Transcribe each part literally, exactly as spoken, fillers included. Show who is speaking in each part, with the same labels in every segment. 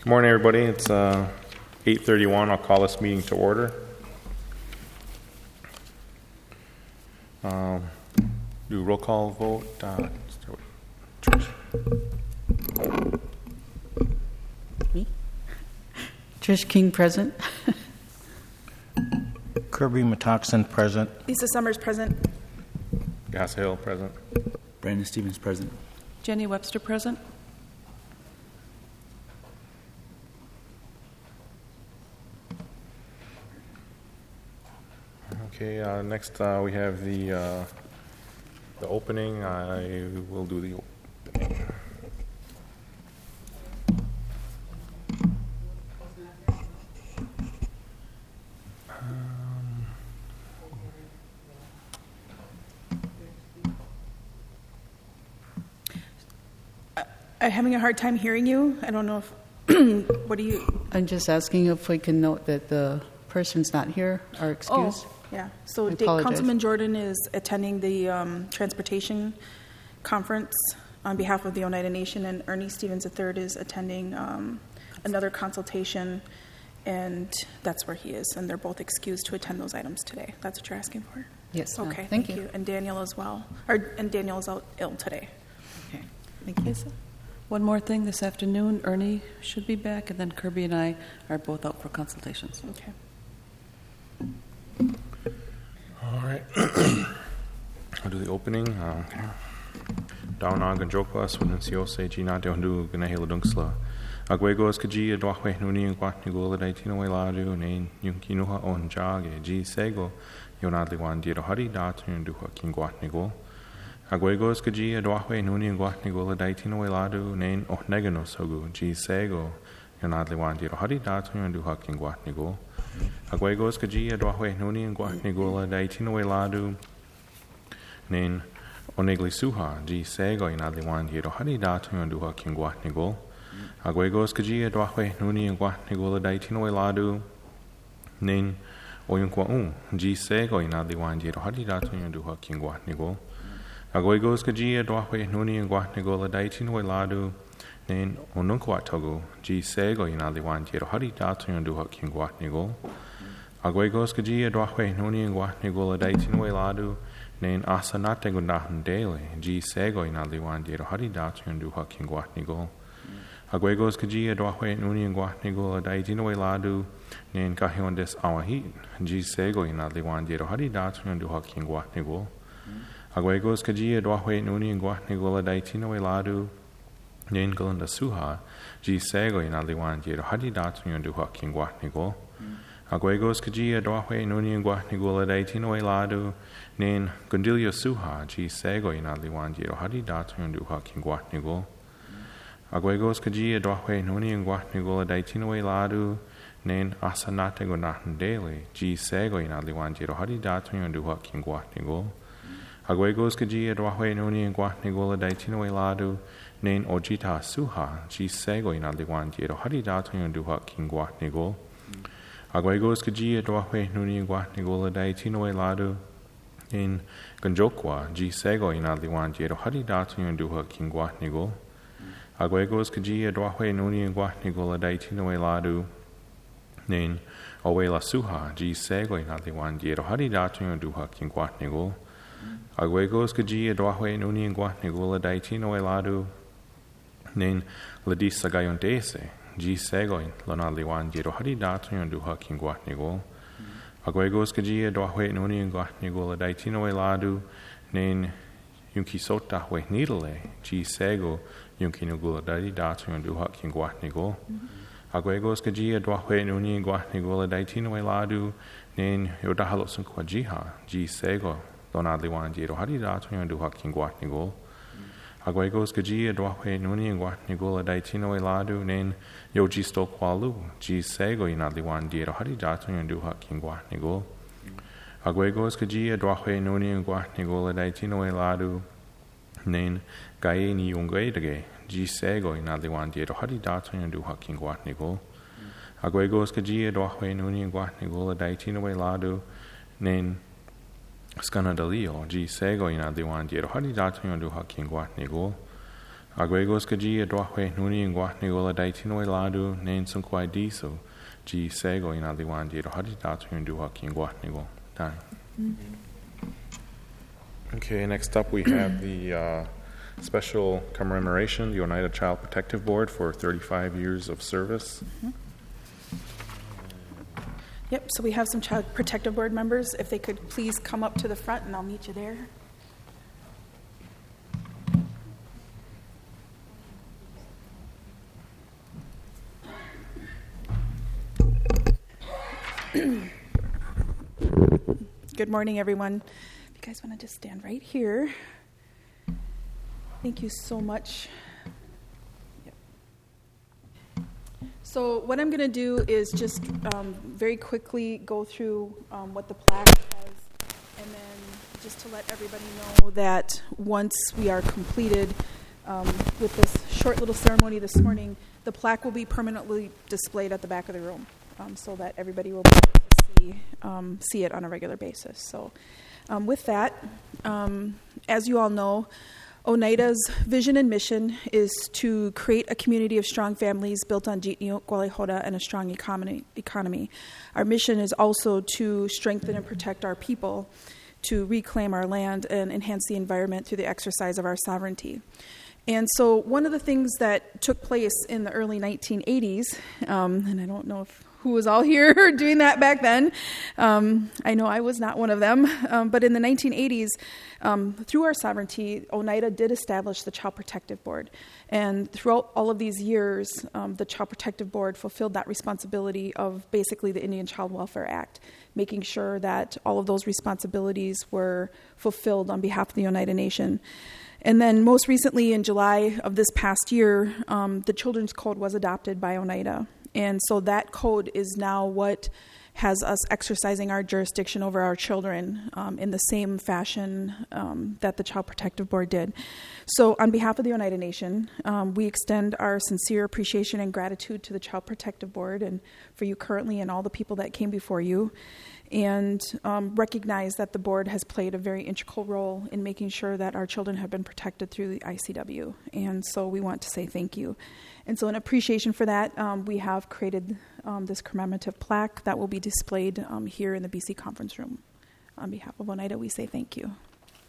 Speaker 1: Morning, everybody. It's uh, eight thirty-one. I'll call this meeting to order. Um, do roll call vote. Uh, Trish.
Speaker 2: Me? Trish King present.
Speaker 3: Kirby Metoxen present.
Speaker 4: Lisa Summers present.
Speaker 1: Gas Hill present.
Speaker 5: Brandon Stevens present.
Speaker 6: Jenny Webster present.
Speaker 1: Okay, uh, next uh, we have the uh, the opening. I will do the opening. Um,
Speaker 4: I'm having a hard time hearing you. I don't know if, what do you?
Speaker 2: I'm just asking if we can note that the person's not here or excused.
Speaker 4: Oh, yeah. So
Speaker 2: I
Speaker 4: Da-
Speaker 2: apologize.
Speaker 4: Councilman Jordan is attending the um, transportation conference on behalf of the Oneida Nation, and Ernie Stevens the third is attending um, another consultation, and that's where he is. And they're both excused to attend those items today. That's what you're asking for?
Speaker 2: Yes. ma'am.
Speaker 4: Okay,
Speaker 2: Thank,
Speaker 4: thank, you. And Daniel as well. Or, and Daniel is out ill today.
Speaker 2: Okay. Thank you.
Speaker 6: Lisa? One more thing this afternoon, Ernie should be back, and then Kirby and I are both out for consultations.
Speaker 4: Okay.
Speaker 1: All right. I'll do the opening. Uh, okay. Dauna ganjokla sununsiose gina de hondu ganahila dunksla. Aguegos kaji adwahwe nuni ngwatni gola daitino weladu nain yunkinuha on jage g sego yonadli wan diro hari datun duha kingwatni go. Aguegos kaji adwahwe nuni ngwatni gola daitino weladu nain ohneganos hogu g sego yonadli wan diro hari datun duha kingwatni go. Aguegos kaji adwahwe nuni ngwatni gola daitino weladu nain onegli suha g sego yonadli wan diro hari datun duha kingwatni go. Aguegos kaji adwahwe nuni ngwatni gola daitino weladu nain oyunkwa un g sego yonadli wan diro hari datun duha kingwatni go. Aguegos kaji adwahwe nuni ngwatni gola daitino weladu nain onunkwa togu g sego yonadli wan diro hari datun duha kingwatni go. Aguegos kaji adwahwe nuni ngwatni gola daitino weladu nain asanate gundahan daily g sego yonadli wan diro hari datun duha kingwatni go. Aguegos kaji adwahwe nuni ngwatni gola daitino weladu nain kahiondes awahit g sego yonadli wan diro hari datun duha kingwatni go. Aguegos kaji adwahwe nuni ngwatni gola daitino weladu nain galanda suha g sego yonadli wan diro hari datun duha kingwatni go. Aguegos kaji adwahwe nuni ngwatni gola daitino weladu nain gundilio suha g sego yonadli wan diro hari datun duha kingwatni go. Aguegos kaji adwahwe nuni ngwatni gola daitino weladu nain asanate gundahan daily g sego yonadli wan diro hari datun duha kingwatni go. Aguegos kaji adwahwe nuni ngwatni gola daitino weladu nain ojita suha g sego yonadli wan diro hari datun duha kingwatni go. Aguegos kaji adwahwe nuni ngwatni gola daitino weladu nain ganjokwa g sego yonadli wan diro hari datun duha kingwatni go. Aguegos kaji adwahwe nuni ngwatni gola daitino weladu nain owela suha g sego yonadli wan diro hari datun duha kingwatni go. Aguegos kaji adwahwe nuni ngwatni gola daitino weladu nain ladisa gayondese g sego yonadli wan diro hari datun duha kingwatni go. Aguegos kaji adwahwe nuni ngwatni gola daitino weladu nain yunki sota we nidale g sego yunki nugula dari datun duha kingwatni go. Aguegos kaji adwahwe nuni ngwatni gola daitino weladu nain yodahalo sunkwa jiha g sego donadli wan diro hari datun duha kingwatni go. Aguegos kaji adwahwe nuni ngwatni gola daitino weladu nain yoji stokwalu g sego yonadli wan diro hari datun duha kingwatni go. Aguegos kaji adwahwe nuni ngwatni gola daitino weladu nain gaye ni ungedage g sego yonadli wan diro hari datun duha kingwatni go. Aguegos kaji adwahwe nuni ngwatni gola daitino weladu nain Scanadalio, G. Sego in Adiwan Diro Hari Datun Duha Kingwatni Go. Agwegos kaji adwahwe nuni ngwa nigola daitino ladu nain sun kwai di so ji sego ina liwan di hadi datu ndu haki ngwa nigo time. Okay, next up we have the uh, special commemoration, the Oneida Child Protective Board for thirty-five years of service.
Speaker 4: Mm-hmm. Yep, so we have some Child Protective Board members. If they could please come up to the front and I'll meet you there. Good morning, everyone. If you guys want to just stand right here. Thank you so much. Yep. So what I'm going to do is just um, very quickly go through um, what the plaque says, and then just to let everybody know that once we are completed um, with this short little ceremony this morning, the plaque will be permanently displayed at the back of the room um, so that everybody will be able to see, um, see it on a regular basis. So um, with that, um, as you all know, Oneida's vision and mission is to create a community of strong families built on Jitniok, Gwalihoda, and a strong economy. economy. Our mission is also to strengthen and protect our people, to reclaim our land, and enhance the environment through the exercise of our sovereignty. And so one of the things that took place in the early nineteen eighties, um, and I don't know if who was all here doing that back then. Um, I know I was not one of them. Um, but in the nineteen eighties, um, through our sovereignty, Oneida did establish the Child Protective Board. And throughout all of these years, um, the Child Protective Board fulfilled that responsibility of basically the Indian Child Welfare Act, making sure that all of those responsibilities were fulfilled on behalf of the Oneida Nation. And then most recently in July of this past year, um, the Children's Code was adopted by Oneida. And so that code is now what has us exercising our jurisdiction over our children um, in the same fashion um, that the Child Protective Board did. So on behalf of the Oneida Nation, um, we extend our sincere appreciation and gratitude to the Child Protective Board and for you currently and all the people that came before you, and um, recognize that the board has played a very integral role in making sure that our children have been protected through the I C W. And so we want to say thank you. And so in appreciation for that, um, we have created um, this commemorative plaque that will be displayed um, here in the B C Conference Room. On behalf of Oneida, we say thank you.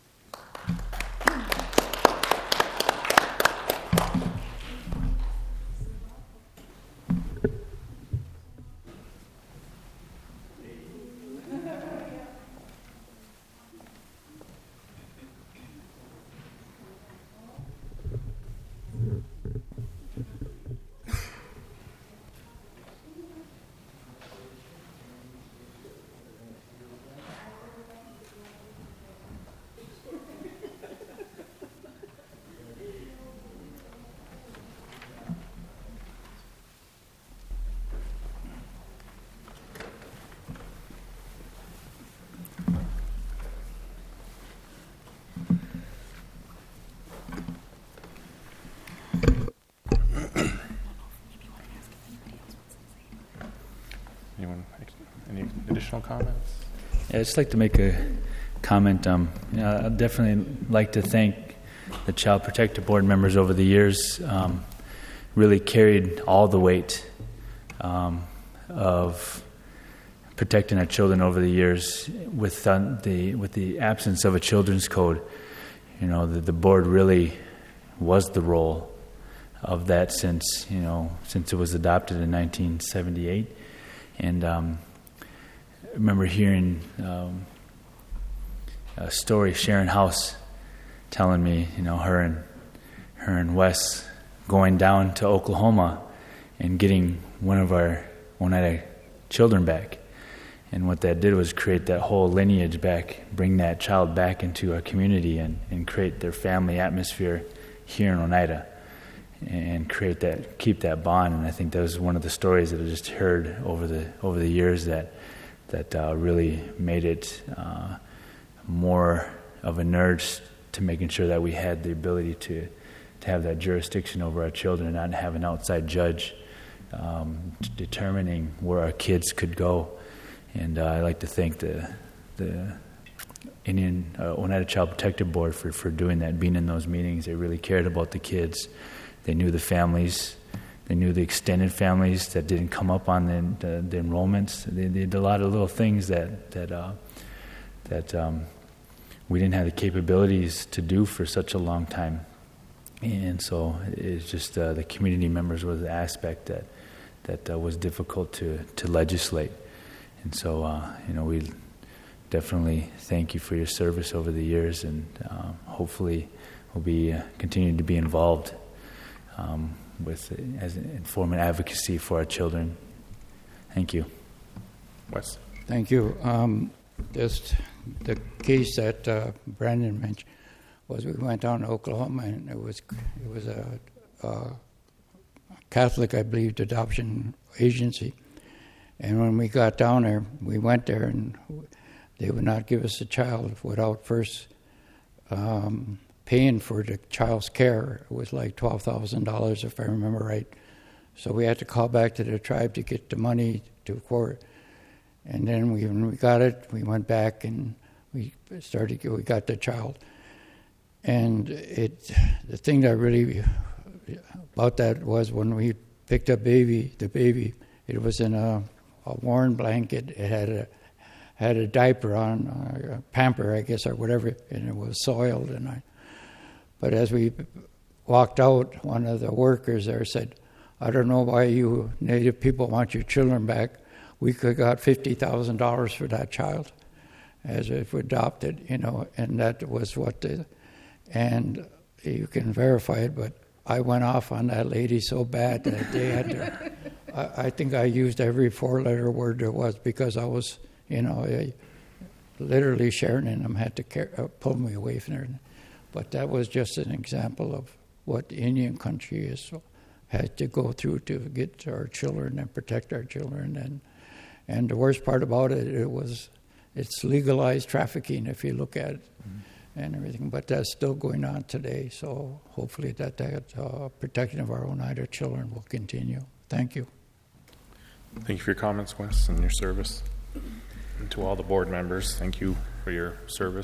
Speaker 1: Anyone, any additional comments?
Speaker 5: Yeah, I'd just like to make a comment. Um, you know, I'd definitely like to thank the Child Protective Board members over the years. Um, really carried all the weight um, of protecting our children over the years. With uh, the with the absence of a children's code, you know, the, the board really was the role of that since you know since it was adopted in nineteen seventy-eight. And um, I remember hearing um, a story, Sharon House telling me, you know, her and her and Wes going down to Oklahoma and getting one of our Oneida children back. And what that did was create that whole lineage back, bring that child back into our community and, and create their family atmosphere here in Oneida. And create that, keep that bond, and I think that was one of the stories that I just heard over the over the years that that uh, really made it uh, more of a nurse to making sure that we had the ability to to have that jurisdiction over our children, and not have an outside judge um, determining where our kids could go. And uh, I like to thank the the Indian uh, Oneida Child Protective Board for, for doing that, being in those meetings. They really cared about the kids. They knew the families. They knew the extended families that didn't come up on the, the, the enrollments. They, they did a lot of little things that that uh, that um, we didn't have the capabilities to do for such a long time. And so it's just uh, the community members was the aspect that that uh, was difficult to, to legislate. And so, uh, you know, we definitely thank you for your service over the years, and uh, hopefully we'll be uh, continuing to be involved um, with uh, as informant advocacy for our children. Thank you.
Speaker 1: Wes?
Speaker 7: Thank you. Um, just the case that uh, Brandon mentioned was we went down to Oklahoma, and it was it was a, a Catholic, I believe, adoption agency. And when we got down there, we went there, and they would not give us a child without first um, paying for the child's care. It was like twelve thousand dollars, if I remember right. So we had to call back to the tribe to get the money to court. And then we, when we got it, we went back and we started. We got the child. And it, the thing that really about that was when we picked up baby, the baby, it was in a, a worn blanket. It had a had a diaper on, uh, a pamper, I guess, or whatever, and it was soiled. And I, but as we walked out, one of the workers there said, "I don't know why you Native people want your children back. We could have got fifty thousand dollars for that child as if adopted," you know, and that was what the, and you can verify it, but I went off on that lady so bad that they had to, I, I think I used every four-letter word there was because I was, you know, I, literally Sharon and them had to care, uh, pull me away from her. But that was just an example of what Indian country is, had to go through to get our children and protect our children. And and the worst part about it, it was, it's legalized trafficking if you look at it. Mm-hmm. And everything, but that's still going on today. So hopefully that, that uh, protection of our Oneida children will continue. Thank you.
Speaker 1: Thank you for your comments, Wes, and your service. And to all the board members, thank you for your service.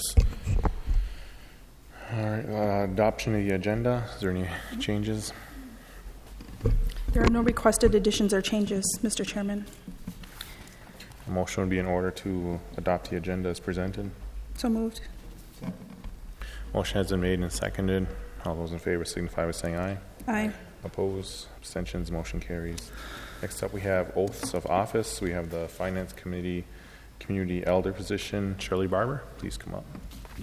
Speaker 1: All right, uh, adoption of the agenda. Is there any changes?
Speaker 4: There are no requested additions or changes, Mister Chairman.
Speaker 1: A motion would be in order to adopt the agenda as presented.
Speaker 4: So moved.
Speaker 1: Motion has been made and seconded. All those in favor signify by saying aye.
Speaker 4: Aye.
Speaker 1: Opposed? Abstentions? Motion carries. Next up, we have oaths of office. We have the Finance Committee Community Elder position. Shirley Barber, please come up.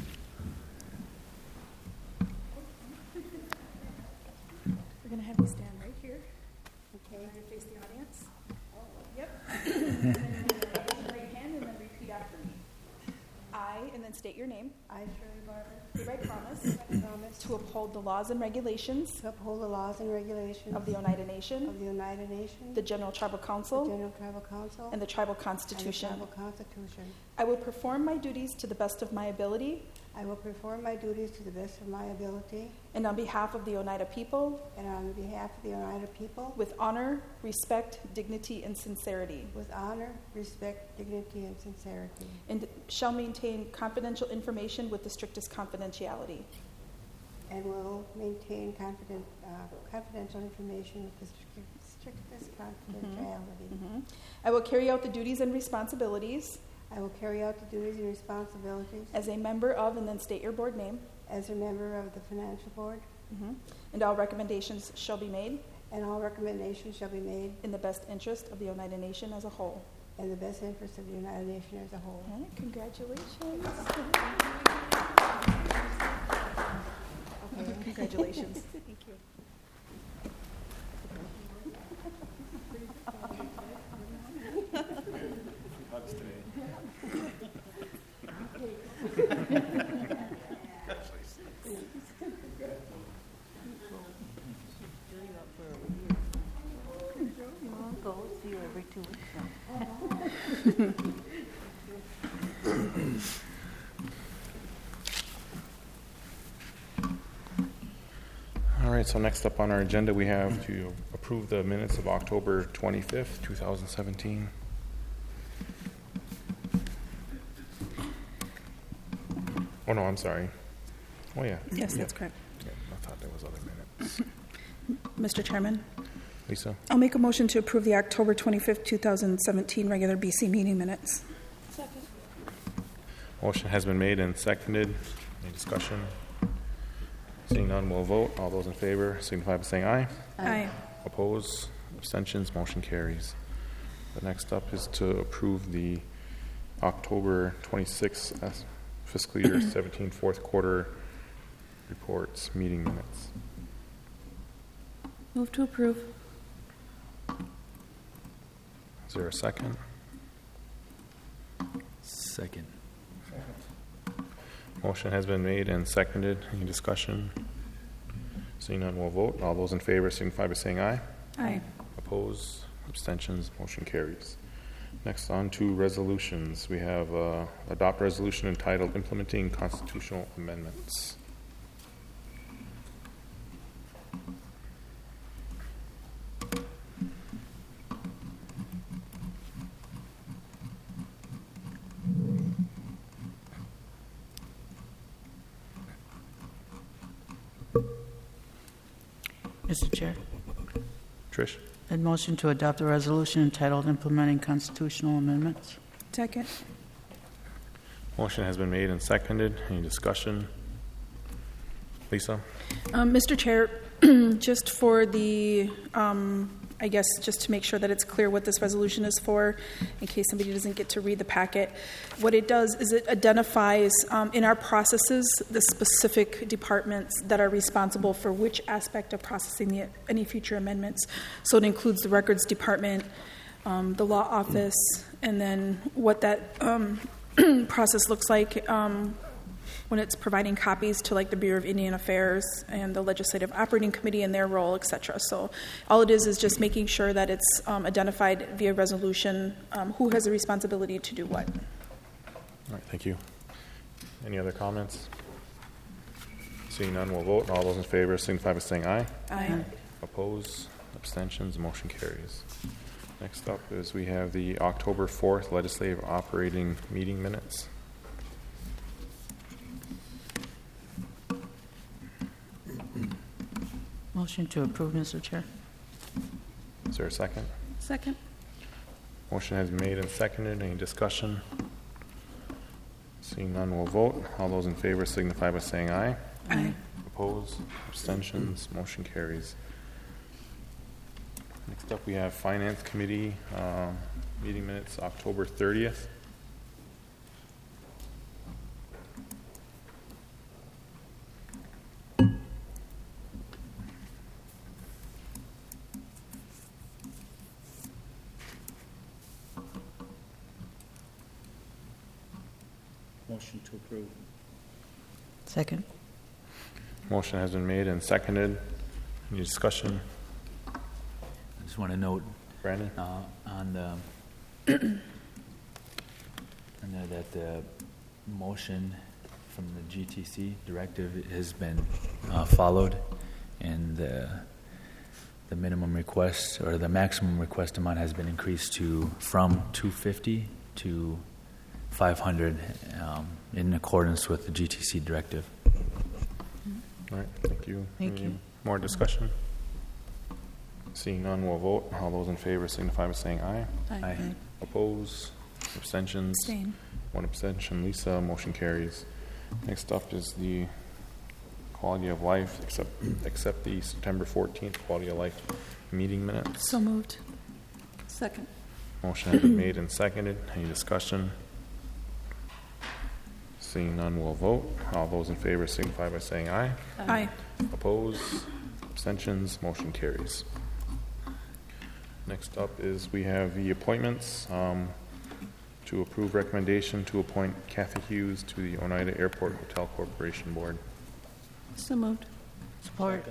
Speaker 4: We're going to have you stand right here. Okay. And face the audience. Yep. And then raise your right hand and then repeat after me. I, and then state your name.
Speaker 8: I, Shirley Barber,
Speaker 4: hereby promise,
Speaker 8: promise
Speaker 4: to uphold the laws and regulations
Speaker 8: to uphold the laws and regulations
Speaker 4: of the Oneida Nation,
Speaker 8: of the United Nations,
Speaker 4: the General Tribal
Speaker 8: the
Speaker 4: Council,
Speaker 8: General Tribal Council,
Speaker 4: and the Tribal
Speaker 8: and the
Speaker 4: Constitution.
Speaker 8: Tribal Constitution.
Speaker 4: I will perform my duties to the best of my ability
Speaker 8: I will perform my duties to the best of my ability
Speaker 4: and on behalf of the Oneida people
Speaker 8: and on behalf of the Oneida people
Speaker 4: with honor, respect, dignity, and sincerity,
Speaker 8: with honor, respect, dignity, and sincerity,
Speaker 4: and shall maintain confidential information with the strictest confidentiality.
Speaker 8: and will maintain confident, uh, confidential information with the strict- strictest confidentiality.
Speaker 4: Mm-hmm. I will carry out the duties and responsibilities
Speaker 8: I will carry out the duties and responsibilities
Speaker 4: as a member of, and then state your board name,
Speaker 8: as a member of the Financial Board,
Speaker 4: mm-hmm. and all recommendations shall be made
Speaker 8: and all recommendations shall be made
Speaker 4: in the best interest of the Oneida Nation as a whole.
Speaker 8: in the best interest of the United Nation as a whole.
Speaker 4: All right, congratulations. Okay, congratulations. Thank you.
Speaker 1: All right, so next up on our agenda, we have to approve the minutes of October twenty-fifth, two thousand seventeen. Oh, no, I'm sorry. Oh, yeah.
Speaker 4: Yes,
Speaker 1: Yeah.
Speaker 4: that's correct.
Speaker 1: Yeah, I thought there was other minutes.
Speaker 4: Mister Chairman,
Speaker 1: Lisa?
Speaker 4: I'll make a motion to approve the October twenty-fifth, twenty seventeen regular B C meeting minutes.
Speaker 1: Motion has been made and seconded. Any discussion? Seeing none, we'll vote. All those in favor signify by saying aye.
Speaker 4: Aye.
Speaker 1: Oppose, abstentions, motion carries. The next up is to approve the October twenty-sixth as fiscal year seventeen fourth quarter reports, meeting minutes.
Speaker 6: Move to approve.
Speaker 1: Is there a second?
Speaker 5: Second.
Speaker 1: Motion has been made and seconded. Any discussion? Seeing none, we'll vote. All those in favor signify by saying aye.
Speaker 4: Aye.
Speaker 1: Opposed, abstentions, motion carries. Next on to resolutions. We have uh, adopt resolution entitled Implementing Constitutional Amendments.
Speaker 2: Mister Chair,
Speaker 1: Trish?
Speaker 2: I'd motion to adopt a resolution entitled Implementing Constitutional Amendments.
Speaker 4: Second.
Speaker 1: Motion has been made and seconded. Any discussion? Lisa?
Speaker 4: Um, Mister Chair, just for the, um, I guess, just to make sure that it's clear what this resolution is for, in case somebody doesn't get to read the packet, what it does is it identifies um, in our processes the specific departments that are responsible for which aspect of processing the, any future amendments. So it includes the Records Department, um, the Law Office, and then what that um, process looks like um, when it's providing copies to like the Bureau of Indian Affairs and the Legislative Operating Committee and their role, et cetera. So all it is is just making sure that it's um, identified via resolution um, who has the responsibility to do what.
Speaker 1: All right, thank you. Any other comments? Seeing none, we'll vote. All those in favor signify by saying aye.
Speaker 4: Aye.
Speaker 1: Oppose, abstentions, motion carries. Next up is we have the October fourth Legislative Operating Meeting Minutes.
Speaker 2: Motion to approve, Mister Chair.
Speaker 1: Is there a second?
Speaker 6: Second.
Speaker 1: Motion has been made and seconded. Any discussion? Seeing none, we'll vote. All those in favor signify by saying aye.
Speaker 4: Aye.
Speaker 1: Opposed, abstentions, motion carries. Next up, we have Finance Committee um, meeting minutes, October thirtieth.
Speaker 3: Motion to approve.
Speaker 2: Second.
Speaker 1: Motion has been made and seconded. Any discussion?
Speaker 5: I just want to note
Speaker 1: Brandon?
Speaker 5: uh, on the I know that the motion from the G T C directive has been uh, followed, and the the minimum request or the maximum request amount has been increased to from two fifty to five hundred um, in accordance with the G T C directive.
Speaker 1: All right, thank you.
Speaker 2: Thank
Speaker 1: Any
Speaker 2: you.
Speaker 1: More discussion? Seeing none, we'll vote. All those in favor signify by saying aye.
Speaker 5: Aye.
Speaker 1: Oppose, abstentions.
Speaker 4: Abstain.
Speaker 1: One abstention. Lisa, motion carries. Next up is the quality of life, except, except the September fourteenth quality of life meeting minutes.
Speaker 6: So moved. Second.
Speaker 1: Motion has been made and seconded. Any discussion? Seeing none, we'll vote. All those in favor signify by saying aye.
Speaker 4: Aye.
Speaker 1: Oppose, abstentions, motion carries. Next up is we have the appointments. Um, to approve recommendation to appoint Kathy Hughes to the Oneida Airport Hotel Corporation Board.
Speaker 6: So moved.
Speaker 2: Support.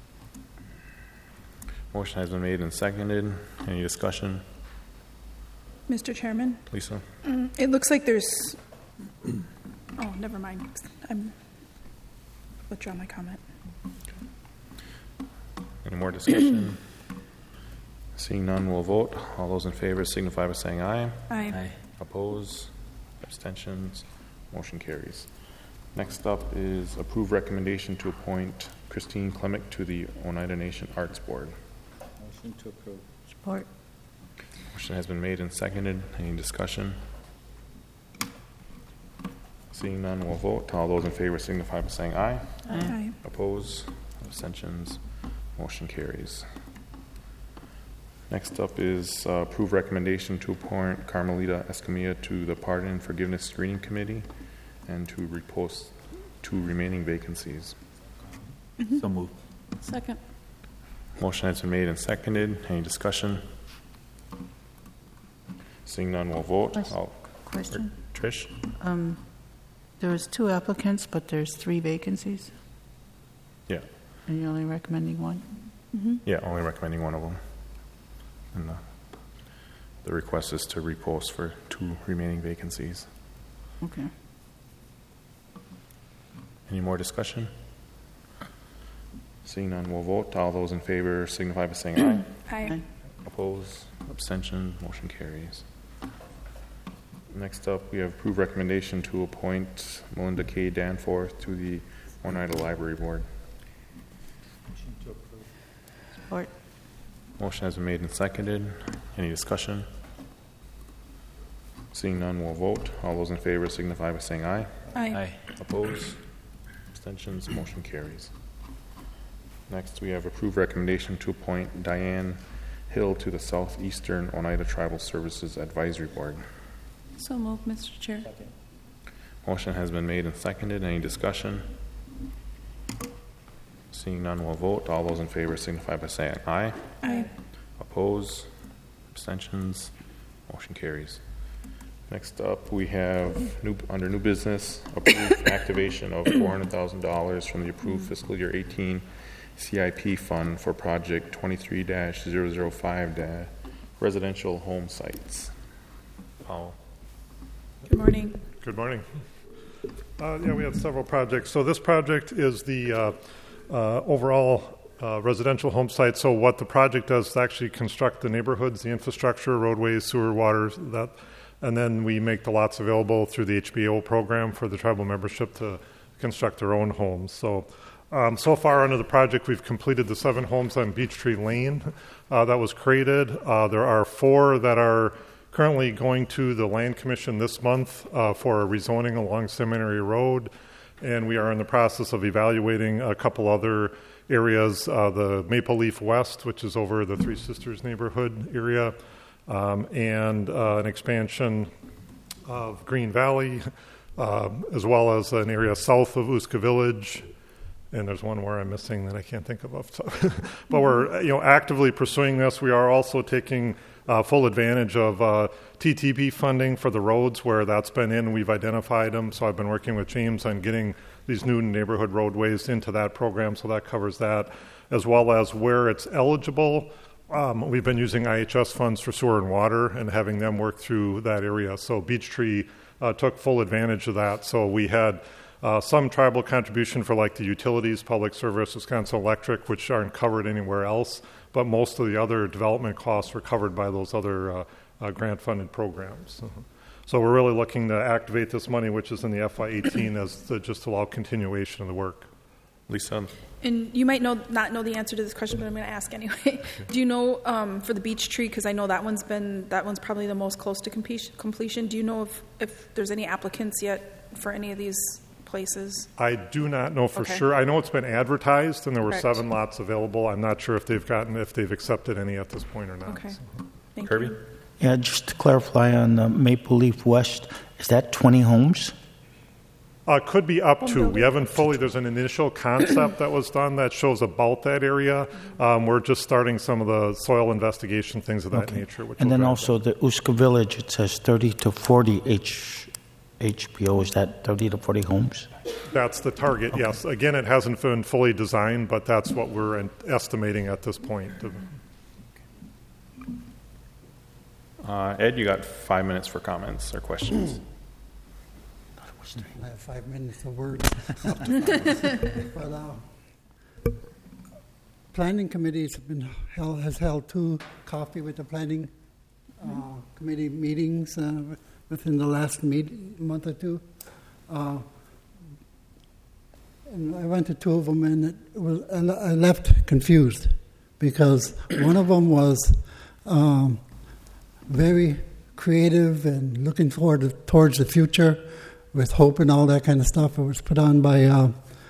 Speaker 1: Motion has been made and seconded. Any discussion?
Speaker 4: Mister Chairman,
Speaker 1: Lisa?
Speaker 4: mm, it looks like there's, oh, never mind. I'm withdraw my comment.
Speaker 1: Any more discussion? Seeing none, we'll vote. All those in favor signify by saying aye.
Speaker 4: Aye.
Speaker 5: Aye.
Speaker 1: Oppose, abstentions, motion carries. Next up is approve recommendation to appoint Christine Klemick to the Oneida Nation Arts Board.
Speaker 3: Motion to approve.
Speaker 2: Support.
Speaker 1: Motion has been made and seconded. Any discussion? Seeing none, we'll vote. All those in favor signify by saying aye.
Speaker 4: Aye.
Speaker 1: Oppose? Abstentions? Motion carries. Next up is uh, approve recommendation to appoint Carmelita Escamilla to the Pardon and Forgiveness Screening Committee and to repost two remaining vacancies.
Speaker 5: So moved.
Speaker 6: Second.
Speaker 1: Motion has been made and seconded. Any discussion? Seeing none, we'll vote.
Speaker 2: Question.
Speaker 1: I'll-
Speaker 2: Question.
Speaker 1: Trish?
Speaker 2: Um, there was two applicants, but there's three vacancies,
Speaker 1: Yeah.
Speaker 2: and you're only recommending one?
Speaker 1: Yeah, only recommending one of them. And the, the request is to repost for two remaining vacancies.
Speaker 2: Okay.
Speaker 1: Any more discussion? Seeing none, we'll vote. All those in favor signify by saying aye.
Speaker 4: Aye.
Speaker 1: Oppose, abstention, motion carries. Next up, we have approved recommendation to appoint Melinda K. Danforth to the Oneida Library Board.
Speaker 3: Motion to approve.
Speaker 2: Support.
Speaker 1: Motion has been made and seconded. Any discussion? Seeing none, we'll vote. All those in favor signify by saying aye.
Speaker 4: Aye.
Speaker 5: Aye.
Speaker 1: Oppose, abstentions, motion carries. Next, we have approved recommendation to appoint Diane Hill to the Southeastern Oneida Tribal Services Advisory Board.
Speaker 6: So moved, Mister Chair.
Speaker 3: Second.
Speaker 1: Motion has been made and seconded. Any discussion? Seeing none, we'll vote. All those in favor signify by saying aye.
Speaker 4: Aye.
Speaker 1: Oppose, abstentions, motion carries. Next up, we have new, under new business, approved activation of four hundred thousand dollars from the approved fiscal year eighteen C I P fund for project twenty-three dash zero zero five dash residential home sites. Powell.
Speaker 4: Good morning.
Speaker 9: Good morning. Uh, yeah, we have several projects. So this project is the uh, uh, overall uh, residential home site. So what the project does is actually construct the neighborhoods, the infrastructure, roadways, sewer, water, that, and then we make the lots available through the H B O program for the tribal membership to construct their own homes. So um, so far under the project, we've completed the seven homes on Beech Tree Lane uh, that was created. Uh, there are four that are currently going to the Land Commission this month uh, for a rezoning along Seminary Road, and we are in the process of evaluating a couple other areas, uh, the Maple Leaf West, which is over the Three Sisters neighborhood area, um, and uh, an expansion of Green Valley, uh, as well as an area south of Uska Village, and there's one more I'm missing that I can't think of off the top. But we're you know actively pursuing this. We are also taking Uh, full advantage of uh, T T P funding for the roads where that's been in. We've identified them, so I've been working with James on getting these new neighborhood roadways into that program, so that covers that, as well as where it's eligible. Um, we've been using I H S funds for sewer and water and having them work through that area. So Beech Tree uh, took full advantage of that. So we had uh, some tribal contribution for like the utilities, public service, Wisconsin Electric, which aren't covered anywhere else. But most of the other development costs were covered by those other uh, uh, grant-funded programs. Uh-huh. So we're really looking to activate this money, which is in the F Y eighteen, as to just allow continuation of the work.
Speaker 1: Lisa?
Speaker 4: And you might know not know the answer to this question, but I'm going to ask anyway. Do you know um, for the Beech Tree, because I know that one's been that one's probably the most close to completion. completion. Do you know if, if there's any applicants yet for any of these places?
Speaker 9: I do not know for
Speaker 4: Okay.
Speaker 9: sure. I know it's been advertised, and there were
Speaker 4: Correct.
Speaker 9: seven lots available. I'm not sure if they've gotten if they've accepted any at this point or not.
Speaker 4: Okay.
Speaker 9: So.
Speaker 4: Thank
Speaker 1: Kirby?
Speaker 4: you.
Speaker 10: Yeah, just to clarify on uh, Maple Leaf West, is that twenty homes?
Speaker 9: Uh, could be up
Speaker 4: Home
Speaker 9: to.
Speaker 4: building?
Speaker 9: We haven't fully. There's an initial concept that was done that shows about that area. Um, we're just starting some of the soil investigation things of that nature. Which
Speaker 10: And
Speaker 9: will
Speaker 10: then
Speaker 9: wrap
Speaker 10: also
Speaker 9: up.
Speaker 10: the Uska Village, it says thirty to forty H, HBO. Is that thirty to forty homes?
Speaker 9: That's the target. Yes. Again, it hasn't been fully designed, but that's what we're an- estimating at this point.
Speaker 1: Uh, Ed, you got five minutes for comments or questions.
Speaker 11: I have five minutes of words. But uh, planning committees have been held, has held two coffee with the planning uh, committee meetings uh, within the last meet, month or two. Uh, and I went to two of them, and it was, I left confused because one of them was um, very creative and looking forward to, towards the future with hope and all that kind of stuff. It was put on by uh,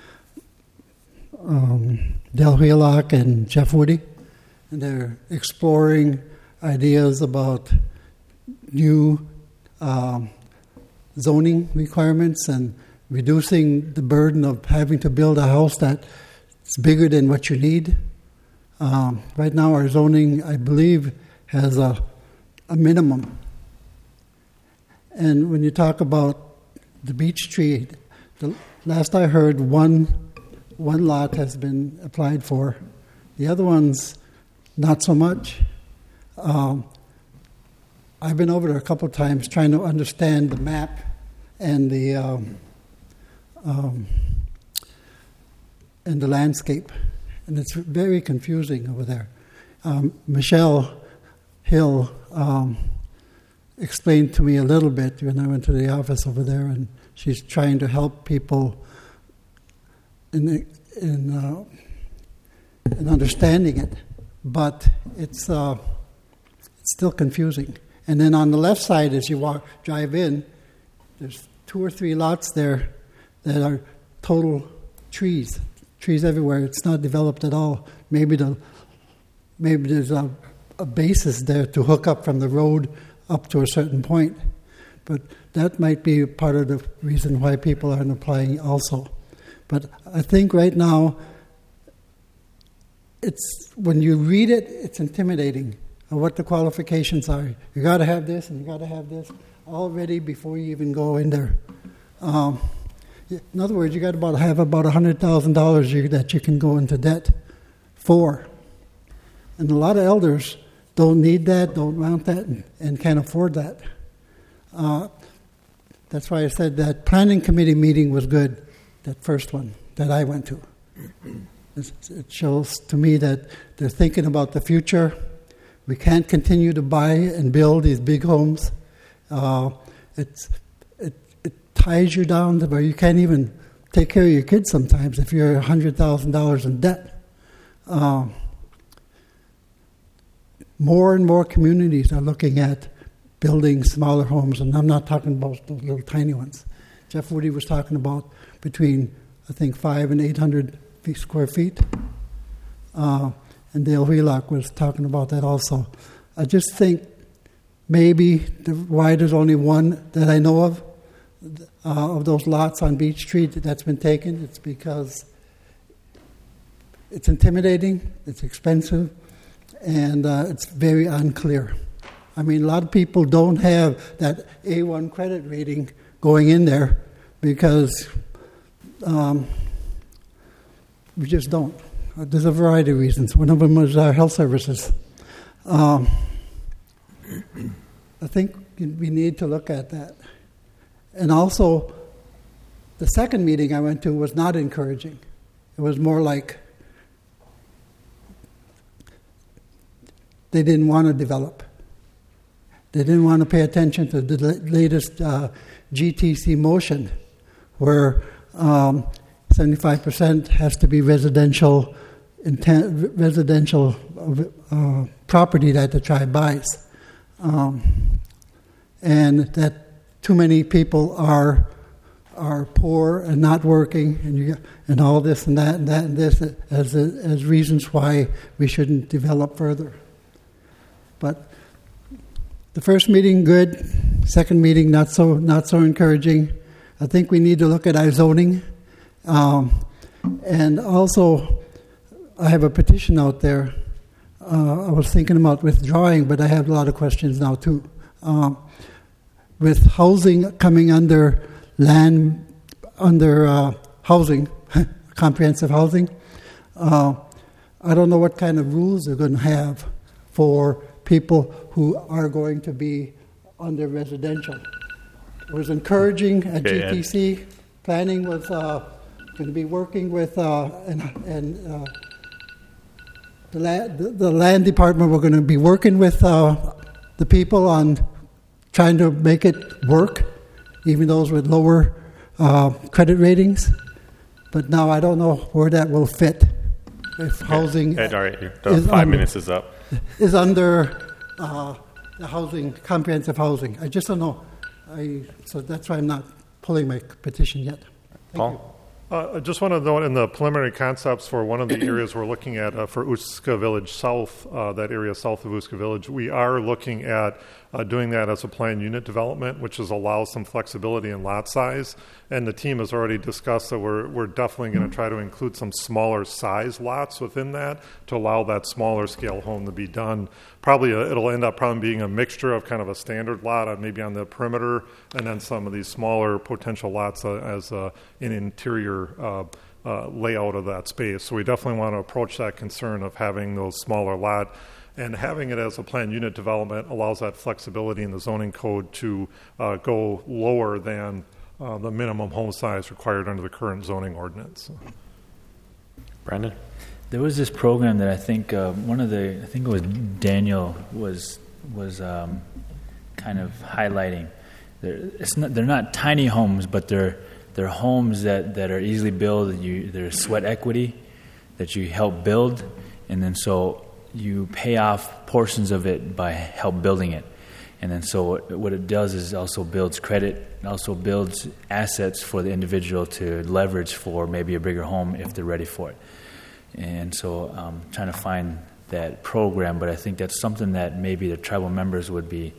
Speaker 11: um, Del Wheelock and Jeff Woody, and they're exploring ideas about new um, zoning requirements and reducing the burden of having to build a house that's bigger than what you need. Um, right now our zoning, I believe, has a, a minimum. And when you talk about the beech tree, the last I heard, one one lot has been applied for. The other ones, not so much. Um, I've been over there a couple of times trying to understand the map and the um, um, and the landscape, and it's very confusing over there. Um, Michelle Hill um, explained to me a little bit when I went to the office over there, and she's trying to help people in the, in uh, in understanding it, but it's uh, it's still confusing. And then on the left side, as you walk drive in, there's two or three lots there that are total trees, trees everywhere. It's not developed at all. Maybe the maybe there's a, a basis there to hook up from the road up to a certain point, but that might be part of the reason why people aren't applying also. But I think right now, it's when you read it, it's intimidating of what the qualifications are. You got to have this and you got to have this already before you even go in there. Um, in other words, you got to have about a hundred thousand dollars that you can go into debt for, and a lot of elders don't need that, don't want that, and, and can't afford that. Uh, that's why I said that planning committee meeting was good, that first one that I went to. It shows to me that they're thinking about the future. We can't continue to buy and build these big homes. Uh, it's, it, it ties you down to where you can't even take care of your kids sometimes if you're one hundred thousand dollars in debt. Uh, more and more communities are looking at building smaller homes, and I'm not talking about those little tiny ones. Jeff Woody was talking about between, I think, five and eight hundred square feet. Uh, and Dale Wheelock was talking about that also. I just think maybe the, why there's only one that I know of, uh, of those lots on Beech Street that's been taken, it's because it's intimidating, it's expensive, and uh, it's very unclear. I mean, a lot of people don't have that A one credit rating going in there because um, we just don't. There's a variety of reasons. One of them is our health services. Um, I think we need to look at that. And also, the second meeting I went to was not encouraging. It was more like they didn't want to develop. They didn't want to pay attention to the latest uh, G T C motion, where um, seventy-five percent has to be residential intent, residential uh, property that the tribe buys, um, and that too many people are are poor and not working, and you and all this and that and that and this as as reasons why we shouldn't develop further. But the first meeting, good. Second meeting, not so not so encouraging. I think we need to look at our zoning. Um, and also, I have a petition out there. Uh, I was thinking about withdrawing, but I have a lot of questions now, too. Um, with housing coming under land, under uh, housing, comprehensive housing, uh, I don't know what kind of rules they're going to have for people who are going to be under residential. It was encouraging at okay, G T C. Ed. Planning was uh, going to be working with, uh, and, and uh, the, land, the, the land department were going to be working with uh, the people on trying to make it work, even those with lower uh, credit ratings. but now I don't know where that will fit. If housing
Speaker 1: Ed, all right, your- the
Speaker 11: is
Speaker 1: five
Speaker 11: under-
Speaker 1: minutes is up.
Speaker 11: is under uh, the housing, comprehensive housing. I just don't know. I, so that's why I'm not pulling my petition yet. Thank
Speaker 1: Paul?
Speaker 11: you.
Speaker 9: Uh, I just want to note in the preliminary concepts for one of the areas we're looking at uh, for Uska Village South, uh, that area south of Uska Village, we are looking at uh, doing that as a planned unit development, which is allows some flexibility in lot size. And the team has already discussed that we're, we're definitely going to try to include some smaller size lots within that to allow that smaller scale home to be done. Probably a, it'll end up probably being a mixture of kind of a standard lot on maybe on the perimeter and then some of these smaller potential lots uh, as uh, an interior uh, uh, layout of that space. So we definitely want to approach that concern of having those smaller lot. And having it as a planned unit development allows that flexibility in the zoning code to uh, go lower than uh, the minimum home size required under the current zoning ordinance.
Speaker 1: Brandon?
Speaker 5: There was this program that I think uh, one of the, I think it was Daniel was was um, kind of highlighting. They're, it's not, they're not tiny homes, but they're they're homes that, that are easily built. You, there's sweat equity that you help build, and then so you pay off portions of it by help building it. And then so what it does is also builds credit, it also builds assets for the individual to leverage for maybe a bigger home if they're ready for it. And so I'm um, trying to find that program, but I think that's something that maybe the tribal members would be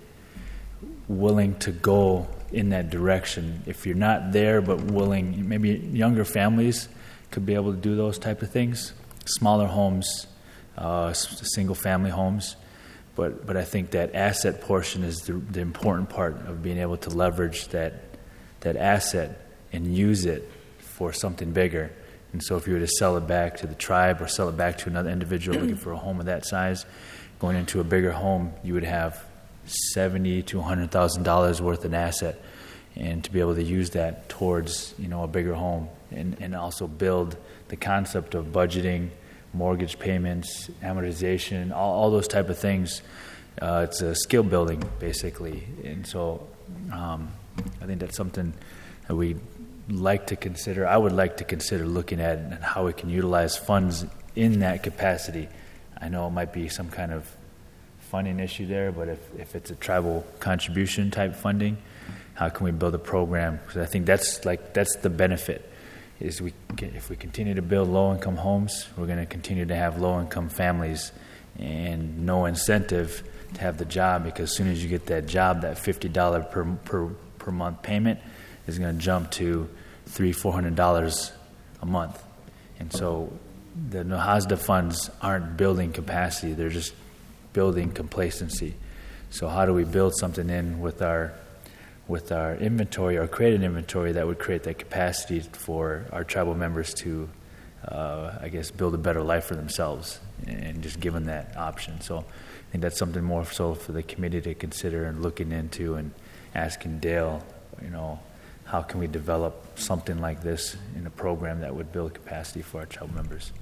Speaker 5: willing to go in that direction. If you're not there but willing, maybe younger families could be able to do those type of things, smaller homes, uh, single family homes. But but I think that asset portion is the, the important part of being able to leverage that that asset and use it for something bigger. And so if you were to sell it back to the tribe or sell it back to another individual looking for a home of that size, going into a bigger home, you would have seventy to one hundred thousand dollars worth of asset, and to be able to use that towards, you know, a bigger home, and, and also build the concept of budgeting, mortgage payments, amortization, all, all those type of things. Uh, it's a skill building, basically. And so um, I think that's something that we like to consider. I would like to consider looking at and how we can utilize funds in that capacity. I know it might be some kind of funding issue there, but if, if it's a tribal contribution type funding, how can we build a program? Because I think that's like that's the benefit. Is we if we continue to build low-income homes, we're going to continue to have low-income families, and no incentive to have the job, because as soon as you get that job, that fifty dollars per per per month payment is going to jump to three four hundred dollars a month, and so the NAHASDA funds aren't building capacity; they're just building complacency. So how do we build something in with our with our inventory, or create an inventory that would create that capacity for our tribal members to, uh, I guess, build a better life for themselves, and just given that option. So I think that's something more so for the committee to consider and looking into, and asking Dale, you know, how can we develop something like this in a program that would build capacity for our tribal members.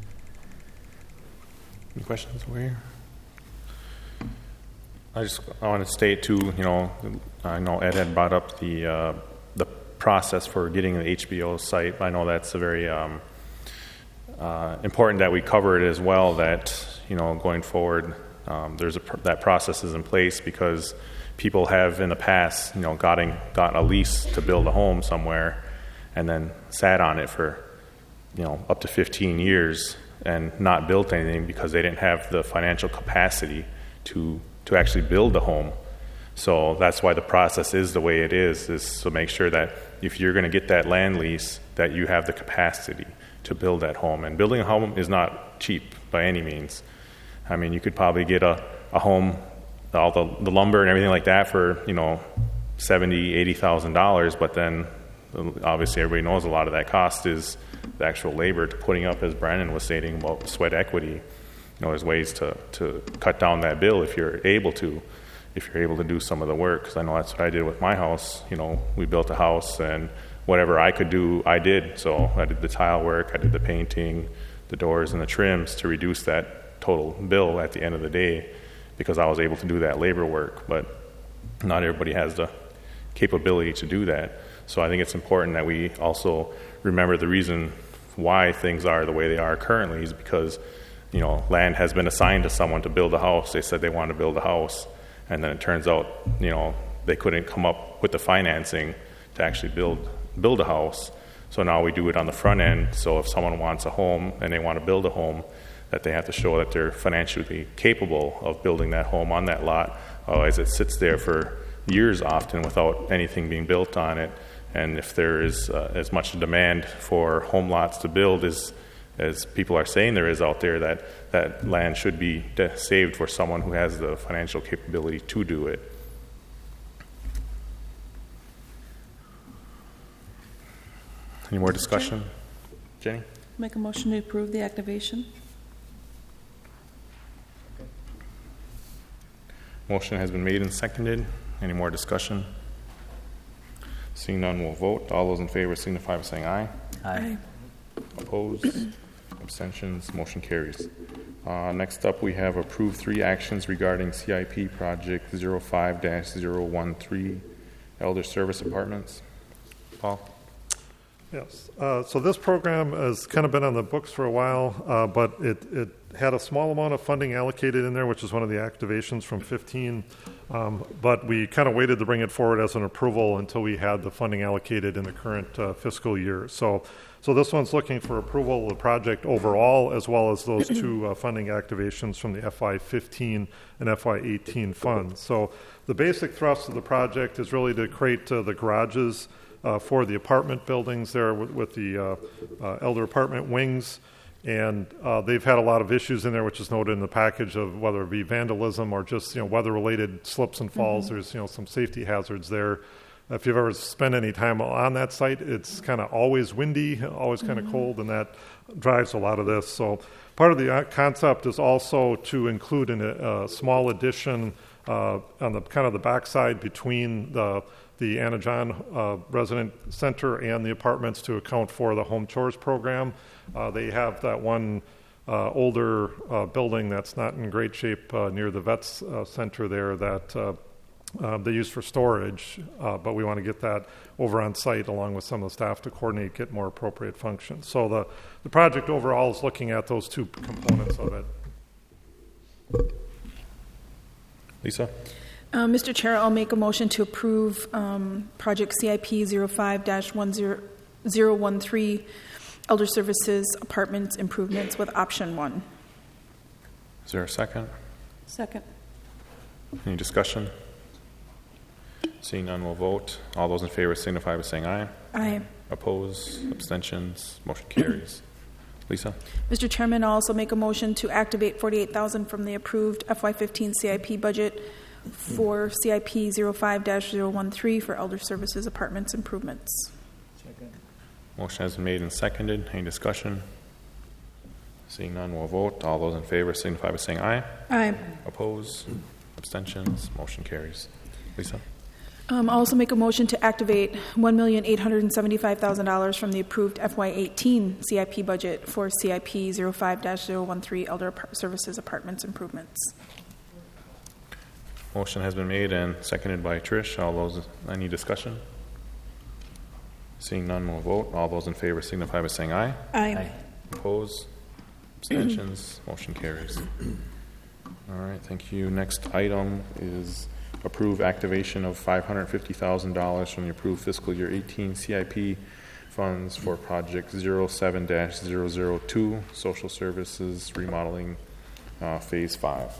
Speaker 1: Any questions over here? I just I want to state too, you know, I know Ed had brought up the uh, the process for getting the H B O site. I know that's a very um, uh, important that we cover it as well. That, you know, going forward, um, there's a that process is in place, because people have in the past, you know, gotten gotten a lease to build a home somewhere, and then sat on it for, you know, up to fifteen years and not built anything because they didn't have the financial capacity to. to actually build a home. So that's why the process is the way it is, is to make sure that if you're going to get that land lease, that you have the capacity to build that home. And building a home is not cheap by any means. I mean, you could probably get a, a home, all the, the lumber and everything like that for, you know, seventy thousand dollars, eighty thousand dollars, but then obviously everybody knows a lot of that cost is the actual labor to putting up, as Brandon was stating about sweat equity. You know, there's ways to, to cut down that bill if you're able to, if you're able to do some of the work. Because I know that's what I did with my house. You know, we built a house, and whatever I could do, I did. So I did the tile work, I did the painting, the doors, and the trims to reduce that total bill at the end of the day, because I was able to do that labor work. But not everybody has the capability to do that. So I think it's important that we also remember the reason why things are the way they are currently is because, you know, land has been assigned to someone to build a house. They said they wanted to build a house, and then it turns out, you know, they couldn't come up with the financing to actually build build a house. So now we do it on the front end. So if someone wants a home and they want to build a home, that they have to show that they're financially capable of building that home on that lot. Otherwise, it sits there for years often without anything being built on it. And if there is uh, as much demand for home lots to build as as people are saying there is out there, that that land should be de- saved for someone who has the financial capability to do it. Any more discussion? Jenny?
Speaker 6: Make a motion to approve the activation.
Speaker 1: Motion has been made and seconded. Any more discussion? Seeing none, we'll vote. All those in favor signify by saying aye.
Speaker 6: Aye.
Speaker 1: Opposed? Abstentions? Motion carries. Uh, next up, we have approved three actions regarding C I P Project zero five dash zero one three Elder Service Apartments. Paul?
Speaker 9: Yes. Uh, so this program has kind of been on the books for a while, uh, but it, it had a small amount of funding allocated in there, which is one of the activations from fifteen. Um, but we kind of waited to bring it forward as an approval until we had the funding allocated in the current uh, fiscal year. So, so this one's looking for approval of the project overall, as well as those two uh, funding activations from the F Y fifteen and F Y eighteen funds. So the basic thrust of the project is really to create uh, the garages Uh, for the apartment buildings there with, with the uh, uh, elder apartment wings. And uh, they've had a lot of issues in there, which is noted in the package, of whether it be vandalism or just, you know, weather-related slips and falls. Mm-hmm. There's, you know, some safety hazards there. If you've ever spent any time on that site, it's kind of always windy, always kind of mm-hmm. cold, and that drives a lot of this. So part of the concept is also to include in a, a small addition uh, on the kind of the backside between the the Anna John uh, Resident Center and the apartments to account for the home chores program. Uh, they have that one uh, older uh, building that's not in great shape uh, near the Vets uh, Center there that uh, uh, they use for storage, uh, but we want to get that over on site along with some of the staff to coordinate, get more appropriate functions. So the, the project overall is looking at those two components of it.
Speaker 1: Lisa?
Speaker 4: Uh, Mister Chair, I'll make a motion to approve um, Project C I P zero five dash one zero one three Elder Services Apartments Improvements with option one.
Speaker 1: Is there a second?
Speaker 6: Second.
Speaker 1: Any discussion? Seeing none, we'll vote. All those in favor signify by saying aye.
Speaker 4: Aye.
Speaker 1: Opposed? Abstentions? Motion carries. Lisa?
Speaker 4: Mister Chairman, I'll also make a motion to activate forty-eight thousand dollars from the approved F Y fifteen C I P budget for C I P zero five dash zero one three for Elder Services Apartments Improvements.
Speaker 3: Second.
Speaker 1: Motion has been made and seconded. Any discussion? Seeing none, we'll vote. All those in favor signify by saying aye.
Speaker 4: Aye.
Speaker 1: Opposed? Abstentions? Motion carries. Lisa?
Speaker 4: Um, I'll also make a motion to activate one million eight hundred seventy-five thousand dollars from the approved F Y eighteen C I P budget for C I P zero five dash zero one three Elder Services Apartments Improvements.
Speaker 1: Motion has been made and seconded by Trish. All those, any discussion? Seeing none, we'll vote. All those in favor signify by saying aye.
Speaker 4: Aye. Aye.
Speaker 1: Opposed? Abstentions? Motion carries. All right, thank you. Next item is approve activation of five hundred fifty thousand dollars from the approved fiscal year eighteen C I P funds for project zero seven dash zero zero two Social Services Remodeling uh, Phase five.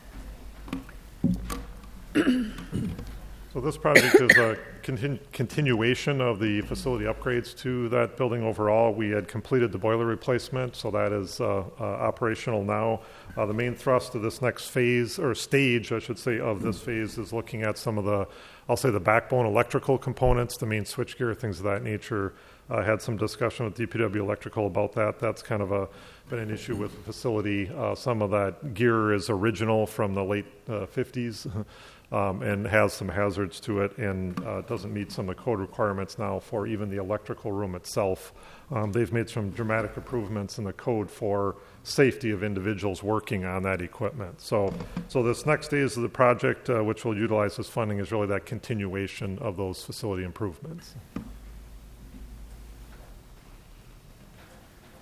Speaker 9: So this project is a continu- continuation of the facility upgrades to that building overall. We had completed the boiler replacement, so that is uh, uh, operational now. Uh, the main thrust of this next phase, or stage, I should say, of this phase is looking at some of the, I'll say the backbone electrical components, the main switchgear, things of that nature. I uh, had some discussion with D P W Electrical about that. That's kind of a been an issue with the facility. Uh, some of that gear is original from the late uh, fifties um, and has some hazards to it, and uh, doesn't meet some of the code requirements now for even the electrical room itself. Um, they've made some dramatic improvements in the code for safety of individuals working on that equipment. So, so this next phase of the project, uh, which will utilize this funding, is really that continuation of those facility improvements.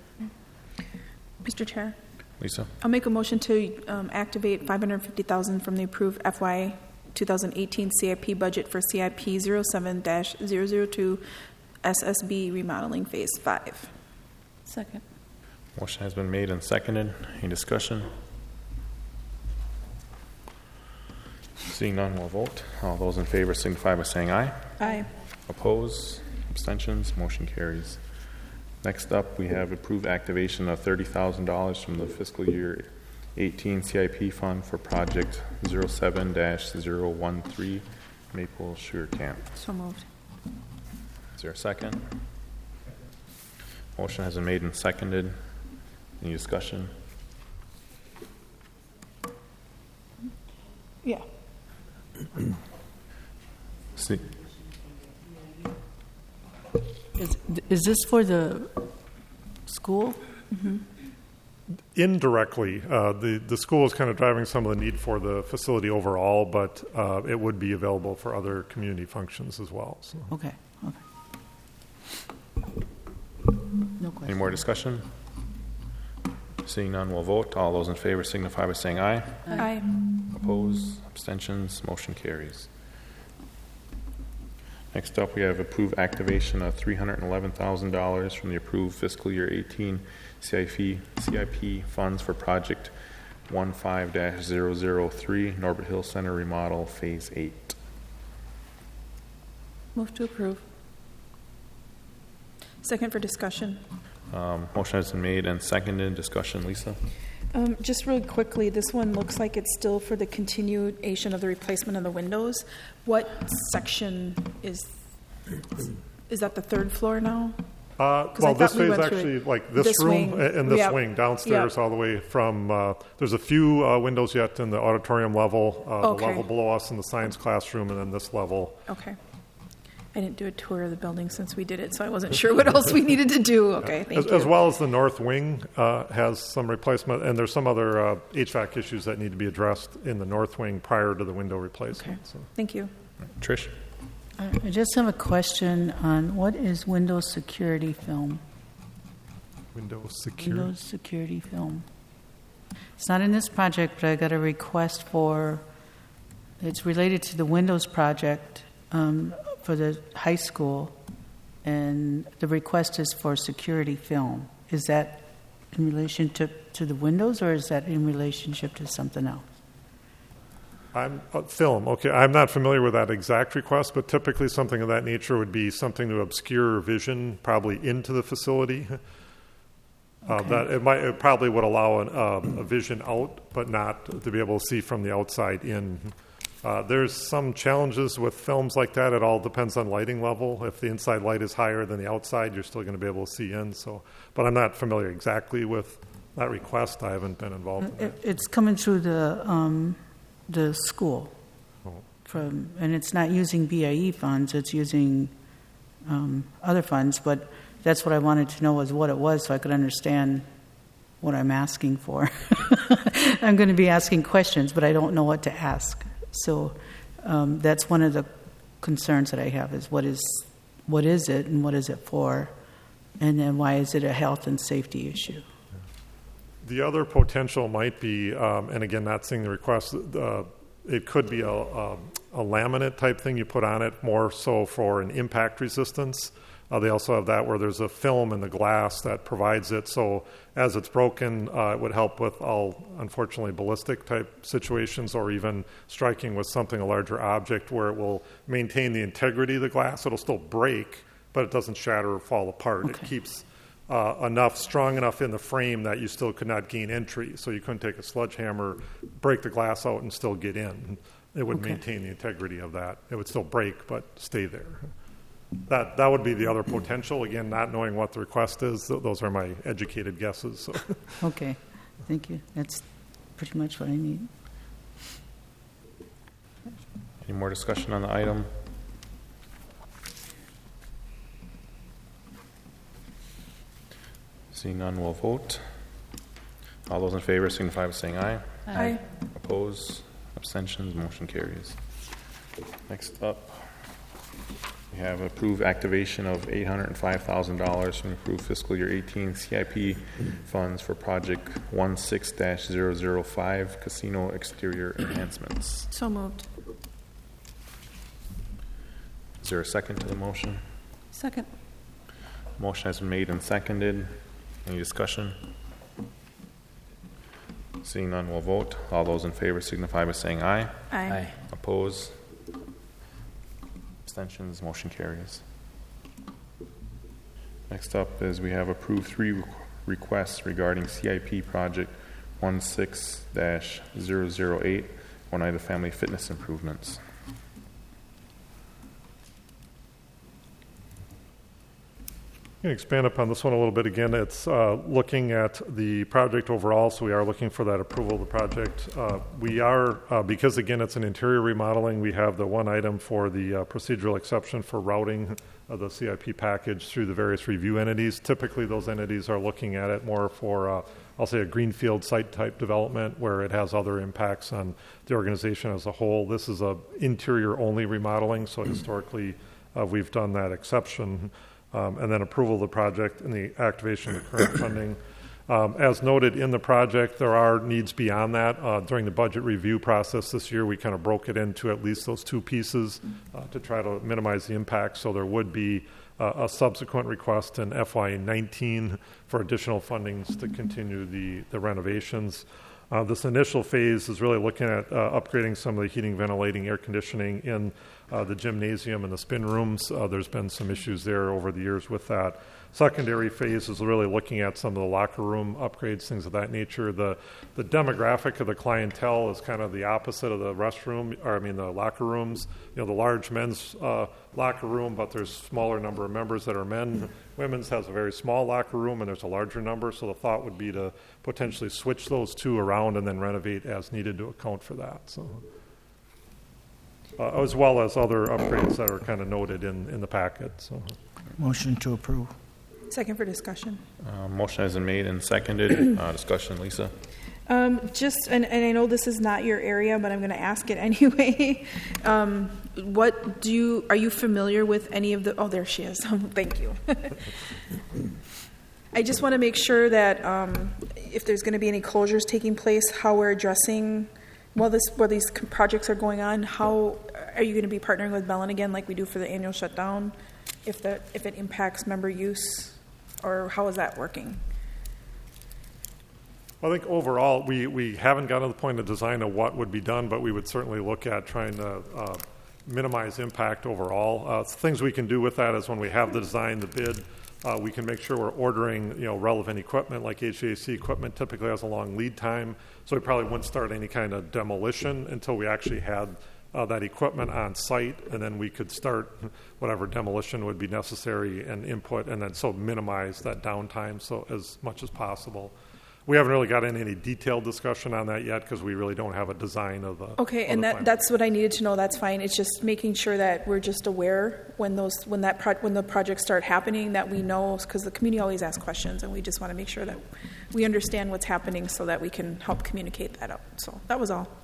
Speaker 4: Mister Chair,
Speaker 1: Lisa?
Speaker 4: I'll make a motion to um, activate five hundred fifty thousand dollars from the approved F Y twenty eighteen C I P budget for C I P zero seven dash zero zero two S S B remodeling phase five.
Speaker 6: Second.
Speaker 1: Motion has been made and seconded. Any discussion? Seeing none, we'll vote. All those in favor signify by saying aye.
Speaker 4: Aye.
Speaker 1: Oppose? Abstentions? Motion carries. Next up, we have approved activation of thirty thousand dollars from the fiscal year eighteen C I P fund for project zero seven dash zero one three Maple Sugar Camp.
Speaker 4: So moved.
Speaker 1: Is there a second? Motion has been made and seconded. Any discussion?
Speaker 4: Yeah.
Speaker 1: See,
Speaker 2: Is, is this for the school?
Speaker 9: Indirectly, uh, the, the school is kind of driving some of the need for the facility overall, but uh, it would be available for other community functions as well. So.
Speaker 2: Okay, okay. No question.
Speaker 1: any more discussion? Seeing none, we'll vote. All those in favor signify by saying aye.
Speaker 4: Aye.
Speaker 1: Oppose? Abstentions? Motion carries. Next up, we have approved activation of three hundred eleven thousand dollars from the approved fiscal year eighteen C I P, C I P funds for project fifteen dash zero zero three Norbert Hill Center remodel phase eight.
Speaker 6: Move to approve.
Speaker 4: Second for discussion.
Speaker 1: Um, motion has been made and seconded. Discussion, Lisa?
Speaker 4: Um, just really quickly, this one looks like it's still for the continuation of the replacement of the windows. What section is, is that the third floor now?
Speaker 9: Uh,
Speaker 4: 'Cause I
Speaker 9: well,
Speaker 4: thought
Speaker 9: this
Speaker 4: we
Speaker 9: way is
Speaker 4: went through
Speaker 9: actually
Speaker 4: it.
Speaker 9: like this,
Speaker 4: This
Speaker 9: room
Speaker 4: wing.
Speaker 9: and this
Speaker 4: Yeah.
Speaker 9: wing downstairs
Speaker 4: Yeah.
Speaker 9: all the way from, uh, there's a few uh, windows yet in the auditorium level, uh,
Speaker 4: Okay.
Speaker 9: the level below us in the science classroom, and then this level.
Speaker 4: Okay. I didn't do a tour of the building since we did it, so I wasn't sure what else we needed to do. Okay, thank
Speaker 9: as,
Speaker 4: you.
Speaker 9: as well as the north wing uh, has some replacement, and there's some other uh, H V A C issues that need to be addressed in the north wing prior to the window replacement.
Speaker 4: Okay.
Speaker 9: So.
Speaker 4: Thank you.
Speaker 1: Trish?
Speaker 2: I I just have a question on what is Windows security film?
Speaker 9: Windows security.
Speaker 2: Windows security film. It's not in this project, but I got a request for, it's related to the Windows project um, for the high school, and the request is for security film. Is that in relation to, to the Windows, or is that in relationship to something else?
Speaker 9: I'm uh, film. Okay, I'm not familiar with that exact request, but typically something of that nature would be something to obscure vision, probably into the facility. Uh,
Speaker 2: Okay.
Speaker 9: That it might, it probably would allow an, um, a vision out, but not to be able to see from the outside in. Uh, there's some challenges with films like that. It all depends on lighting level. If the inside light is higher than the outside, you're still going to be able to see in. So, but I'm not familiar exactly with that request. I haven't been involved in that.
Speaker 2: It, it's coming through the um, the school,
Speaker 9: Oh.
Speaker 2: from, and it's not using B I E funds. It's using um, other funds. But that's what I wanted to know was what it was, so I could understand what I'm asking for. I'm going to be asking questions, but I don't know what to ask. So um, that's one of the concerns that I have: is what is what is it, and what is it for, and then why is it a health and safety issue?
Speaker 9: The other potential might be, um, and again, not seeing the request, uh, it could be a, a, a laminate type thing you put on it, more so for an impact resistance. Uh, they also have that where there's a film in the glass that provides it. So as it's broken, uh, it would help with all, unfortunately, ballistic type situations, or even striking with something, a larger object, where it will maintain the integrity of the glass. It'll still break, but it doesn't shatter or fall apart.
Speaker 2: Okay.
Speaker 9: It keeps uh, enough, strong enough in the frame that you still could not gain entry. So you couldn't take a sledgehammer, break the glass out, and still get in. It would
Speaker 2: Okay.
Speaker 9: maintain the integrity of that. It would still break, but stay there. That that would be the other potential. Again, not knowing what the request is, th- those are my educated guesses. So.
Speaker 2: Okay, thank you. That's pretty much what I need.
Speaker 1: Any more discussion on the item? Seeing none, we'll vote. All those in favor signify by saying aye.
Speaker 4: Aye.
Speaker 1: Oppose? Abstentions? Motion carries. Next up, We have approved activation of eight hundred five thousand dollars from approved fiscal year eighteen C I P funds for project one six dash zero zero five casino exterior enhancements.
Speaker 4: So moved.
Speaker 1: Is there a second to the motion?
Speaker 6: Second.
Speaker 1: Motion has been made and seconded. Any discussion? Seeing none, we'll vote. All those in favor signify by saying aye.
Speaker 4: Aye.
Speaker 1: Oppose? Abstentions? Motion carries. Next up is we have approved three requ- requests regarding C I P project one six dash zero zero eight, Oneida Family Fitness Improvements.
Speaker 9: I'm going to expand upon this one a little bit again. It's uh, looking at the project overall, so we are looking for that approval of the project. Uh, we are, uh, because again it's an interior remodeling, we have the one item for the uh, procedural exception for routing of the C I P package through the various review entities. Typically those entities are looking at it more for, uh, I'll say, a greenfield site type development where it has other impacts on the organization as a whole. This is a interior only remodeling, so historically uh, we've done that exception. Um, and then approval of the project and the activation of the current funding. Um, as noted in the project, there are needs beyond that. Uh, during the budget review process this year, we kind of broke it into at least those two pieces uh, to try to minimize the impact. So there would be uh, a subsequent request in F Y nineteen for additional fundings to continue the, the renovations. Uh, this initial phase is really looking at uh, upgrading some of the heating, ventilating, air conditioning in uh, the gymnasium and the spin rooms. Uh, there's been some issues there over the years with that. Secondary phase is really looking at some of the locker room upgrades, things of that nature. The the demographic of the clientele is kind of the opposite of the restroom, or I mean the locker rooms. You know, the large men's uh, locker room, but there's smaller number of members that are men. Women's has a very small locker room, and there's a larger number. So the thought would be to potentially switch those two around and then renovate as needed to account for that. So, uh, as well as other upgrades that are kind of noted in, in the packet. So,
Speaker 10: Motion to approve.
Speaker 4: Second for discussion.
Speaker 1: Uh, motion has been made and seconded. Uh, discussion, Lisa.
Speaker 4: Um, just, and, and I know this is not your area, but I'm going to ask it anyway. um, what do you, are you familiar with any of the, oh, there she is. Thank you. I just want to make sure that um, if there's going to be any closures taking place, how we're addressing, while, this, while these projects are going on, how are you going to be partnering with Bellin again like we do for the annual shutdown, if, that, if it impacts member use, or how is that working?
Speaker 9: I think overall, we, we haven't gotten to the point of design of what would be done, but we would certainly look at trying to uh, minimize impact overall. Uh, things we can do with that is when we have the design, the bid, uh, we can make sure we're ordering, you know, relevant equipment, like H V A C equipment typically has a long lead time, so we probably wouldn't start any kind of demolition until we actually had uh, that equipment on site, and then we could start whatever demolition would be necessary and input, and then so minimize that downtime so as much as possible. We haven't really got into any detailed discussion on that yet because we really don't have a design of the.
Speaker 4: Okay,
Speaker 9: of
Speaker 4: and
Speaker 9: the
Speaker 4: that,
Speaker 9: final.
Speaker 4: that's what I needed to know. That's fine. It's just making sure that we're just aware when those when that pro, when the projects start happening, that we know, because the community always asks questions, and we just want to make sure that we understand what's happening so that we can help communicate that out. So that was all.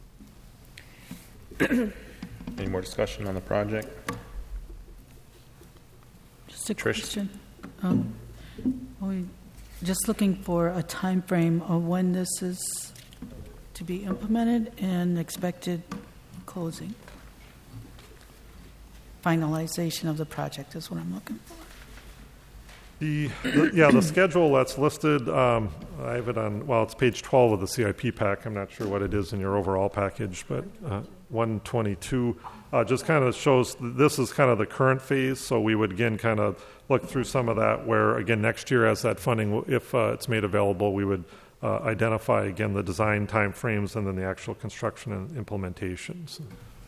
Speaker 1: Okay. Any more discussion on the project?
Speaker 2: Just a
Speaker 1: Trish?
Speaker 2: question. Um, are we just looking for a time frame of when this is to be implemented and expected closing. Finalization of the project is what I'm looking for.
Speaker 9: The, the yeah, the schedule that's listed, um, I have it on, well, it's page twelve of the C I P pack. I'm not sure what it is in your overall package, but uh, one twenty-two uh, just kind of shows this is kind of the current phase. So we would, again, kind of look through some of that where, again, next year as that funding, if uh, it's made available, we would uh, identify, again, the design time frames and then the actual construction and implementation. So.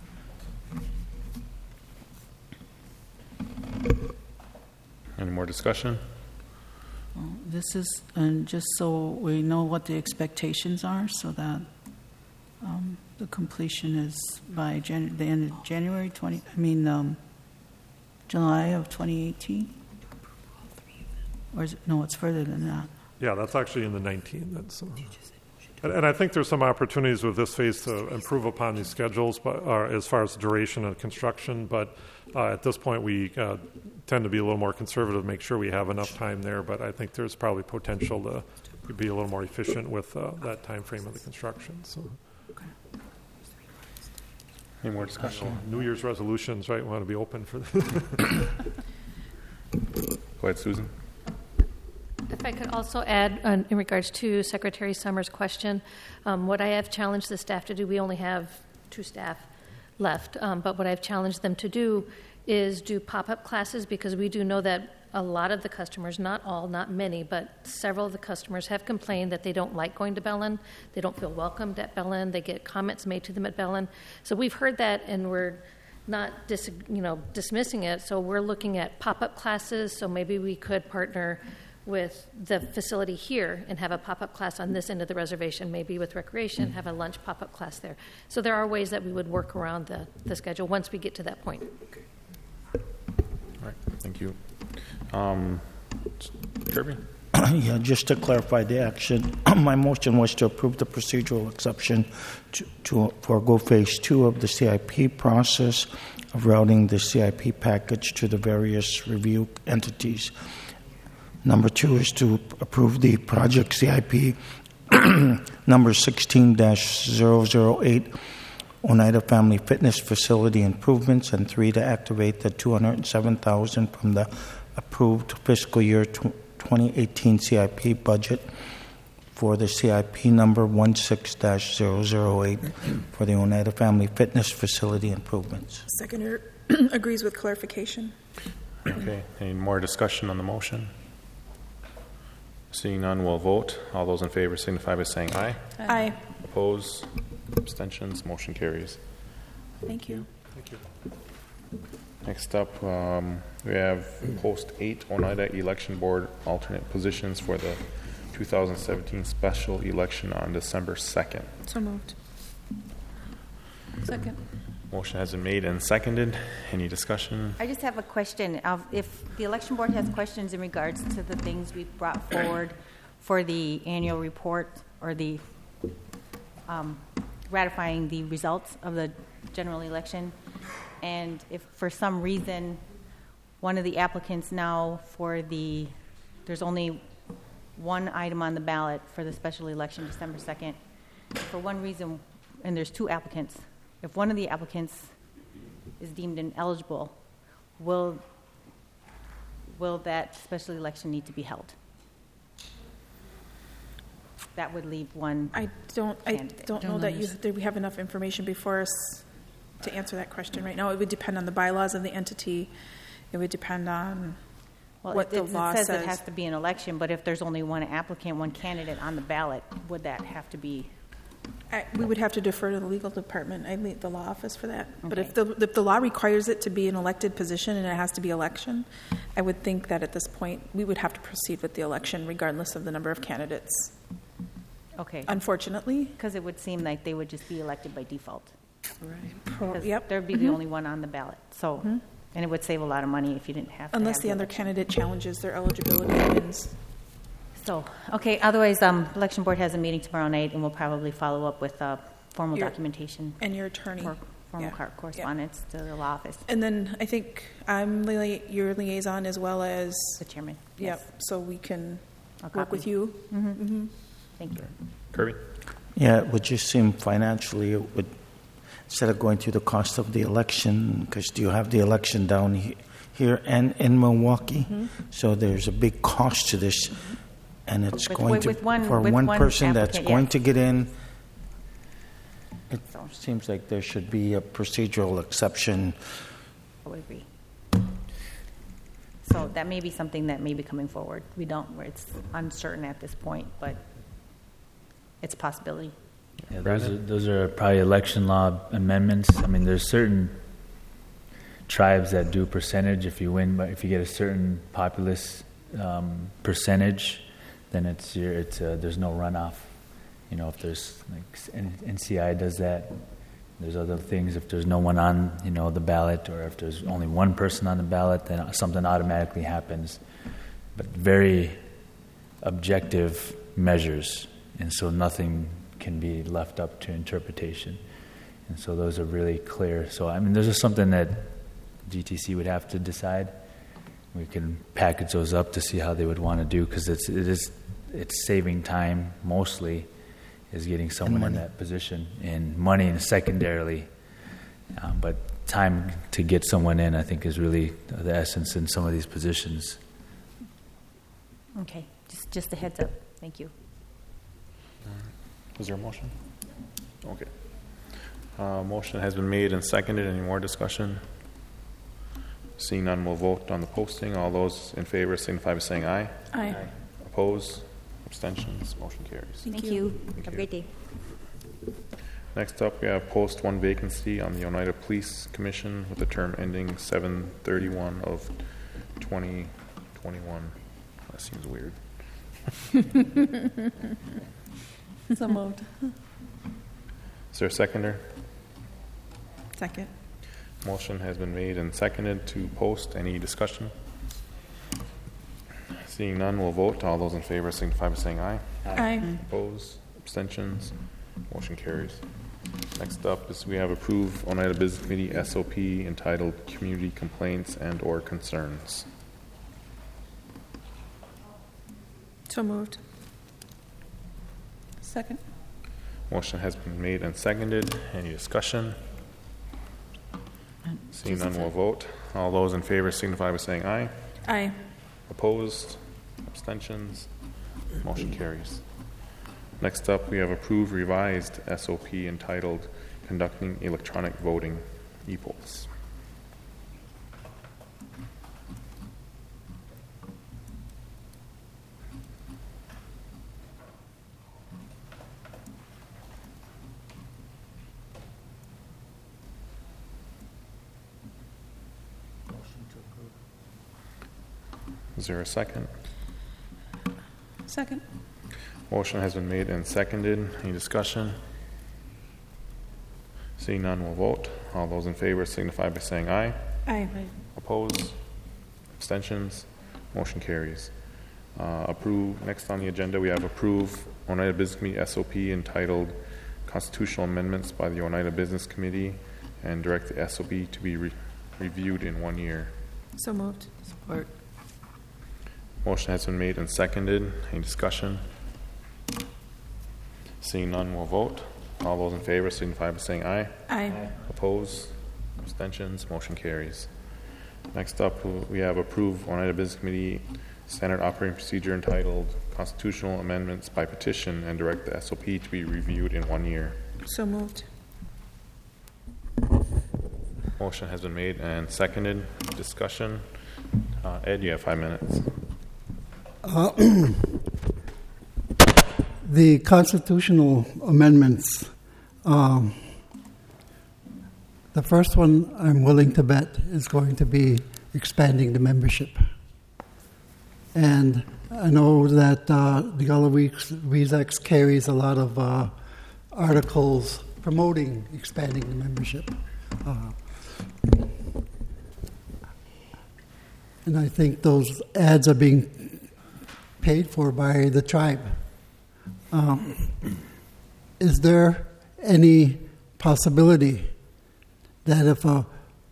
Speaker 1: Any more discussion?
Speaker 2: Well, this is and just so we know what the expectations are, so that um, the completion is by Jan- the end of January twenty. I mean, um, July of twenty eighteen. Or is it? No, it's further than that.
Speaker 9: Yeah, that's actually in the nineteen. That's. Uh, And, and I think there's some opportunities with this phase to improve upon these schedules, but uh, as far as duration of construction. But uh, at this point, we uh, tend to be a little more conservative, make sure we have enough time there. But I think there's probably potential to, to be a little more efficient with uh, that time frame of the construction. So.
Speaker 1: Any more discussion?
Speaker 9: New Year's resolutions, right? We want to be open for.
Speaker 1: Go ahead, Susan.
Speaker 12: If I could also add, uh, in regards to Secretary Summers' question, um, what I have challenged the staff to do, we only have two staff left, um, but what I've challenged them to do is do pop-up classes, because we do know that a lot of the customers, not all, not many, but several of the customers have complained that they don't like going to Bellin. They don't feel welcomed at Bellin. They get comments made to them at Bellin. So we've heard that, and we're not dis- you know, dismissing it. So we're looking at pop-up classes, so maybe we could partner with the facility here and have a pop-up class on this end of the reservation, maybe with recreation, have a lunch pop-up class there. So there are ways that we would work around the, the schedule once we get to that point.
Speaker 1: Okay. All right, thank you. Um, Kirby?
Speaker 10: Yeah, just to clarify the action, my motion was to approve the procedural exception to, to for go phase two of the C I P process of routing the C I P package to the various review entities. Number two is to approve the project C I P number sixteen dash zero zero eight, Oneida Family Fitness Facility Improvements, and three, to activate the two hundred seven thousand dollars from the approved fiscal year twenty eighteen C I P budget for the C I P number sixteen dash zero zero eight for the Oneida Family Fitness Facility Improvements.
Speaker 4: Seconder agrees with clarification.
Speaker 1: Okay, any more discussion on the motion? Seeing none, we'll vote. All those in favor signify by saying aye.
Speaker 4: Aye.
Speaker 1: Opposed? Abstentions? Motion carries.
Speaker 4: Thank you.
Speaker 9: Thank you.
Speaker 1: Next up, um, we have post eight Oneida Election Board alternate positions for the two thousand seventeen special election on December second.
Speaker 4: So moved.
Speaker 6: Second.
Speaker 1: Motion has been made and seconded. Any discussion?
Speaker 13: I just have a question. Of if the election board has questions in regards to the things we've brought forward for the annual report or the um, ratifying the results of the general election, and if for some reason one of the applicants now for the, there's only one item on the ballot for the special election December second, for one reason, and there's two applicants, if one of the applicants is deemed ineligible, will will that special election need to be held? That would leave one.
Speaker 4: I don't. I
Speaker 13: candidate.
Speaker 4: don't know that you that we have enough information before us to answer that question right now. It would depend on the bylaws of the entity. It would depend on
Speaker 13: well,
Speaker 4: what
Speaker 13: it,
Speaker 4: the
Speaker 13: it
Speaker 4: law
Speaker 13: says.
Speaker 4: says.
Speaker 13: It has to be an election, but if there's only one applicant, one candidate on the ballot, would that have to be?
Speaker 4: I, we would have to defer to the legal department. I lead the law office for that.
Speaker 13: Okay.
Speaker 4: But if the if the law requires it to be an elected position and it has to be election, I would think that at this point we would have to proceed with the election regardless of the number of candidates.
Speaker 13: Okay.
Speaker 4: Unfortunately,
Speaker 13: because it would seem like they would just be elected by default.
Speaker 4: Right.
Speaker 13: Because
Speaker 4: Yep.
Speaker 13: there'd be
Speaker 4: Mhm.
Speaker 13: the only one on the ballot. So,
Speaker 4: Mm-hmm.
Speaker 13: and it would save a lot of money if you didn't have to
Speaker 4: unless
Speaker 13: have
Speaker 4: the other
Speaker 13: election.
Speaker 4: candidate challenges their eligibility and wins.
Speaker 13: So, okay. Otherwise, um, election board has a meeting tomorrow night, and we'll probably follow up with uh, formal
Speaker 4: Your-
Speaker 13: documentation
Speaker 4: and your attorney.
Speaker 13: or formal
Speaker 4: Yeah.
Speaker 13: car- correspondence to the law office.
Speaker 4: And then I think I'm lia- your liaison as well as
Speaker 13: the chairman.
Speaker 4: Yep.
Speaker 13: Yes.
Speaker 4: So we can
Speaker 13: I'll
Speaker 4: work
Speaker 13: copy.
Speaker 4: with you.
Speaker 13: Mm-hmm.
Speaker 4: Mm-hmm.
Speaker 13: Thank you.
Speaker 1: Kirby?
Speaker 10: Yeah, it would just seem financially, it would, instead of going through the cost of the election, because you have the election down he, here and in Milwaukee,
Speaker 13: Mm-hmm.
Speaker 10: so there's a big cost to this, mm-hmm. and it's
Speaker 13: With-
Speaker 10: going
Speaker 13: with-
Speaker 10: to,
Speaker 13: with one-
Speaker 10: for
Speaker 13: with
Speaker 10: one
Speaker 13: one
Speaker 10: person that's
Speaker 13: applicant,
Speaker 10: going
Speaker 13: yes.
Speaker 10: to get in, it
Speaker 13: So.
Speaker 10: seems like there should be a procedural exception.
Speaker 13: I would agree. So that may be something that may be coming forward. We don't, it's uncertain at this point, but it's a possibility.
Speaker 5: Yeah, those are, those are probably election law amendments. I mean, there's certain tribes that do percentage. If you win, but if you get a certain populace um, percentage, then it's your, it's uh, there's no runoff. You know, if there's like N C I does that. There's other things. If there's no one on, you know, the ballot, or if there's only one person on the ballot, then something automatically happens. But very objective measures, and so nothing can be left up to interpretation. And so those are really clear. So, I mean, those are something that G T C would have to decide. We can package those up to see how they would want to do, because it's it is it's saving time mostly, is getting someone in that position, and money secondarily. Um, but time to get someone in, I think, is really the essence in some of these positions.
Speaker 13: Okay, just just a heads up. Thank you.
Speaker 1: Was there a motion? Okay. Uh, motion has been made and seconded. Any more discussion? Seeing none, we'll vote on the posting. All those in favor signify by saying aye.
Speaker 4: Aye. Aye.
Speaker 1: Opposed? Abstentions? Motion carries.
Speaker 13: Thank, Thank you. you.
Speaker 1: Thank
Speaker 13: Have
Speaker 1: you.
Speaker 13: a great day.
Speaker 1: Next up, we have post one vacancy on the Oneida Police Commission with the term ending seven thirty-one of twenty twenty-one. That seems weird.
Speaker 6: So moved.
Speaker 1: Is there a seconder?
Speaker 4: Second.
Speaker 1: Motion has been made and seconded to post. Any discussion? Seeing none, we'll vote. All those in favor signify by saying aye.
Speaker 4: Aye. Aye.
Speaker 1: Opposed? Abstentions? Motion carries. Next up is we have approved Oneida Business Committee S O P entitled Community Complaints and or Concerns.
Speaker 4: So moved.
Speaker 6: Second.
Speaker 1: Motion has been made and seconded. Any discussion? Seeing none, we'll vote. All those in favor signify by saying aye.
Speaker 4: Aye.
Speaker 1: Opposed? Abstentions? Motion carries. Next up, we have approved revised S O P entitled Conducting Electronic Voting, E P O L S. Is there a second?
Speaker 6: Second.
Speaker 1: Motion has been made and seconded. Any discussion? Seeing none, we'll vote. All those in favor signify by saying aye.
Speaker 4: Aye.
Speaker 1: Opposed? Abstentions? Motion carries. Uh, approve. Next on the agenda, we have approve Oneida Business Committee S O P entitled Constitutional Amendments by the Oneida Business Committee, and direct the S O P to be re- reviewed in one year.
Speaker 4: So moved.
Speaker 6: Support.
Speaker 1: Motion has been made and seconded. Any discussion? Seeing none, we'll vote. All those in favor signify by saying aye.
Speaker 4: Aye. Aye.
Speaker 1: Opposed? Abstentions? Motion carries. Next up, we have approved Oneida Business Committee Standard Operating Procedure entitled Constitutional Amendments by Petition, and direct the S O P to be reviewed in one year.
Speaker 4: So moved.
Speaker 1: Motion has been made and seconded. Discussion. Uh, Ed, you have five minutes.
Speaker 11: Uh, the constitutional amendments, um, the first one I'm willing to bet is going to be expanding the membership. And I know that uh, the Gullah Weezex carries a lot of uh, articles promoting expanding the membership. Uh, and I think those ads are being paid for by the tribe. Um, is there any possibility that if a,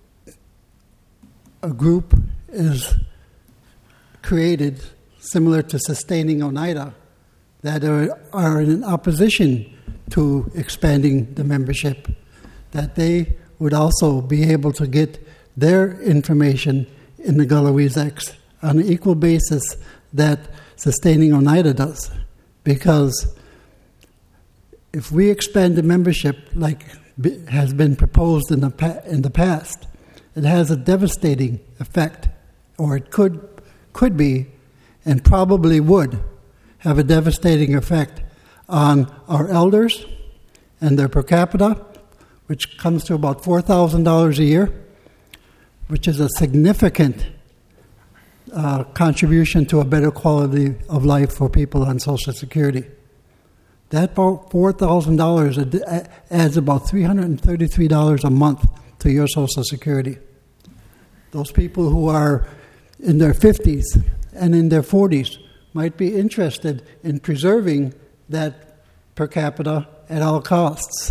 Speaker 11: a group is created similar to Sustaining Oneida that are, are in opposition to expanding the membership, that they would also be able to get their information in the Gullah Weezex on an equal basis that Sustaining Oneida does? Because if we expand the membership like has been proposed in the pa- in the past, it has a devastating effect, or it could could be, and probably would have a devastating effect on our elders and their per capita, which comes to about four thousand dollars a year, which is a significant uh, contribution to a better quality of life for people on Social Security. That four thousand dollars adds about three hundred thirty-three dollars a month to your Social Security. Those people who are in their fifties and in their forties might be interested in preserving that per capita at all costs.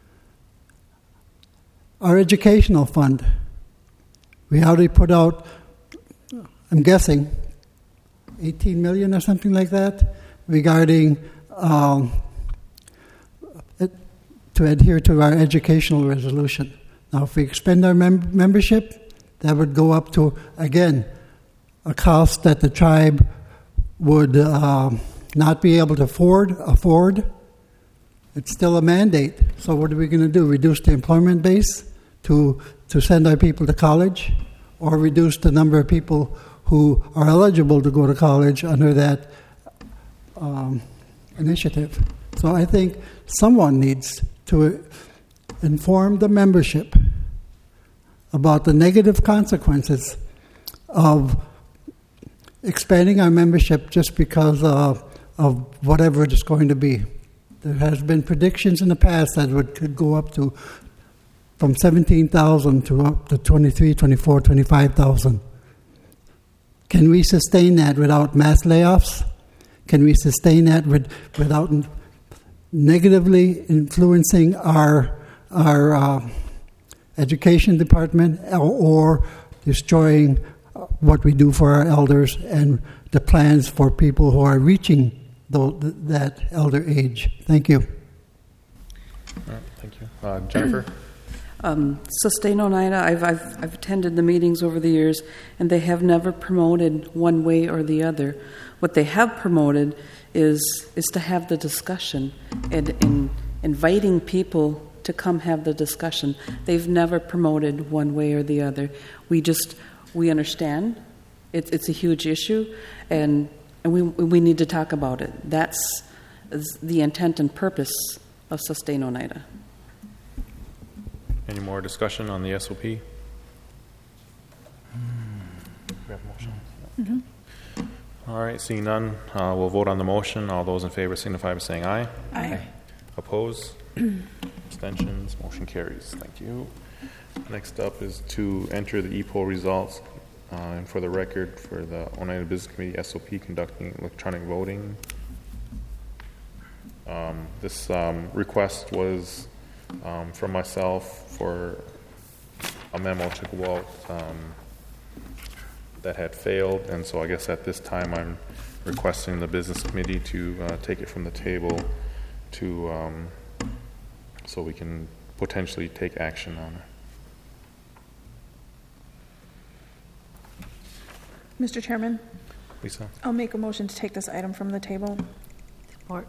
Speaker 11: Our educational fund, we already put out, I'm guessing, eighteen million or something like that, regarding um, it, to adhere to our educational resolution. Now, if we expend our mem- membership, that would go up to, again, a cost that the tribe would uh, not be able to afford, afford. It's still a mandate. So what are we going to do? Reduce the employment base to to send our people to college, or reduce the number of people who are eligible to go to college under that um, initiative? So I think someone needs to inform the membership about the negative consequences of expanding our membership just because uh, of whatever it is going to be. There has been predictions in the past that it could go up to from seventeen thousand to up to twenty-three, twenty-four, twenty-five thousand. Can we sustain that without mass layoffs? Can we sustain that with, without negatively influencing our our uh, education department, or, or destroying what we do for our elders and the plans for people who are reaching the, that elder age? Thank you.
Speaker 1: All right, thank you. Uh, Jennifer?
Speaker 6: Um, Sustain Oneida, I've, I've, I've attended the meetings over the years, and they have never promoted one way or the other. What they have promoted is is to have the discussion and, and inviting people to come have the discussion. They've never promoted one way or the other. We just, we understand it's, it's a huge issue, and, and we, we need to talk about it. That's the intent and purpose of Sustain Oneida.
Speaker 1: Any more discussion on the S O P? We have a motion.
Speaker 4: Mm-hmm.
Speaker 1: All right, seeing none, uh, we'll vote on the motion. All those in favor signify by saying aye.
Speaker 4: Aye.
Speaker 1: Oppose? Abstentions? Motion carries. Thank you. Next up is to enter the E P O results, uh, and for the record, for the Oneida Business Committee S O P conducting electronic voting. Um, this um, request was um, from myself for a memo to go out um, that had failed, and so I guess at this time I'm requesting the business committee to uh, take it from the table to um, so we can potentially take action on it.
Speaker 4: Mister Chairman,
Speaker 1: Lisa?
Speaker 4: I'll make a motion to take this item from the table.
Speaker 12: Support.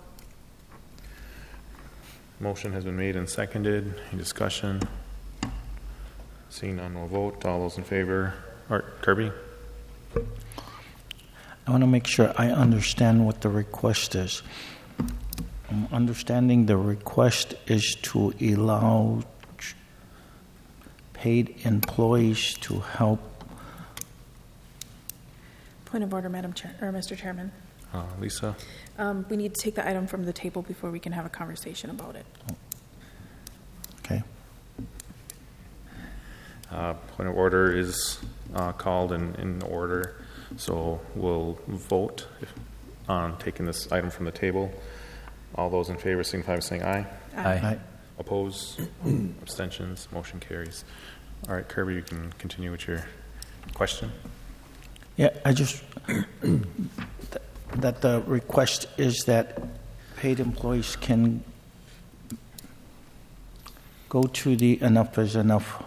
Speaker 1: Motion has been made and seconded. Any discussion? Seeing none, we'll vote. All those in favor? Art Kirby?
Speaker 10: I want to make sure I understand what the request is. I'm understanding the request is to allow paid employees to help.
Speaker 4: Point of order, Madam Chair, or Mister Chairman.
Speaker 1: Uh, Lisa?
Speaker 4: Um, we need to take the item from the table before we can have a conversation about it.
Speaker 10: Okay.
Speaker 1: Uh, point of order is uh, called in, in order, so we'll vote if, on taking this item from the table. All those in favor signify by saying aye.
Speaker 4: Aye.
Speaker 10: Aye.
Speaker 1: Oppose? Abstentions? Motion carries. All right, Kirby, you can continue with your question.
Speaker 10: Yeah, I just that the request is that paid employees can go to the enough is enough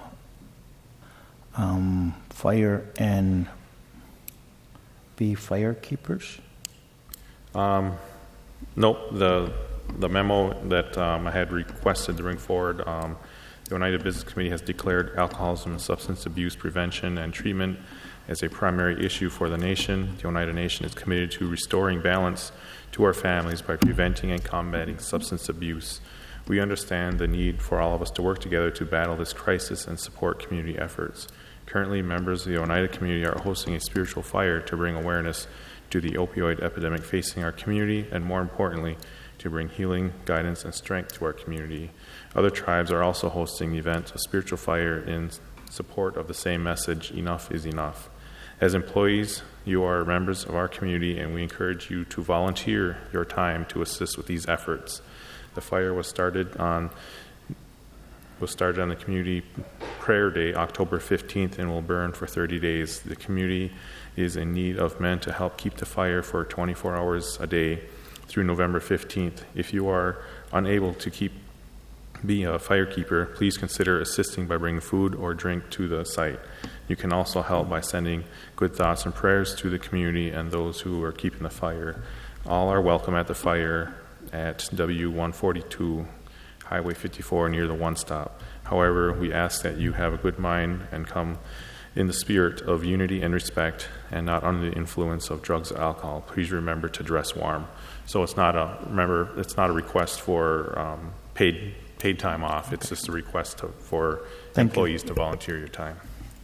Speaker 10: um, fire and be fire keepers.
Speaker 1: Um, nope. The the memo that um, I had requested to bring forward, um, the Oneida Business Committee has declared alcoholism and substance abuse prevention and treatment as a primary issue for the nation. The Oneida Nation is committed to restoring balance to our families by preventing and combating substance abuse. We understand the need for all of us to work together to battle this crisis and support community efforts. Currently, members of the Oneida community are hosting a spiritual fire to bring awareness to the opioid epidemic facing our community, and more importantly, to bring healing, guidance, and strength to our community. Other tribes are also hosting the event, a spiritual fire, in support of the same message, enough is enough. As employees, you are members of our community, and we encourage you to volunteer your time to assist with these efforts. The fire was started on was started on the community prayer day, October fifteenth, and will burn for thirty days. The community is in need of men to help keep the fire for twenty-four hours a day through November fifteenth. If you are unable to keep be a firekeeper, please consider assisting by bringing food or drink to the site. You can also help by sending good thoughts and prayers to the community and those who are keeping the fire. All are welcome at the fire at W one forty-two Highway fifty-four near the One Stop. However, we ask that you have a good mind and come in the spirit of unity and respect and not under the influence of drugs or alcohol. Please remember to dress warm. So it's not a remember it's not a request for um, paid paid time off. It's just a request to, for
Speaker 10: Thank
Speaker 1: employees
Speaker 10: you.
Speaker 1: to volunteer your time.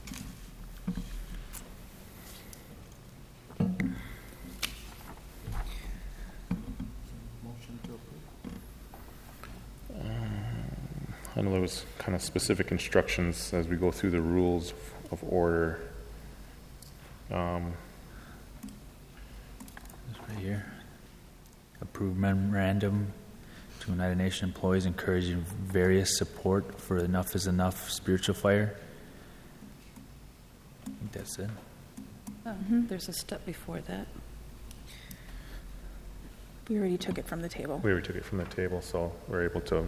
Speaker 1: I know there was kind of specific instructions as we go through the rules of order. Um,
Speaker 5: This right here. Approve memorandum to United Nations employees encouraging various support for Enough is Enough spiritual fire. I think that's it.
Speaker 6: Oh, there's a step before that.
Speaker 4: We already took it from the table.
Speaker 1: we already took it from the table, so we're able to.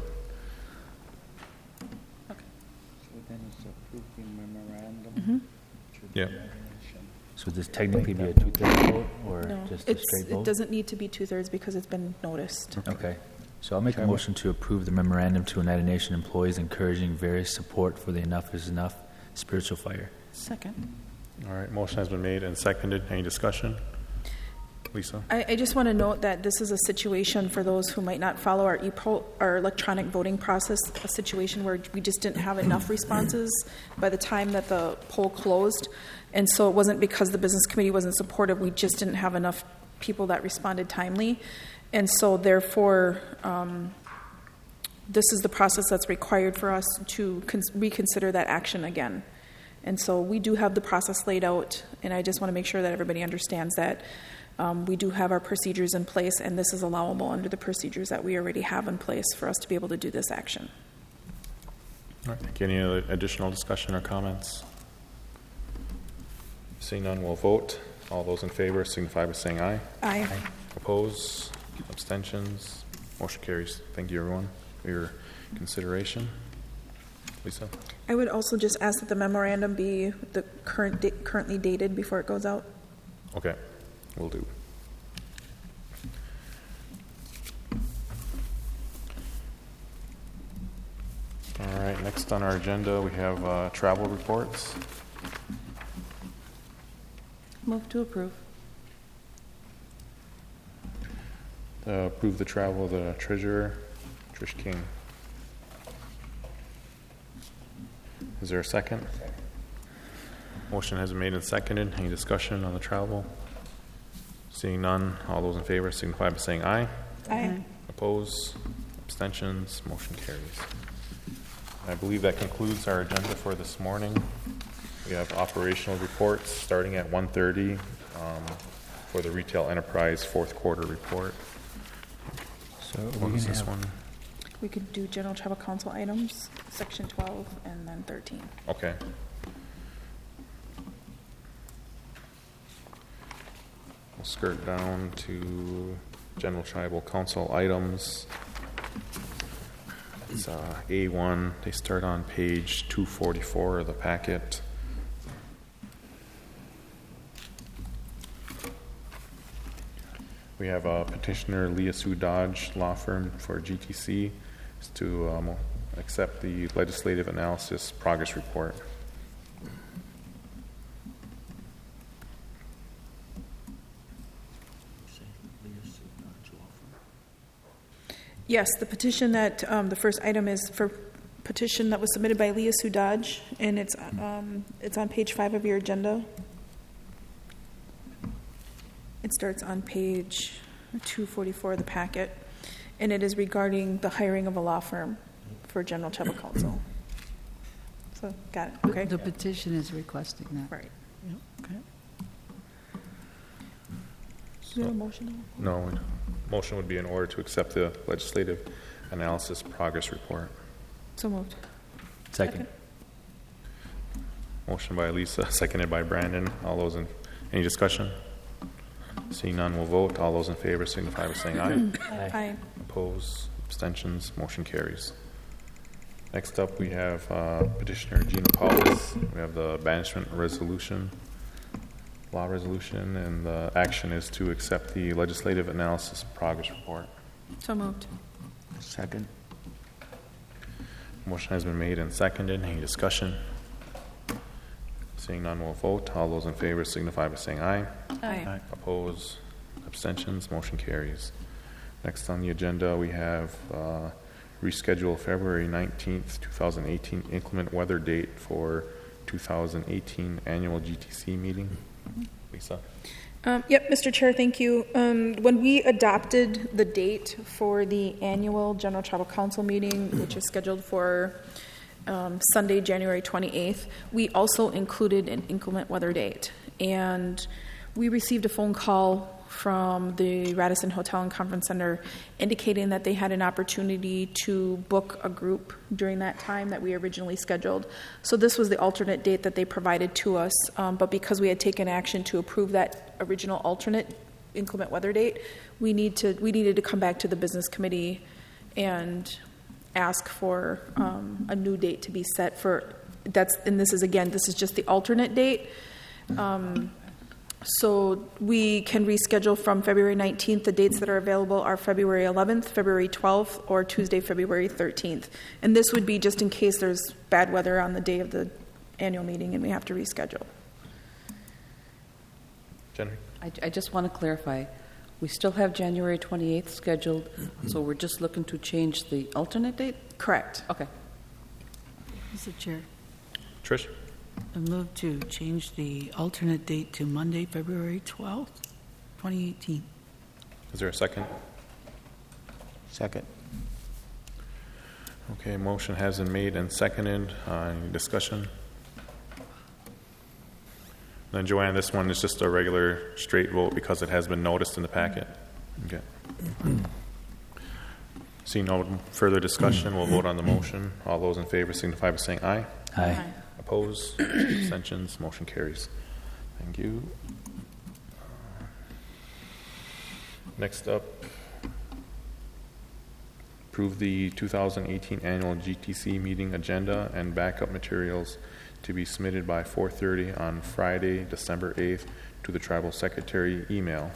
Speaker 3: So then it's approving memorandum.
Speaker 4: Mhm.
Speaker 3: to
Speaker 1: Yeah.
Speaker 3: the nation.
Speaker 5: So would this technically be a two-thirds vote or
Speaker 4: No,
Speaker 5: just a
Speaker 4: it's,
Speaker 5: straight
Speaker 4: it
Speaker 5: vote?
Speaker 4: doesn't need to be two-thirds because it's been noticed.
Speaker 5: Okay. So I'll make a motion to approve the memorandum to United Nations employees encouraging various support for the Enough is Enough spiritual fire.
Speaker 6: Second.
Speaker 1: All right, motion has been made and seconded. Any discussion? Lisa?
Speaker 4: I, I just want to note that this is a situation for those who might not follow our e-poll, our electronic voting process, a situation where we just didn't have enough responses by the time that the poll closed. And so it wasn't because the business committee wasn't supportive, we just didn't have enough people that responded timely. And so therefore, um, this is the process that's required for us to cons- reconsider that action again. And so we do have the process laid out, and I just want to make sure that everybody understands that um, we do have our procedures in place, and this is allowable under the procedures that we already have in place for us to be able to do this action.
Speaker 1: All right, thank you. Any other additional discussion or comments? Seeing none, we'll vote. All those in favor signify by saying aye.
Speaker 4: Aye.
Speaker 1: Oppose? Abstentions? Motion carries. Thank you, everyone, for your consideration. Lisa?
Speaker 4: I would also just ask that the memorandum be the current da- currently dated before it goes out.
Speaker 1: Okay, will do. All right, next on our agenda, we have uh, travel reports.
Speaker 6: Move to approve.
Speaker 1: Uh, approve the travel of the treasurer, Trish King. Is there a second? Motion has been made and seconded. Any discussion on the travel? Seeing none, all those in favor signify by saying aye.
Speaker 4: Aye.
Speaker 1: Oppose? Abstentions? Motion carries. I believe that concludes our agenda for this morning. We have operational reports starting at one thirty um, for the retail enterprise fourth quarter report.
Speaker 5: So
Speaker 1: What is this one?
Speaker 4: We could do general travel council items, section twelve, and then thirteen.
Speaker 1: Okay. We'll skirt down to general tribal council items. It's uh, A one. They start on page two forty-four of the packet. We have uh, petitioner Leah Sue Dodge Law Firm for G T C to um, accept the legislative analysis progress report.
Speaker 4: Yes, the petition that, um, the first item is for petition that was submitted by Leah Sue Dodge, and it's, um, it's on page five of your agenda. It starts on page two forty-four of the packet, and it is regarding the hiring of a law firm for general tribal council. So, got it, okay?
Speaker 2: The petition is requesting that.
Speaker 4: Right.
Speaker 2: Yep, okay.
Speaker 4: Do you have a motion?
Speaker 1: No, motion would be in order to accept the legislative analysis progress report.
Speaker 4: So moved.
Speaker 5: Second.
Speaker 1: Motion by Lisa, seconded by Brandon. All those in, any discussion? Seeing none, we'll vote. All those in favor signify by saying aye.
Speaker 4: Aye.
Speaker 1: Opposed, abstentions, motion carries. Next up, we have uh, petitioner Gina Paulus. We have the banishment resolution, law resolution, and the action is to accept the legislative analysis progress report.
Speaker 4: So moved.
Speaker 10: Second.
Speaker 1: Motion has been made and seconded. Any discussion? Seeing none, we'll vote. All those in favor signify by saying aye.
Speaker 4: Aye.
Speaker 10: Aye.
Speaker 1: Opposed, abstentions, motion carries. Next on the agenda, we have uh, reschedule February nineteenth, twenty eighteen inclement weather date for two thousand eighteen annual G T C meeting. Lisa?
Speaker 4: Um, yep, Mister Chair, thank you. Um, when we adopted the date for the annual General Tribal Council meeting, which is scheduled for um, Sunday, January twenty-eighth, we also included an inclement weather date. And we received a phone call from the Radisson Hotel and Conference Center indicating that they had an opportunity to book a group during that time that we originally scheduled. So this was the alternate date that they provided to us, um, but because we had taken action to approve that original alternate inclement weather date, we need to we needed to come back to the business committee and ask for um, a new date to be set for that's and this is again this is just the alternate date. Um, So we can reschedule from February nineteenth. The dates that are available are February eleventh, February twelfth, or Tuesday, February thirteenth. And this would be just in case there's bad weather on the day of the annual meeting and we have to reschedule.
Speaker 1: Jenny?
Speaker 6: I, I just want to clarify. We still have January twenty-eighth scheduled, so we're just looking to change the alternate date?
Speaker 4: Correct.
Speaker 6: Okay.
Speaker 2: Mister Chair,
Speaker 1: Trish?
Speaker 2: I move to change the alternate date to Monday, February twelfth, twenty eighteen.
Speaker 1: Is there a second?
Speaker 10: Second.
Speaker 1: Okay, motion has been made and seconded. Uh, any discussion? Then Joanne, this one is just a regular straight vote because it has been noticed in the packet. Okay. Seeing no further discussion, we'll vote on the motion. All those in favor signify by saying aye.
Speaker 5: Aye.
Speaker 4: Aye.
Speaker 1: Opposed? Abstentions? Motion carries. Thank you. Next up, approve the two thousand eighteen annual G T C meeting agenda and backup materials to be submitted by four thirty on Friday, December eighth to the tribal secretary email.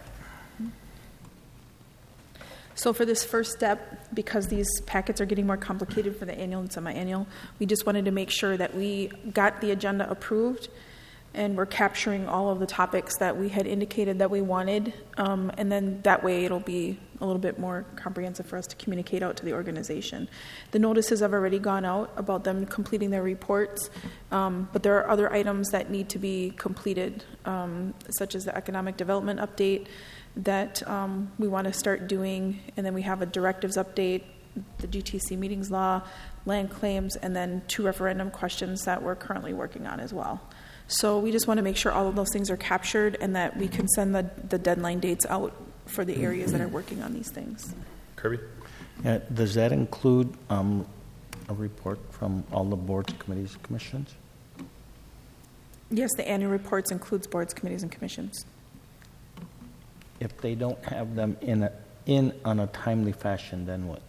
Speaker 4: So for this first step, because these packets are getting more complicated for the annual and semi-annual, we just wanted to make sure that we got the agenda approved and we're capturing all of the topics that we had indicated that we wanted. Um, and then that way it'll be a little bit more comprehensive for us to communicate out to the organization. The notices have already gone out about them completing their reports, um, but there are other items that need to be completed, um, such as the economic development update, that um, we want to start doing, and then we have a directives update, the G T C meetings law, land claims, and then two referendum questions that we're currently working on as well. So we just want to make sure all of those things are captured and that we can send the, the deadline dates out for the areas that are working on these things.
Speaker 1: Kirby?
Speaker 10: Yeah, does that include um, a report from all the boards, committees, commissions?
Speaker 4: Yes, the annual reports includes boards, committees, and commissions.
Speaker 10: If they don't have them in a, in on a timely fashion, then what?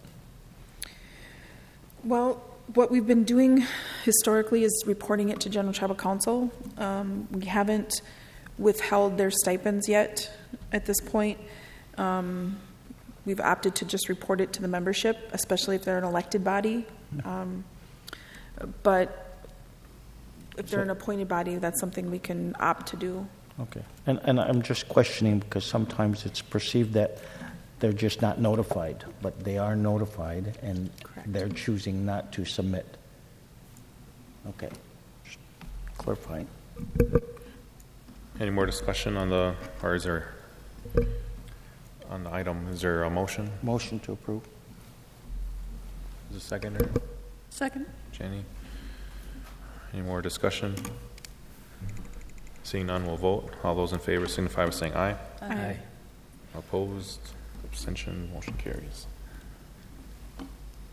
Speaker 4: Well, what we've been doing historically is reporting it to General Tribal Council. Um, we haven't withheld their stipends yet at this point. Um, we've opted to just report it to the membership, especially if they're an elected body. Um, but if they're an appointed body, that's something we can opt to do.
Speaker 10: Okay. And, and I'm just questioning because sometimes it's perceived that they're just not notified, but they are notified and
Speaker 4: Correct.
Speaker 10: They're choosing not to submit. Okay. Just clarifying.
Speaker 1: Any more discussion on the, or is there, on the item, is there a motion?
Speaker 10: Motion to approve.
Speaker 1: Is it second?
Speaker 4: Second.
Speaker 1: Jenny? Any more discussion? Seeing none, we'll vote. All those in favor signify by saying aye.
Speaker 4: Aye.
Speaker 1: Opposed? Abstention? Motion carries.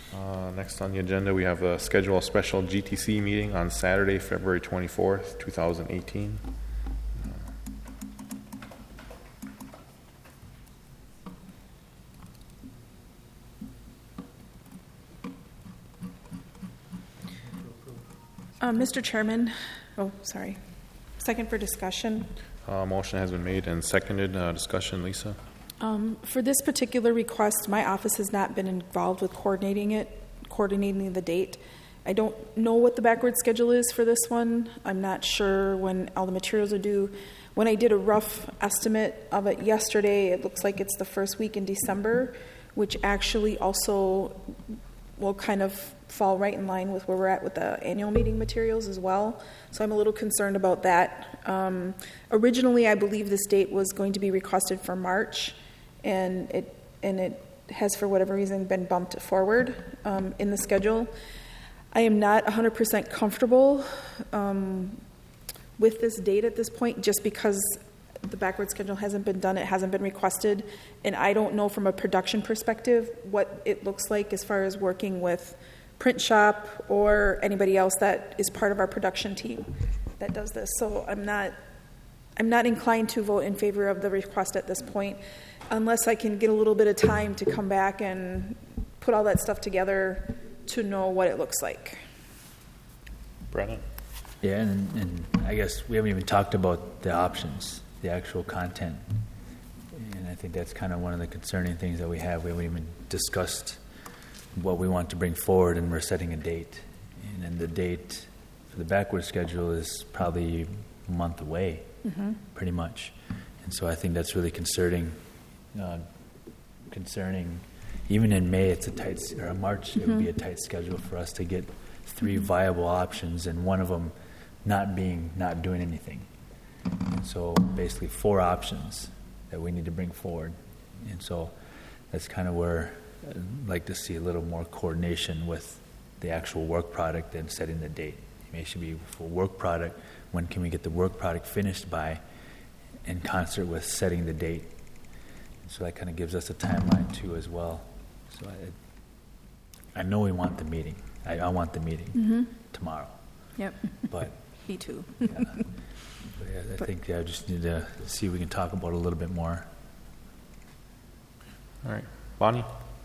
Speaker 1: Uh, next on the agenda, we have a schedule a special G T C meeting on Saturday, February twenty-fourth, two thousand eighteen.
Speaker 4: Uh, Mister Chairman, oh, sorry. Second for discussion.
Speaker 1: Uh, motion has been made and seconded. Uh, discussion, Lisa?
Speaker 4: Um, for this particular request, my office has not been involved with coordinating it, coordinating the date. I don't know what the backward schedule is for this one. I'm not sure when all the materials are due. When I did a rough estimate of it yesterday, it looks like it's the first week in December, which actually also will kind of fall right in line with where we're at with the annual meeting materials as well. So I'm a little concerned about that. Um, originally, I believe this date was going to be requested for March, and it and it has, for whatever reason, been bumped forward um, in the schedule. I am not one hundred percent comfortable um, with this date at this point, just because the backward schedule hasn't been done, it hasn't been requested, and I don't know from a production perspective what it looks like as far as working with print shop or anybody else that is part of our production team that does this. So I'm not I'm not inclined to vote in favor of the request at this point, unless I can get a little bit of time to come back and put all that stuff together to know what it looks like.
Speaker 1: Brennan?
Speaker 5: Yeah, and, and I guess we haven't even talked about the options, the actual content. And I think that's kind of one of the concerning things that we have. We haven't even discussed what we want to bring forward, and we're setting a date. And then the date for the backward schedule is probably a month away, mm-hmm. pretty much. And so I think that's really concerning. Uh, concerning. Even in May, it's a tight, or in March, mm-hmm. it would be a tight schedule for us to get three mm-hmm. viable options, and one of them not being, not doing anything. And so basically four options that we need to bring forward. And so that's kind of where I'd like to see a little more coordination with the actual work product and setting the date. It should be for work product, when can we get the work product finished by, in concert with setting the date. And so that kind of gives us a timeline too as well. So I, I know we want the meeting. I, I want the meeting mm-hmm. tomorrow.
Speaker 4: Yep.
Speaker 5: But
Speaker 4: me too.
Speaker 5: yeah, but yeah, I but, think I just need to see if we can talk about it a little bit more.
Speaker 1: All right, Bonnie.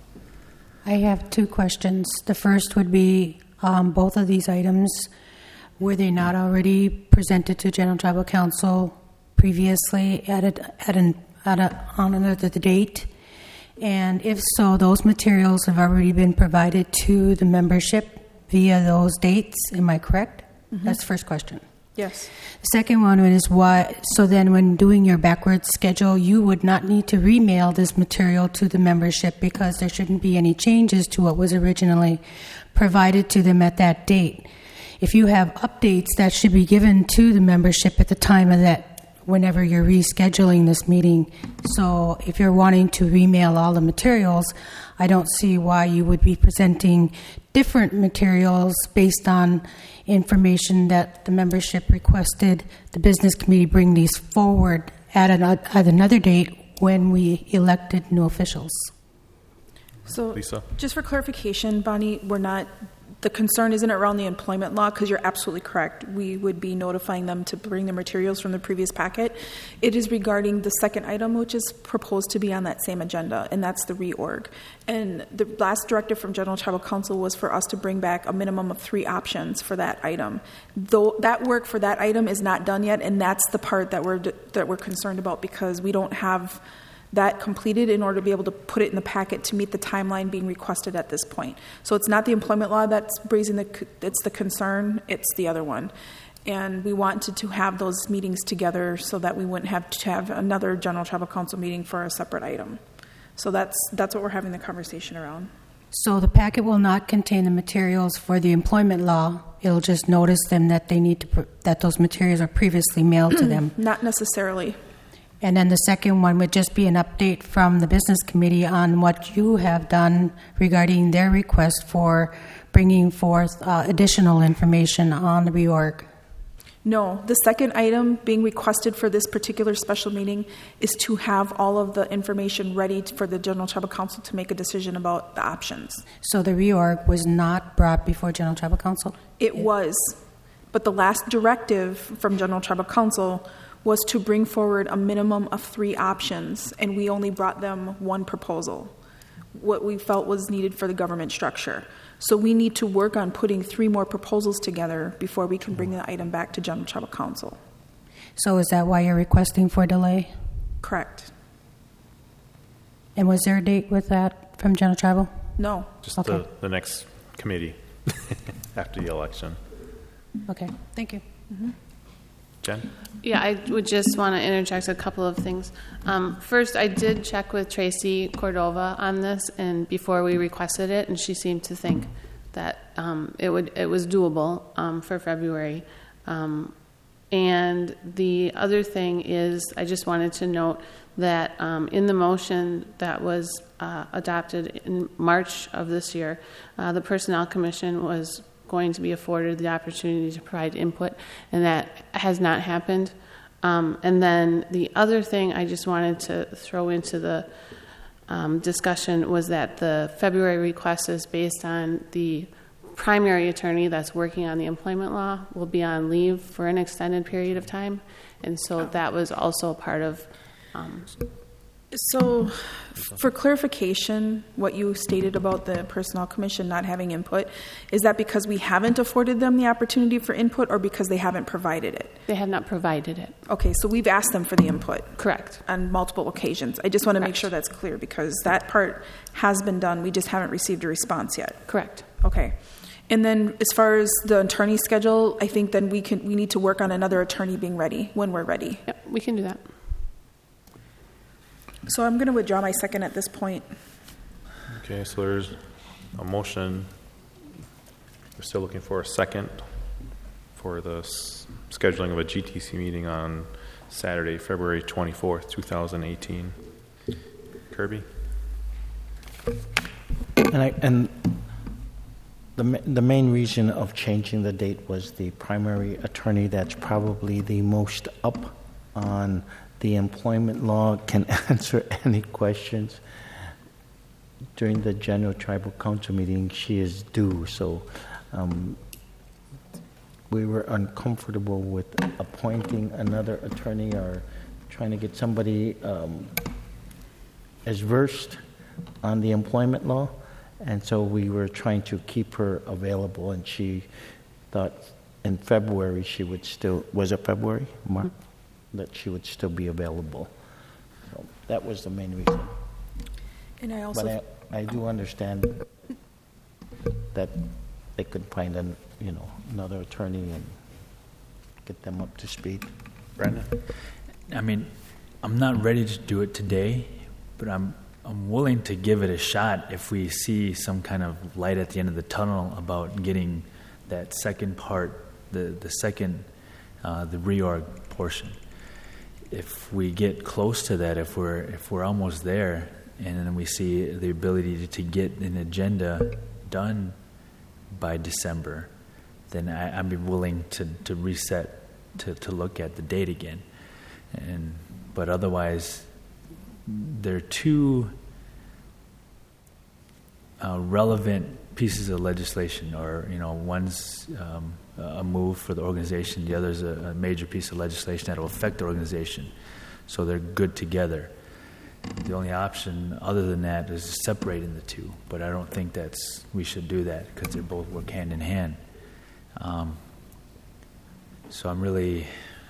Speaker 14: I have two questions. The first would be, um, both of these items, were they not already presented to General Tribal Council previously at a, at an at a, on another date? And if so, those materials have already been provided to the membership via those dates. Am I correct? Mm-hmm. That's the first question.
Speaker 4: Yes.
Speaker 14: The second one is why, so then when doing your backwards schedule, you would not need to remail this material to the membership because there shouldn't be any changes to what was originally provided to them at that date. If you have updates, that should be given to the membership at the time of that, whenever you're rescheduling this meeting. So if you're wanting to remail all the materials, I don't see why you would be presenting different materials based on information that the membership requested the business committee bring these forward at, an, at another date when we elected new officials.
Speaker 4: So,
Speaker 1: Lisa?
Speaker 4: Just for clarification, Bonnie, we're not, the concern isn't around the employment law, because you're absolutely correct. We would be notifying them to bring the materials from the previous packet. It is regarding the second item, which is proposed to be on that same agenda, and that's the reorg. And the last directive from General Tribal Council was for us to bring back a minimum of three options for that item. Though that work for that item is not done yet, and that's the part that we're that we're concerned about, because we don't have that completed in order to be able to put it in the packet to meet the timeline being requested at this point. So it's not the employment law that's raising the, it's the concern, it's the other one. And we wanted to have those meetings together so that we wouldn't have to have another General Tribal Council meeting for a separate item. So that's that's what we're having the conversation around.
Speaker 14: So the packet will not contain the materials for the employment law. It'll just notice them that they need to, that those materials are previously mailed to them.
Speaker 4: Not necessarily.
Speaker 14: And then the second one would just be an update from the business committee on what you have done regarding their request for bringing forth uh, additional information on the reorg.
Speaker 4: No, the second item being requested for this particular special meeting is to have all of the information ready for the General Tribal Council to make a decision about the options.
Speaker 14: So the reorg was not brought before General Tribal Council?
Speaker 4: It was, but the last directive from General Tribal Council was to bring forward a minimum of three options, and we only brought them one proposal, what we felt was needed for the government structure. So we need to work on putting three more proposals together before we can bring the item back to General Tribal Council.
Speaker 14: So is that why you're requesting for delay?
Speaker 4: Correct.
Speaker 14: And was there a date with that from General Tribal?
Speaker 4: No.
Speaker 1: Just
Speaker 14: Okay.
Speaker 1: the, the next committee after the election.
Speaker 14: Okay, thank you.
Speaker 4: Mm-hmm.
Speaker 1: Jen?
Speaker 15: Yeah, I would just want to interject a couple of things. Um, first, I did check with Tracy Cordova on this, and before we requested it, and she seemed to think that um, it would it was doable um, for February. Um, and the other thing is, I just wanted to note that um, in the motion that was uh, adopted in March of this year, uh, the Personnel Commission was going to be afforded the opportunity to provide input, and that has not happened. Um, and then the other thing I just wanted to throw into the um, discussion was that the February request is based on the primary attorney that's working on the employment law will be on leave for an extended period of time, and so that was also part of um,
Speaker 4: So, for clarification, what you stated about the Personnel Commission not having input, is that because we haven't afforded them the opportunity for input or because they haven't provided it?
Speaker 15: They have not provided it.
Speaker 4: Okay, so we've asked them for the input.
Speaker 15: Correct.
Speaker 4: On multiple occasions. I just want to make sure that's clear because that part has been done. We just haven't received a response yet.
Speaker 15: Correct.
Speaker 4: Okay. And then as far as the attorney schedule, I think then we can we need to work on another attorney being ready when we're ready.
Speaker 15: Yep, we can do that.
Speaker 4: So I'm going to withdraw my second at this point.
Speaker 1: Okay, so there's a motion. We're still looking for a second for the s- scheduling of a G T C meeting on Saturday, February twenty-fourth, twenty eighteen. Kirby?
Speaker 10: And I, and the ma- the main reason of changing the date was the primary attorney that's probably the most up on the employment law can answer any questions. During the General Tribal Council meeting, she is due, so um, we were uncomfortable with appointing another attorney or trying to get somebody um, as versed on the employment law, and so we were trying to keep her available, and she thought in February she would still, was it February? March? Mm-hmm. That she would still be available. So that was the main reason.
Speaker 4: And I also,
Speaker 10: but I, I do understand that they could find an, you know, another attorney and get them up to speed.
Speaker 1: Brandon?
Speaker 5: I mean, I'm not ready to do it today, but I'm I'm willing to give it a shot if we see some kind of light at the end of the tunnel about getting that second part, the the second, uh, the reorg portion. If we get close to that, if we're if we're almost there, and then we see the ability to, to get an agenda done by December, then I, I'd be willing to, to reset to, to look at the date again. And but otherwise, there are two uh, relevant pieces of legislation, or you know, one's um, a move for the organization, the other's a, a major piece of legislation that will affect the organization. So they're good together. The only option other than that is separating the two, but I don't think that's we should do that because they both work hand in hand. Um, so I'm really,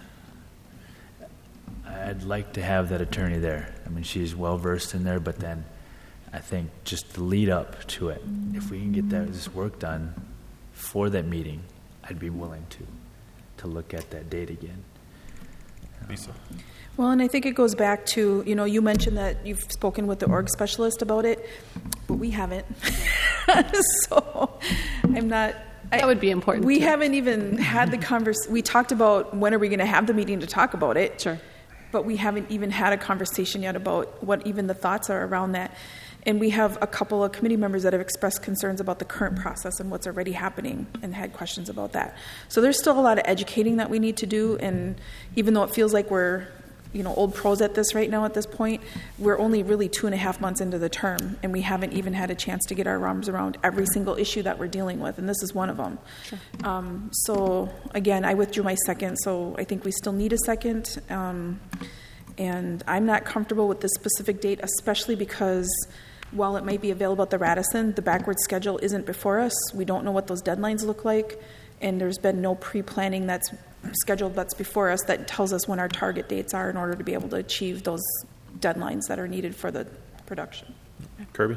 Speaker 5: I'd like to have that attorney there. I mean, she's well versed in there, but then I think just the lead up to it, if we can get that this work done for that meeting, I'd be willing to to look at that date again.
Speaker 1: Lisa?
Speaker 4: well, and I think it goes back to, you know, you mentioned that you've spoken with the org specialist about it, but we haven't. So I'm not.
Speaker 15: That would be important.
Speaker 4: We
Speaker 15: too.
Speaker 4: haven't even had the convers. We talked about when are we going to have the meeting to talk about it.
Speaker 15: Sure.
Speaker 4: But we haven't even had a conversation yet about what even the thoughts are around that. And we have a couple of committee members that have expressed concerns about the current process and what's already happening and had questions about that. So there's still a lot of educating that we need to do, and even though it feels like we're, you know, old pros at this right now at this point, we're only really two and a half months into the term, and we haven't even had a chance to get our arms around every single issue that we're dealing with, and this is one of them.
Speaker 6: Sure.
Speaker 4: Um, so again, I withdrew my second, so I think we still need a second. Um, and I'm not comfortable with this specific date, especially because while it might be available at the Radisson, the backward schedule isn't before us. We don't know what those deadlines look like, and there's been no pre-planning that's scheduled that's before us that tells us when our target dates are in order to be able to achieve those deadlines that are needed for the production.
Speaker 1: Kirby?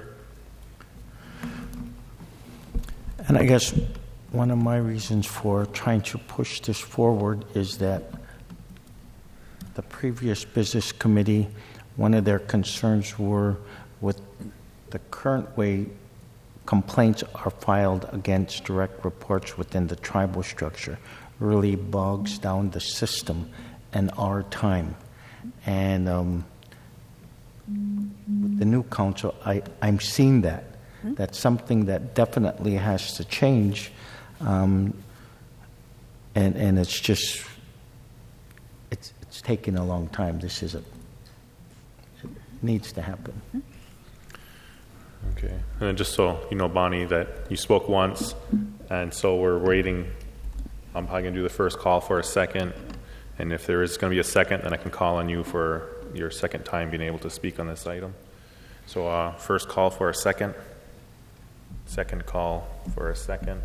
Speaker 10: And I guess one of my reasons for trying to push this forward is that the previous business committee, one of their concerns were with the current way complaints are filed against direct reports within the tribal structure really bogs down the system and our time. And um, with the new council, I, I'm seeing that. Mm-hmm. That's something that definitely has to change. Um, and, and it's just, it's, it's taking a long time. This is a, it needs to happen.
Speaker 4: Mm-hmm.
Speaker 1: Okay. And then just so you know, Bonnie, that you spoke once, and so we're waiting. I'm probably going to do the first call for a second, and if there is going to be a second, then I can call on you for your second time being able to speak on this item. So uh, first call for a second. Second call for a second.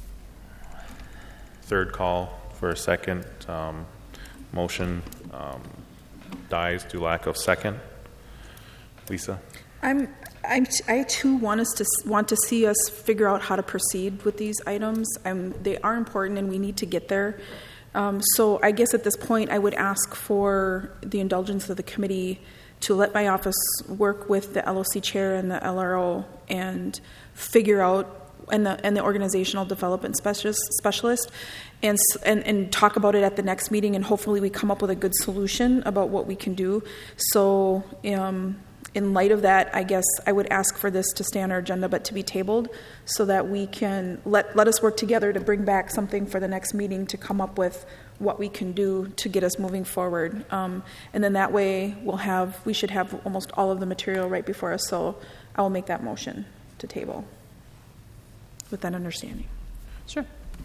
Speaker 1: Third call for a second. Um, motion um, dies due lack of second. Lisa?
Speaker 4: I'm, I'm, I too want us to want to see us figure out how to proceed with these items. I'm, they are important, and we need to get there. Um, so I guess at this point, I would ask for the indulgence of the committee to let my office work with the L O C chair and the L R O and figure out, and the and the organizational development specialist, specialist and, and and talk about it at the next meeting, and hopefully we come up with a good solution about what we can do. So. Um, In light of that, I guess I would ask for this to stay on our agenda but to be tabled so that we can let, let us work together to bring back something for the next meeting to come up with what we can do to get us moving forward. Um, and then that way we'll have, we should have almost all of the material right before us. So I will make that motion to table with that understanding.
Speaker 15: Sure.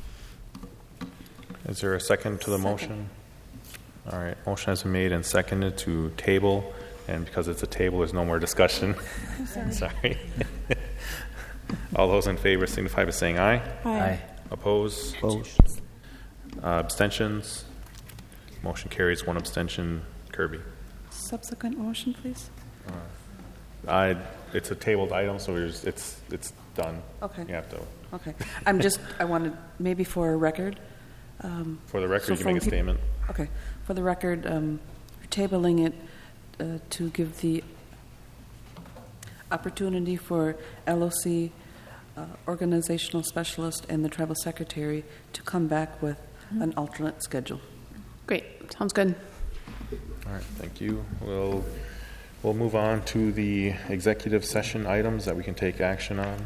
Speaker 1: Is there a second to the second. motion? All right. Motion has been made and seconded to table. And because it's a table, there's no more discussion.
Speaker 4: Sorry.
Speaker 1: Sorry. All those in favor signify by saying aye.
Speaker 4: Aye. Aye.
Speaker 1: Opposed?
Speaker 10: Opposed.
Speaker 1: Uh, abstentions? Motion carries. One abstention. Kirby.
Speaker 4: Subsequent motion, please.
Speaker 1: Uh, I. It's a tabled item, so we're just, it's it's done.
Speaker 6: Okay.
Speaker 1: You have to.
Speaker 6: Okay. I'm just. I wanted maybe for a record. Um,
Speaker 1: for the record,
Speaker 6: so
Speaker 1: you can make a
Speaker 6: peop-
Speaker 1: statement.
Speaker 6: Okay. For the record, um, tabling it. Uh, to give the opportunity for L O C uh, organizational specialist and the tribal secretary to come back with mm-hmm. an alternate schedule.
Speaker 15: Great. Sounds good.
Speaker 1: All right. Thank you. We'll, we'll move on to the executive session items that we can take action on.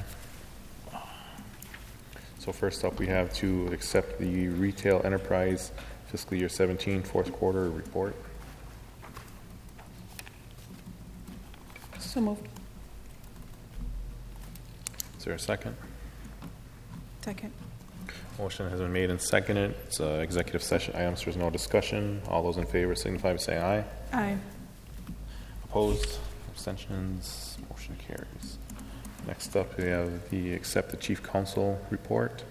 Speaker 1: So first up, we have to accept the retail enterprise fiscal year seventeen fourth quarter report.
Speaker 6: So moved.
Speaker 1: Is there a second?
Speaker 4: Second.
Speaker 1: Motion has been made and seconded. It's an executive session item, so there's no discussion. All those in favor signify by saying aye.
Speaker 4: Aye.
Speaker 1: Opposed? Abstentions? Motion carries. Next up, we have the accept the chief counsel report.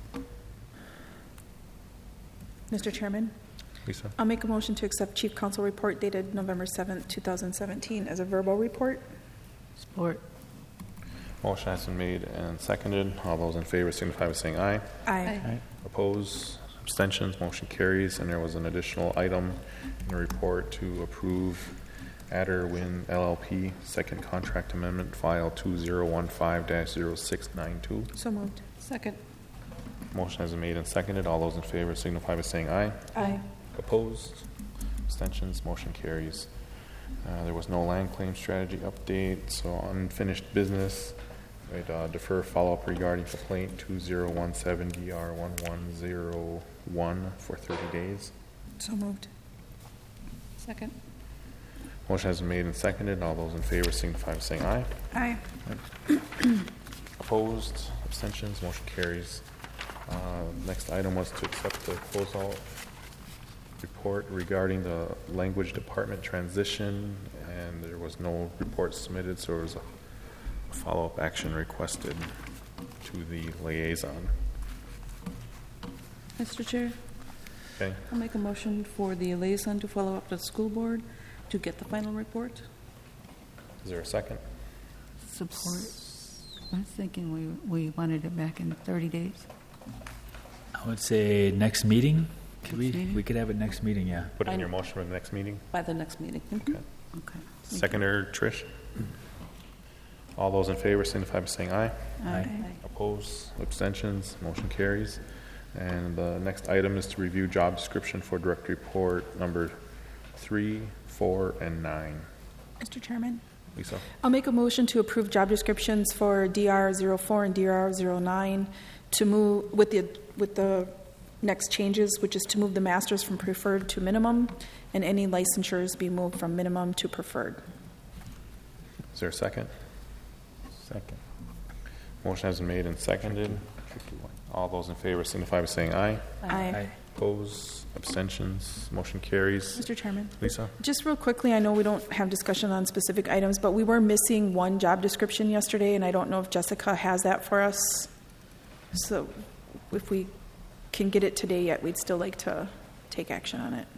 Speaker 4: Mister Chairman?
Speaker 1: Lisa?
Speaker 4: I'll make a motion to accept Chief Counsel report dated November seventh, twenty seventeen as a verbal report.
Speaker 2: Support.
Speaker 1: Motion has been made and seconded. All those in favor signify by saying aye.
Speaker 4: Aye.
Speaker 10: Aye.
Speaker 1: Opposed? Abstentions? Motion carries. And there was an additional item in the report to approve Adder Win L L P second contract amendment file two zero one five dash zero six nine two.
Speaker 4: So moved.
Speaker 6: Second.
Speaker 1: Motion has been made and seconded. All those in favor signify by saying aye.
Speaker 4: Aye.
Speaker 1: Opposed? Abstentions? Motion carries. Uh, there was no land claim strategy update, so unfinished business. I'd uh, defer follow-up regarding complaint two zero one seven D R one one zero one for thirty days.
Speaker 4: So moved. Second.
Speaker 1: Motion has been made and seconded. All those in favor signify by saying aye.
Speaker 4: Aye.
Speaker 1: Opposed? Abstentions? Motion carries. Uh, next item was to accept the closeout report regarding the language department transition, and there was no report submitted, so there was a follow-up action requested to the liaison.
Speaker 6: Mister Chair,
Speaker 1: Okay.
Speaker 6: I'll make a motion for the liaison to follow up to the school board to get the final report.
Speaker 1: Is there a second?
Speaker 2: Support. I was thinking we, we wanted it back in thirty days.
Speaker 5: I would say next meeting. Could we,
Speaker 2: Next meeting?
Speaker 5: we could have it next meeting, yeah.
Speaker 1: Put it in
Speaker 6: I-
Speaker 1: your motion for the next meeting.
Speaker 6: By the next meeting.
Speaker 1: Okay.
Speaker 2: Okay.
Speaker 1: Seconder, Trish? All those in favor signify by saying aye.
Speaker 2: Aye.
Speaker 1: Opposed? Abstentions? Motion carries. And the next item is to review job description for direct report number three, four, and nine.
Speaker 4: Mister Chairman?
Speaker 1: Lisa?
Speaker 4: I'll make a motion to approve job descriptions for D R zero four and D R zero nine to move with the with the next changes, which is to move the masters from preferred to minimum, and any licensures be moved from minimum to preferred.
Speaker 1: Is there a second?
Speaker 7: Second.
Speaker 1: Motion has been made and seconded. All those in favor signify by saying aye.
Speaker 4: Aye.
Speaker 1: Opposed? Abstentions? Motion carries.
Speaker 4: Mister Chairman?
Speaker 1: Lisa?
Speaker 4: Just real quickly, I know we don't have discussion on specific items, but we were missing one job description yesterday, and I don't know if Jessica has that for us. So if we can get it today yet, we'd still like to take action on it.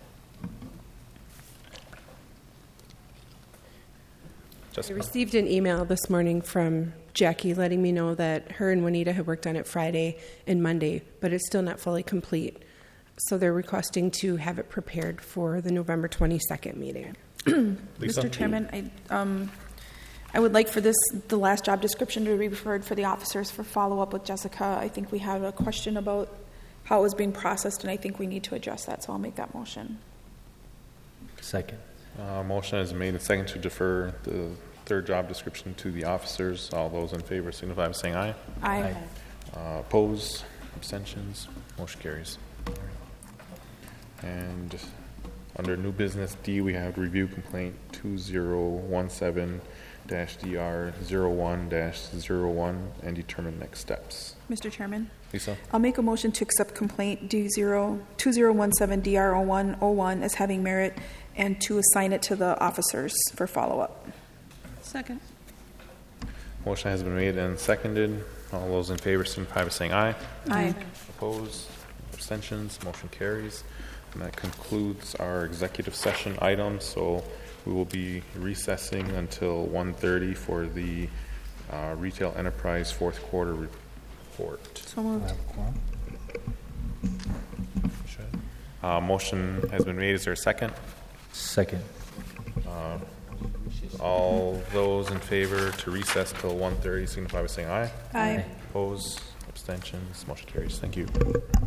Speaker 16: I received an email this morning from Jackie letting me know that her and Juanita had worked on it Friday and Monday, but it's still not fully complete. So they're requesting to have it prepared for the November twenty-second meeting.
Speaker 4: Mister Chairman, I, um, I would like for this, the last job description to be referred for the officers for follow-up with Jessica. I think we have a question about how it was being processed, and I think we need to address that, so I'll make that motion.
Speaker 5: Second.
Speaker 1: Uh, motion is made and seconded to defer the third job description to the officers. All those in favor signify by saying aye.
Speaker 4: Aye. Aye.
Speaker 1: Uh, opposed? Abstentions? Motion carries. And under new business D, we have review complaint two zero one seven D R zero one zero one and determine next steps.
Speaker 4: Mister Chairman?
Speaker 1: Lisa?
Speaker 4: I'll make a motion to accept complaint D zero two zero one seven D R zero one zero one as having merit and to assign it to the officers for follow-up.
Speaker 6: Second.
Speaker 1: Motion has been made and seconded. All those in favor signify by saying aye.
Speaker 4: Aye.
Speaker 1: Opposed? Abstentions? Motion carries. And that concludes our executive session items. So we will be recessing until one thirty for the uh, retail enterprise fourth quarter report.
Speaker 4: So moved.
Speaker 1: Uh, motion has been made. Is there a second?
Speaker 5: Second.
Speaker 1: Uh, all those in favor to recess till one thirty signify by saying aye.
Speaker 4: Aye.
Speaker 1: Opposed? Abstentions? Motion carries. Thank you.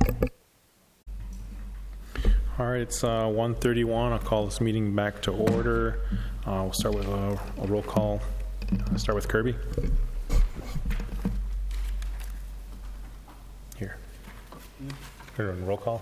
Speaker 1: All right, it's uh, one thirty-one. I'll call this meeting back to order. Uh, we'll start with a, a roll call. I'll start with Kirby. Here. Here, roll call.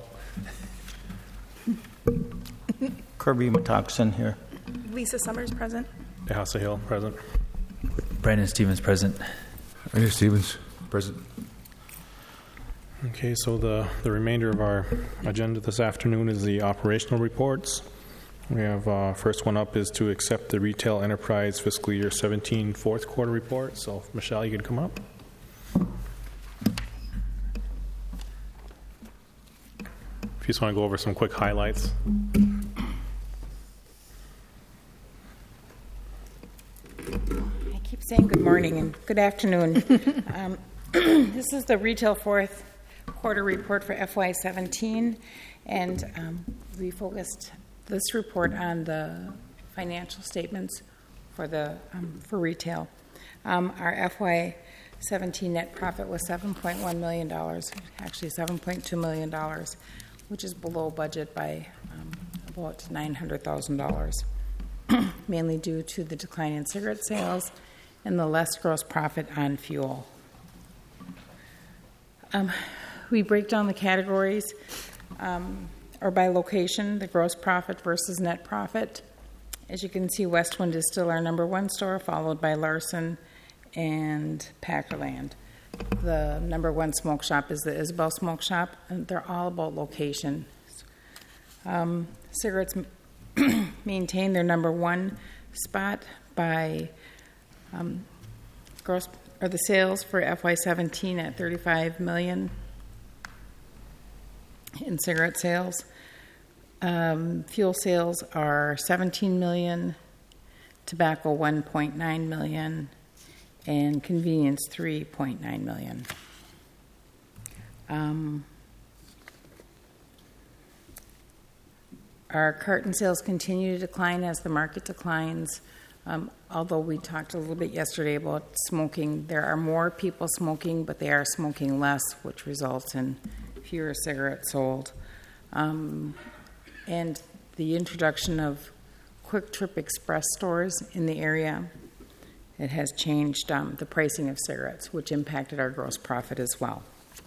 Speaker 10: Kirby Metoxen here.
Speaker 4: Lisa Summers, present.
Speaker 1: DeHasa Hill, present.
Speaker 5: Brandon Stevens, present.
Speaker 17: Randy Stevens, present.
Speaker 1: Okay, so the, the remainder of our agenda this afternoon is the operational reports. We have, uh, first one up is to accept the retail enterprise fiscal year seventeen fourth quarter report. So, Michelle, you can come up. If you just want to go over some quick highlights.
Speaker 18: I keep saying good morning and good afternoon. um, this is the retail fourth quarter report for F Y seventeen, and um, we focused this report on the financial statements for the um, for retail. Um, our F Y seventeen net profit was seven point one million dollars, actually seven point two million dollars, which is below budget by um, about nine hundred thousand dollars. mainly due to the decline in cigarette sales and the less gross profit on fuel. Um, we break down the categories um, or by location, the gross profit versus net profit. As you can see, Westwind is still our number one store, followed by Larson and Packerland. The number one smoke shop is the Isabel Smoke Shop, and they're all about location. Um, cigarettes maintain their number one spot by um, gross or the sales for F Y seventeen at thirty-five million in cigarette sales. Um, fuel sales are seventeen million, tobacco one point nine million, and convenience three point nine million. Um, our carton sales continue to decline as the market declines. Um, although we talked a little bit yesterday about smoking, there are more people smoking, but they are smoking less, which results in fewer cigarettes sold. Um, and the introduction of Quick Trip Express stores in the area, it has changed um, the pricing of cigarettes, which impacted our gross profit as well.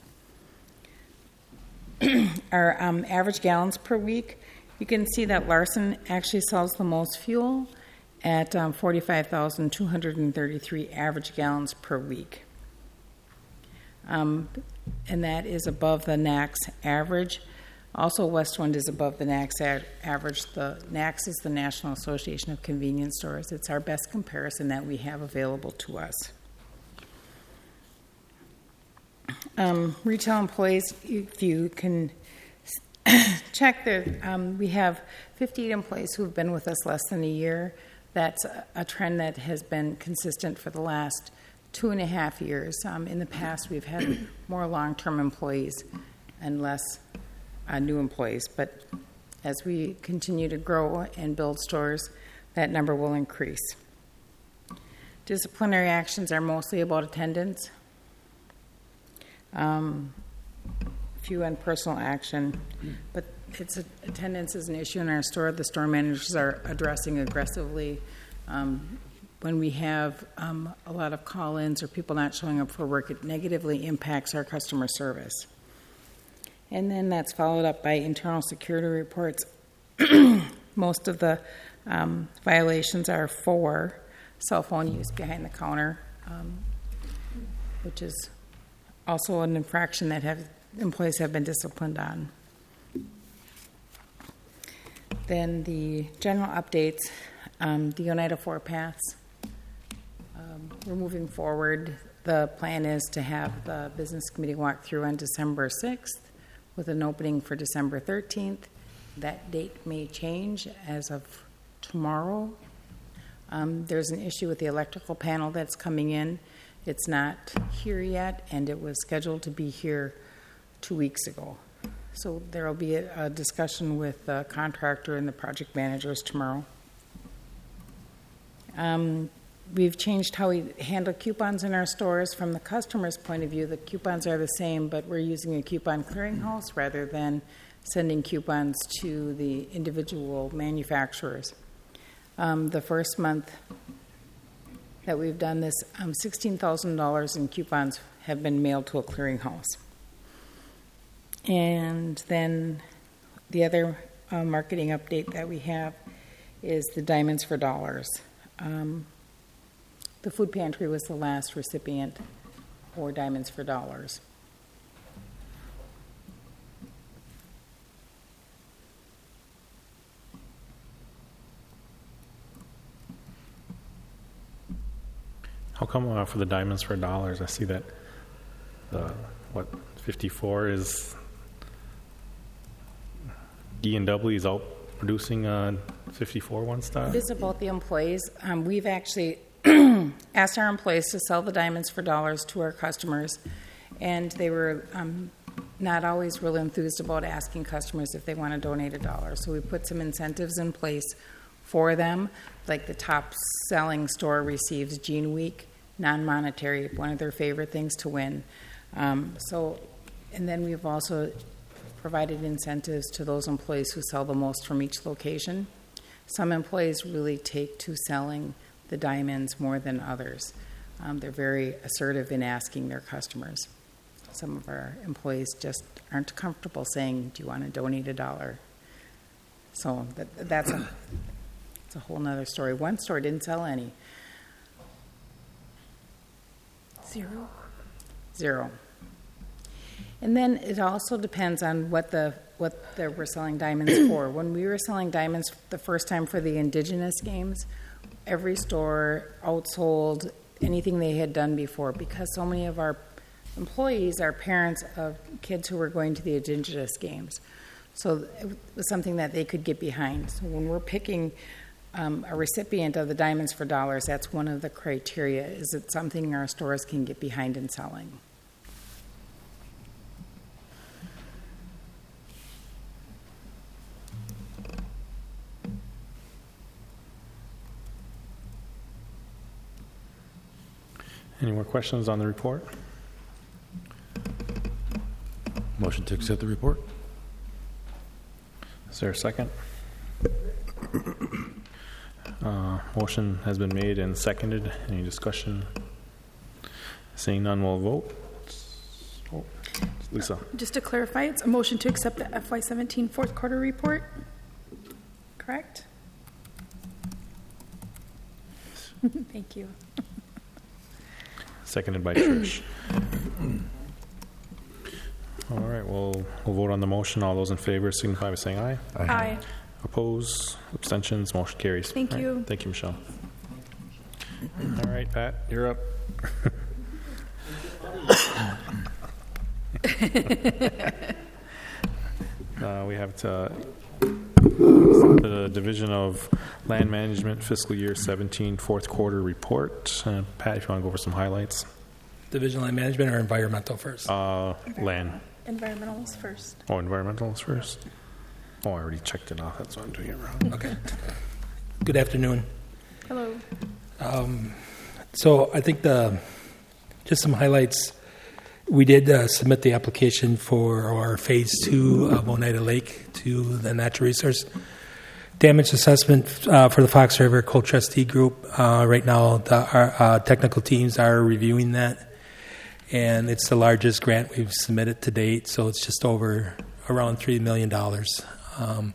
Speaker 18: Our um, average gallons per week, you can see that Larson actually sells the most fuel at um, forty-five thousand two hundred thirty-three average gallons per week. Um, and that is above the N A C S average. Also, Westwind is above the N A C S average. The N A C S is the National Association of Convenience Stores. It's our best comparison that we have available to us. Um, retail employees, if you can check the, um, we have fifty-eight employees who have been with us less than a year. That's a, a trend that has been consistent for the last two and a half years. Um, in the past, we've had more long-term employees and less uh, new employees. But as we continue to grow and build stores, that number will increase. Disciplinary actions are mostly about attendance. Um, few and personal action, but it's a, attendance is an issue in our store. The store managers are addressing aggressively. Um, when we have um, a lot of call-ins or people not showing up for work, it negatively impacts our customer service. And then that's followed up by internal security reports. Most of the um, violations are for cell phone use behind the counter, um, which is also an infraction that have employees have been disciplined on. Then the general updates, um, the Oneida Four Paths. Um, we're moving forward. The plan is to have the business committee walk through on December sixth with an opening for December thirteenth. That date may change as of tomorrow. Um, there's an issue with the electrical panel that's coming in. It's not here yet, and it was scheduled to be here two weeks ago. So there will be a, a discussion with the contractor and the project managers tomorrow. Um, we've changed how we handle coupons in our stores. From the customer's point of view, the coupons are the same, but we're using a coupon clearinghouse rather than sending coupons to the individual manufacturers. Um, the first month that we've done this, um, sixteen thousand dollars in coupons have been mailed to a clearinghouse. And then the other uh, marketing update that we have is the Diamonds for Dollars. Um, the food pantry was the last recipient for Diamonds for Dollars.
Speaker 1: How come uh, for the Diamonds for Dollars, I see that the, what, fifty-four is D and W is out producing uh, fifty-four one star?
Speaker 18: It is about the employees. Um, we've actually asked our employees to sell the Diamonds for Dollars to our customers, and they were um, not always really enthused about asking customers if they want to donate a dollar. So we put some incentives in place for them, like the top selling store receives Gene Week, non-monetary, one of their favorite things to win. Um, so, and then we've also provided incentives to those employees who sell the most from each location. some employees really take to selling the diamonds more than others. Um, they're very assertive in asking their customers. Some of our employees just aren't comfortable saying, do you want to donate a dollar? So that, that's a, it's a whole nother story. One store didn't sell any.
Speaker 4: Zero.
Speaker 18: Zero. And then it also depends on what the what they were selling diamonds for. When we were selling diamonds the first time for the Indigenous Games, every store outsold anything they had done before because so many of our employees are parents of kids who were going to the Indigenous Games. So it was something that they could get behind. So when we're picking um, a recipient of the Diamonds for Dollars, that's one of the criteria. Is it something our stores can get behind in selling?
Speaker 1: Any more questions on the report?
Speaker 17: Motion to accept the report.
Speaker 1: Is there a second? Uh, motion has been made and seconded. Any discussion? Seeing none, we'll vote. Oh, Lisa.
Speaker 4: Just to clarify, it's a motion to accept the F Y seventeen fourth quarter report, correct? Thank you.
Speaker 1: Seconded by Trish. All right, we'll, we'll vote on the motion. All those in favor signify by saying aye.
Speaker 4: Aye. Aye.
Speaker 1: Oppose, abstentions, motion carries.
Speaker 4: Thank
Speaker 1: All right,
Speaker 4: you.
Speaker 1: Thank you, Michelle. All right, Pat, you're up. uh, we have to, the Division of Land Management Fiscal Year seventeen Fourth Quarter Report. Uh, Pat, if you want to go over some highlights.
Speaker 19: Division Land Management or environmental first?
Speaker 1: Uh, land.
Speaker 4: Environmentals first.
Speaker 1: Oh, environmentals first? Oh, I already checked it off. That's why I'm doing it wrong.
Speaker 19: Okay. Good afternoon.
Speaker 4: Hello.
Speaker 19: Um, so I think the just some highlights. We did uh, submit the application for our phase two of Oneida Lake to the Natural Resource Damage Assessment uh, for the Fox River Coal Trustee Group. Uh, right now, the, our uh, technical teams are reviewing that, and it's the largest grant we've submitted to date, so it's just over around three million dollars. Um,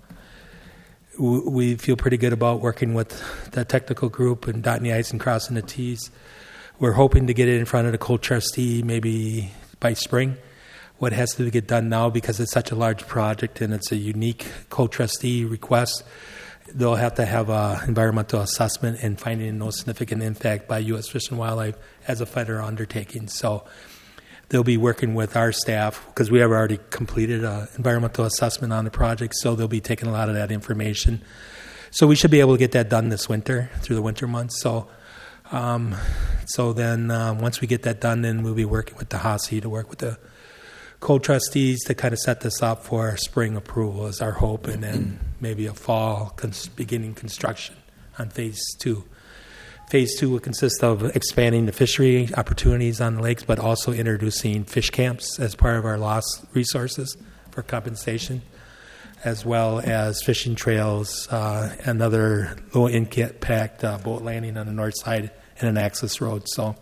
Speaker 19: w- we feel pretty good about working with the technical group and dotting the I's and crossing the T's. We're hoping to get it in front of the coal trustee maybe by spring. What has to get done now, because it's such a large project and it's a unique coal trustee request, they'll have to have an environmental assessment and finding no significant impact by U S Fish and Wildlife as a federal undertaking. So they'll be working with our staff because we have already completed an environmental assessment on the project, so they'll be taking a lot of that information. So we should be able to get that done this winter, through the winter months. So um, so then uh, once we get that done, then we'll be working with the H A S I to work with the coal trustees to kind of set this up for spring approval is our hope, and then maybe a fall cons- beginning construction on phase two. Phase two will consist of expanding the fishery opportunities on the lakes, but also introducing fish camps as part of our lost resources for compensation, as well as fishing trails uh, and other low impact uh, boat landing on the north side and an access road. So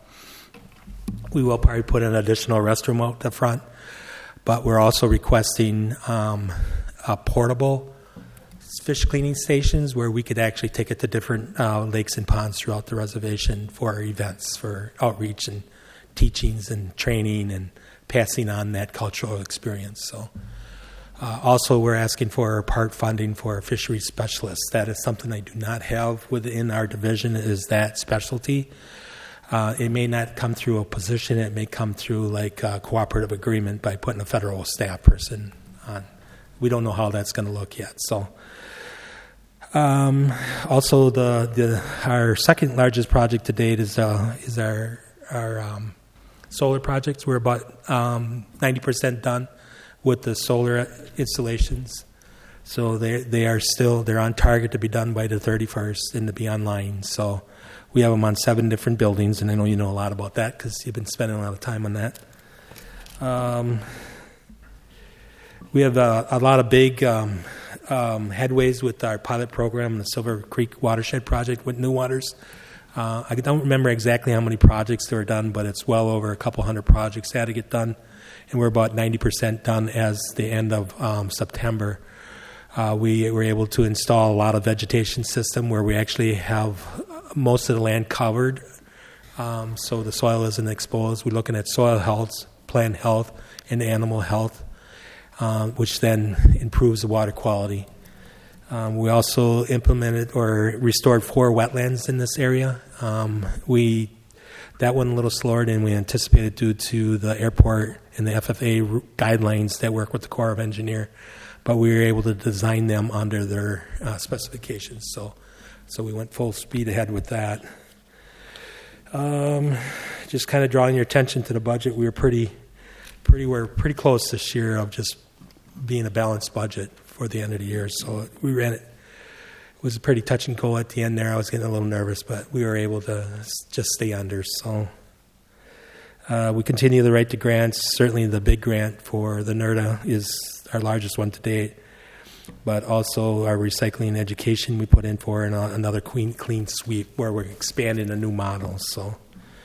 Speaker 19: we will probably put an additional restroom out the front, but we're also requesting um, a portable fish cleaning stations where we could actually take it to different uh, lakes and ponds throughout the reservation for our events, for outreach and teachings and training and passing on that cultural experience. So uh, also we're asking for part funding for fishery specialists. That is something I do not have within our division, is that specialty. Uh, it may not come through a position. It may come through like a cooperative agreement by putting a federal staff person on. We don't know how that's going to look yet. So Um, also, the, the our second largest project to date is uh, is our our um, solar projects. We're about um, ninety percent done with the solar installations. So they they are still they're on target to be done by the thirty-first and to be online. So we have them on seven different buildings, and I know you know a lot about that because you've been spending a lot of time on that. Um, we have a, a lot of big. Um, um, headways with our pilot program, the Silver Creek Watershed Project with New Waters. Uh, I don't remember exactly how many projects there were done, but it's well over a couple hundred projects that had to get done, and we're about ninety percent done as the end of um, September. Uh, we were able to install a lot of vegetation system where we actually have most of the land covered, um, so the soil isn't exposed. We're looking at soil health, plant health, and animal health, um, which then improves the water quality. Um, we also implemented or restored four wetlands in this area. Um, we that went a little slower than we anticipated due to the airport and the F F A guidelines that work with the Corps of Engineers, but we were able to design them under their uh, specifications. So, so we went full speed ahead with that. Um, just kind of drawing your attention to the budget, we were pretty, pretty, we're pretty close this year of just being a balanced budget for the end of the year. So we ran it. It was a pretty touch and go at the end there. I was getting a little nervous, but we were able to just stay under. So uh, we continue the right to grants. Certainly the big grant for the N R D A is our largest one to date, but also our recycling education we put in for and another clean, clean sweep where we're expanding a new model. So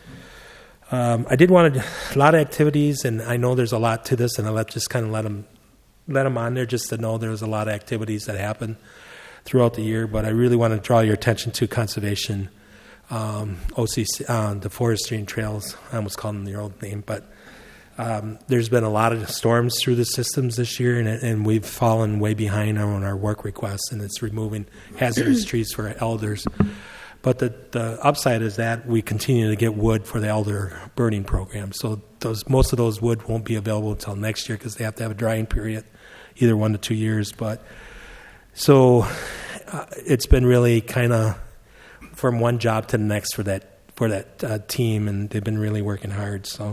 Speaker 19: um, I did want to, a lot of activities, and I know there's a lot to this, and I let just kind of let them let them on there just to know there's a lot of activities that happen throughout the year, but I really want to draw your attention to conservation, um, O C C, uh, the forestry and trails. I almost called them their old name, but um, there's been a lot of storms through the systems this year, and, and we've fallen way behind on our work requests, and it's removing hazardous trees for elders. But the, the upside is that we continue to get wood for the elder burning program. So those most of those wood won't be available until next year because they have to have a drying period, either one to two years. But so uh, it's been really kind of from one job to the next for that for that uh, team, and they've been really working hard. So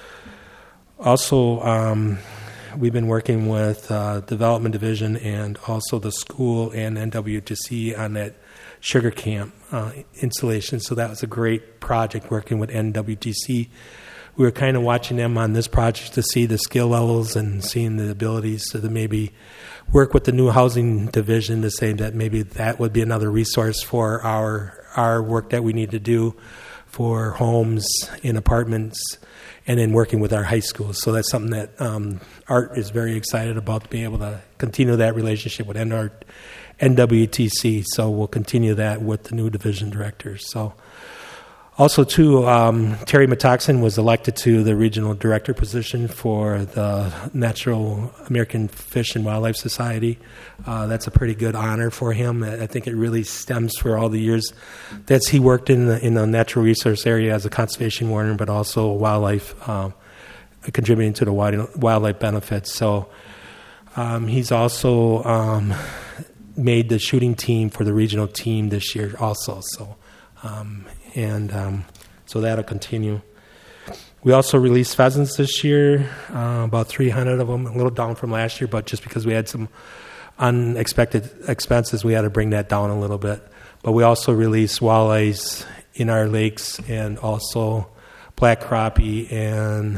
Speaker 19: also um, we've been working with uh, Development Division and also the school and N W T C on that sugar camp uh, installation. So that was a great project working with N W T C. We were kind of watching them on this project to see the skill levels and seeing the abilities to maybe work with the new housing division to say that maybe that would be another resource for our our work that we need to do for homes and apartments, and then working with our high schools. So that's something that um, Art is very excited about, to be able to continue that relationship with N W T C. So we'll continue that with the new division directors. So also, too, um, Terry Metoxen was elected to the regional director position for the Natural American Fish and Wildlife Society. Uh, that's a pretty good honor for him. I think it really stems for all the years that he worked in the, in the natural resource area as a conservation warden, but also wildlife, uh, contributing to the wild, wildlife benefits. So um, he's also um, made the shooting team for the regional team this year also. So. Um, and um, so that'll continue. We also released pheasants this year, uh, about three hundred of them, a little down from last year, but just because we had some unexpected expenses, we had to bring that down a little bit. But we also released walleyes in our lakes, and also black crappie and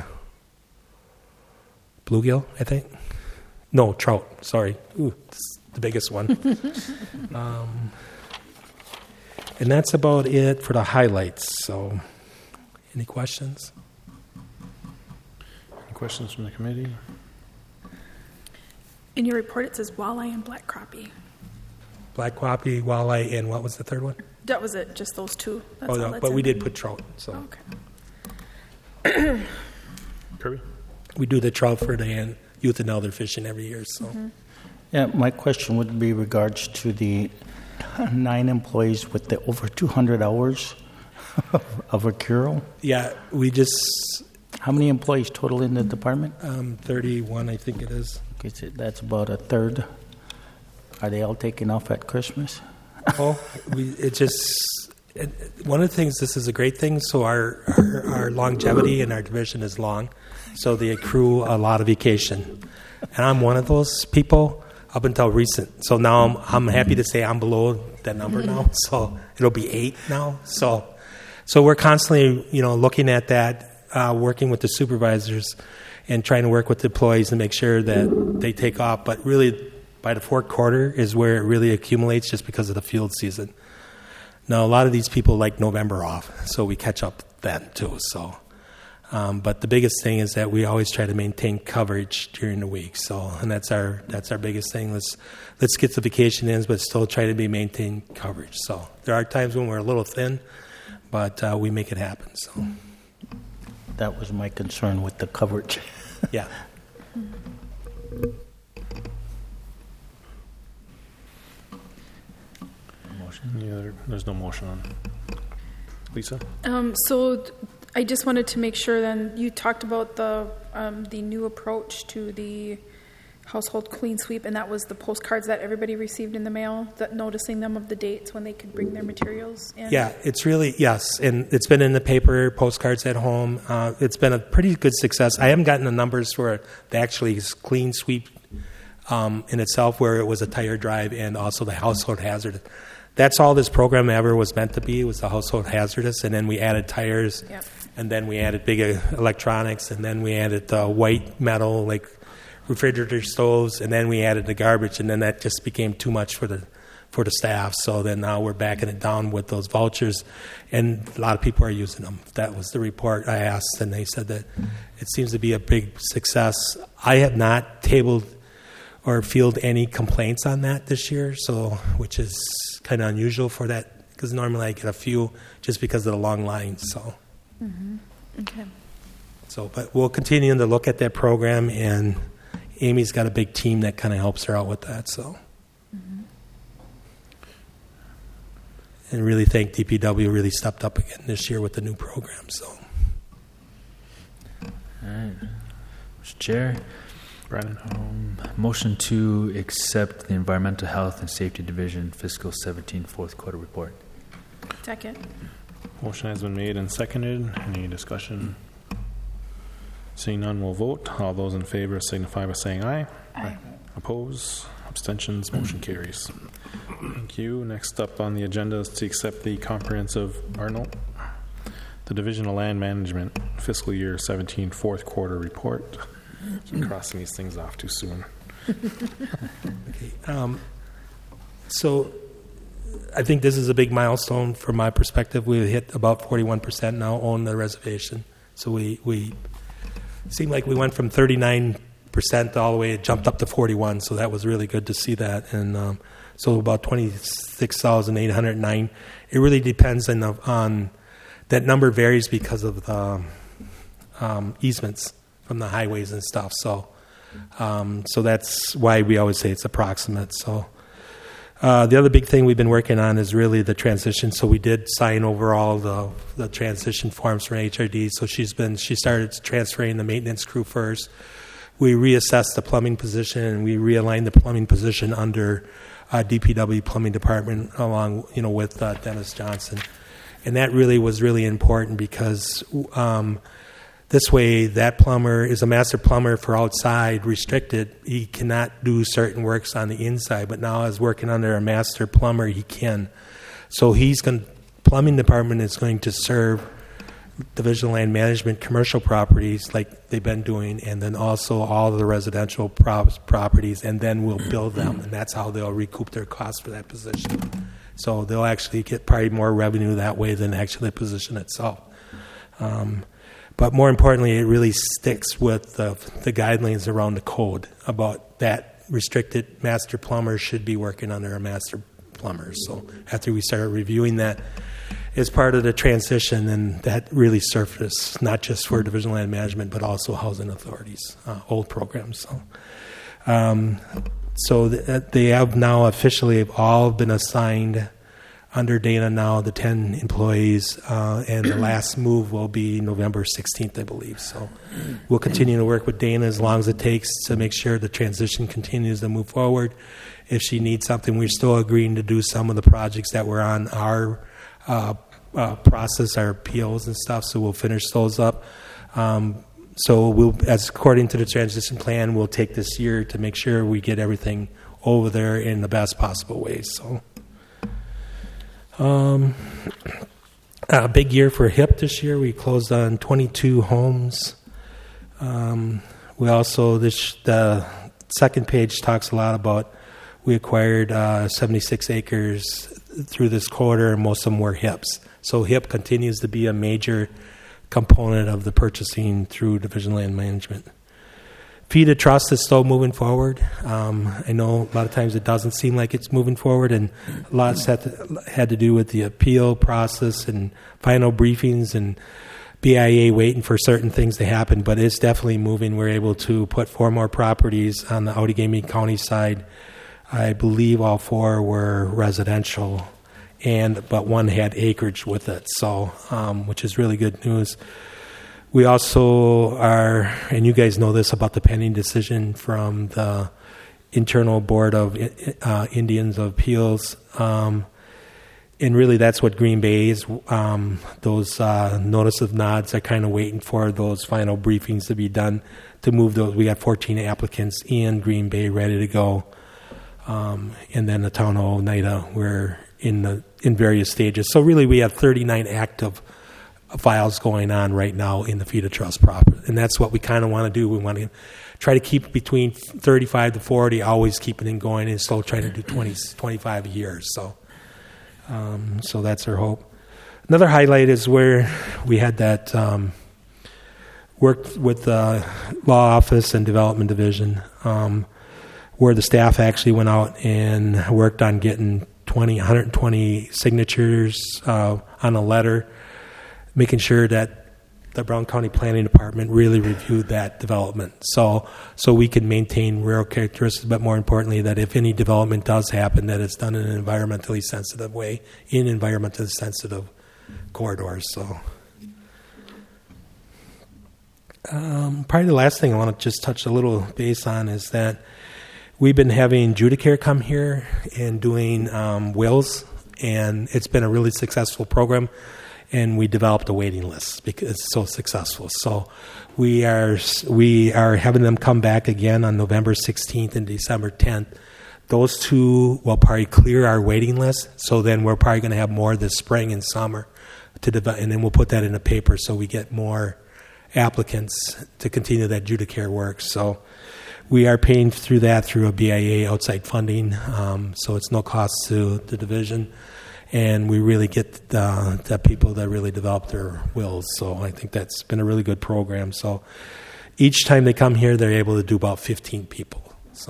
Speaker 19: bluegill, I think. No, trout, sorry. Ooh, it's the biggest one. um, And that's about it for the highlights. So, any questions?
Speaker 1: Any questions from the committee?
Speaker 4: In your report, it says walleye and black crappie.
Speaker 19: Black crappie, walleye, and what was the third one?
Speaker 4: That was it, just those two. That's
Speaker 19: oh,
Speaker 4: all
Speaker 19: no,
Speaker 4: that's
Speaker 19: but
Speaker 4: in
Speaker 19: we
Speaker 4: there.
Speaker 19: did put trout. So.
Speaker 4: Okay.
Speaker 1: Kirby?
Speaker 19: We do the trout for the youth and elder fishing every year. So.
Speaker 4: Mm-hmm.
Speaker 10: Yeah, my question would be regards to the nine employees with the over two hundred hours of a cure.
Speaker 19: Yeah, we just...
Speaker 10: How many employees total in the department?
Speaker 19: Um, thirty-one, I think it is.
Speaker 10: Okay, so that's about a third. Are they all taken off at Christmas?
Speaker 19: Oh, we, it just... It, one of the things, this is a great thing, so our, our, our longevity in our division is long, so they accrue a lot of vacation. And I'm one of those people... up until recent. So now I'm, I'm happy to say I'm below that number now. So it'll be eight now. So so we're constantly, you know, looking at that, uh, working with the supervisors and trying to work with the employees to make sure that they take off. But really, by the fourth quarter is where it really accumulates just because of the field season. Now, a lot of these people like November off, so we catch up then too. So, um, but the biggest thing is that we always try to maintain coverage during the week. So, and that's our that's our biggest thing. Let's let's get the vacation in, but still try to be maintain coverage. So, there are times when we're a little thin, but uh, we make it happen. So,
Speaker 10: that was my concern with the coverage.
Speaker 19: Yeah.
Speaker 1: Any other, there's no motion on. Lisa?
Speaker 4: Um, so th- I just wanted to make sure then, you talked about the, um, the new approach to the household clean sweep, and that was the postcards that everybody received in the mail, that noticing them of the dates when they could bring their materials in?
Speaker 19: Yeah, it's really, yes, and it's been in the paper, postcards at home. Uh, it's been a pretty good success. I haven't gotten the numbers for the actually clean sweep um, in itself, where it was a tire drive and also the household hazard. That's all this program ever was meant to be, was the household hazardous, and then we added tires,
Speaker 4: Yep.
Speaker 19: and then we added big uh, electronics, and then we added uh, white metal, like refrigerator stoves, and then we added the garbage, and then that just became too much for the for the staff. So then now we're backing it down with those vouchers, and a lot of people are using them. That was the report I asked, and they said that it seems to be a big success. I have not tabled or fielded any complaints on that this year, so which is kind of unusual for that, because normally I get a few just because of the long lines. So,
Speaker 4: Mm-hmm. Okay.
Speaker 19: so, but we'll continue to look at that program, and Amy's got a big team that kind of helps her out with that. So,
Speaker 4: Mm-hmm.
Speaker 19: and really thank D P W really stepped up again this year with the new program. So,
Speaker 5: All right, Mister Chair.
Speaker 1: Brandon.
Speaker 5: Um, motion to accept the Environmental Health and Safety Division Fiscal seventeen Fourth Quarter Report.
Speaker 4: Second.
Speaker 1: Motion has been made and seconded. Any discussion? Seeing none, we'll vote. All those in favor signify by saying aye.
Speaker 4: Aye.
Speaker 1: Oppose? Abstentions? Motion carries. Thank you. Next up on the agenda is to accept the comprehensive, or no, the Division of Land Management Fiscal Year seventeen Fourth Quarter Report. I'm crossing these things off too soon.
Speaker 19: okay. Um, so I think this is a big milestone from my perspective. We hit about forty-one percent now on the reservation. So we, we seemed like we went from thirty-nine percent all the way, it jumped up to forty-one. So that was really good to see that. And um, so about twenty-six thousand eight hundred nine. It really depends on, the, on that number varies because of the um, easements from the highways and stuff. So, um, so that's why we always say it's approximate. So, uh, the other big thing we've been working on is really the transition. So we did sign over all the the transition forms for H R D. So she's been she started transferring the maintenance crew first. We reassessed the plumbing position, and we realigned the plumbing position under uh, D P W Plumbing Department, along you know with uh, Dennis Johnson, and that really was really important because. Um, This way, that plumber is a master plumber for outside, restricted. He cannot do certain works on the inside, but now as working under a master plumber, he can. So he's going. Plumbing department is going to serve Division of Land Management commercial properties like they've been doing, and then also all of the residential pro- properties, and then we'll build them, and that's how they'll recoup their costs for that position. So they'll actually get probably more revenue that way than actually the position itself. Um, But more importantly, it really sticks with the, the guidelines around the code about that restricted master plumber should be working under a master plumber. So after we started reviewing that as part of the transition, and that really surfaced not just for Division of Land Management, but also housing authorities, uh, old programs. So, um, so th- they have now officially all been assigned under Dana now, the ten employees, uh, and the last move will be November sixteenth, I believe. So we'll continue to work with Dana as long as it takes to make sure the transition continues to move forward. If she needs something, we're still agreeing to do some of the projects that were on our uh, uh, process, our P Os and stuff, so we'll finish those up. Um, so we'll, as according to the transition plan, we'll take this year to make sure we get everything over there in the best possible way. So. Um, a big year for H I P this year. We closed on twenty-two homes. Um, we also, this the second page talks a lot about we acquired uh, seventy-six acres through this quarter, and most of them were H I Ps. So H I P continues to be a major component of the purchasing through Division of Land Management. FEDA Trust is still moving forward. Um, I know a lot of times it doesn't seem like it's moving forward, and a lot had to, had to do with the appeal process and final briefings and B I A waiting for certain things to happen, but it's definitely moving. We're able to put four more properties on the Outagamie County side. I believe all four were residential, and but one had acreage with it, so um, which is really good news. We also are, and you guys know this about the pending decision from the Internal Board of uh, Indians of Appeals, um, and really that's what Green Bay is. Um, those uh, notice of nods are kind of waiting for those final briefings to be done to move those. We got fourteen applicants in Green Bay ready to go, um, and then the town of Oneida, we're in the in various stages. So really, we have thirty-nine active files going on right now in the FEDA Trust property, and that's what we kind of want to do. We want to try to keep between thirty-five to forty, always keeping it going, and still trying to do twenty, twenty-five years. So, um, so that's our hope. Another highlight is where we had that um, worked with the law office and development division, um, where the staff actually went out and worked on getting twenty, one hundred twenty signatures uh, on a letter, making sure that the Brown County Planning Department really reviewed that development. So so we can maintain rural characteristics, but more importantly, that if any development does happen, that it's done in an environmentally sensitive way, in environmentally sensitive corridors. So um, probably the last thing I want to just touch a little base on is that we've been having Judicare come here and doing um, wills, and it's been a really successful program. And we developed a waiting list because it's so successful. So we are we are having them come back again on November sixteenth and December tenth. Those two will probably clear our waiting list. So then we're probably going to have more this spring and summer to develop, and then we'll put that in a paper so we get more applicants to continue that Judicare work. So we are paying through that through a B I A outside funding. Um, so it's no cost to the division. And we really get the, the people that really develop their wills. So I think that's been a really good program. So each time they come here, they're able to do about fifteen people. So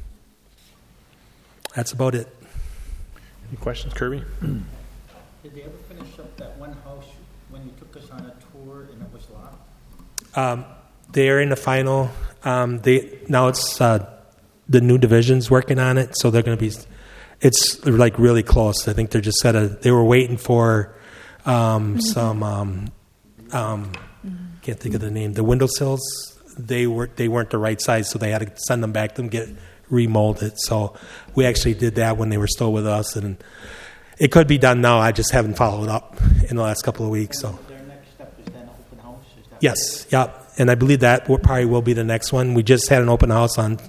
Speaker 19: that's about it.
Speaker 1: Any questions, Kirby?
Speaker 10: Did they ever finish up that one house when you took us on a tour and it was locked?
Speaker 19: Um, they are in the final. Um, they now it's uh, the new division's working on it, so they're going to be. It's like really close. I think they're just set a. They were waiting for um, mm-hmm. some. Um, um, mm-hmm. Can't think of the name. The windowsills. They were they weren't the right size, so they had to send them back to them, get remolded. So we actually did that when they were still with us, and it could be done now. I just haven't followed up in the last couple of weeks. So
Speaker 10: their next step is then open house. Is that
Speaker 19: yes, right? Yep, and I believe that will, probably will be the next one. We just had an open house on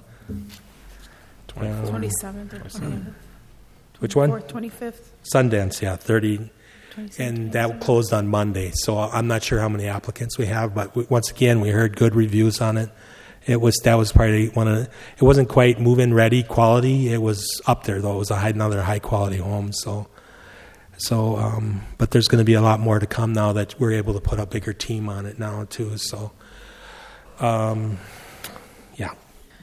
Speaker 4: twenty-seventh.
Speaker 19: Which one?
Speaker 4: twenty-fifth.
Speaker 19: Sundance, yeah, thirty, and that closed on Monday. So I'm not sure how many applicants we have, but we, once again, we heard good reviews on it. It was that was probably one of the, it wasn't quite move-in ready quality. It was up there though. It was a high, another high quality home. So, so, um, but there's going to be a lot more to come now that we're able to put a bigger team on it now too. So, um, yeah.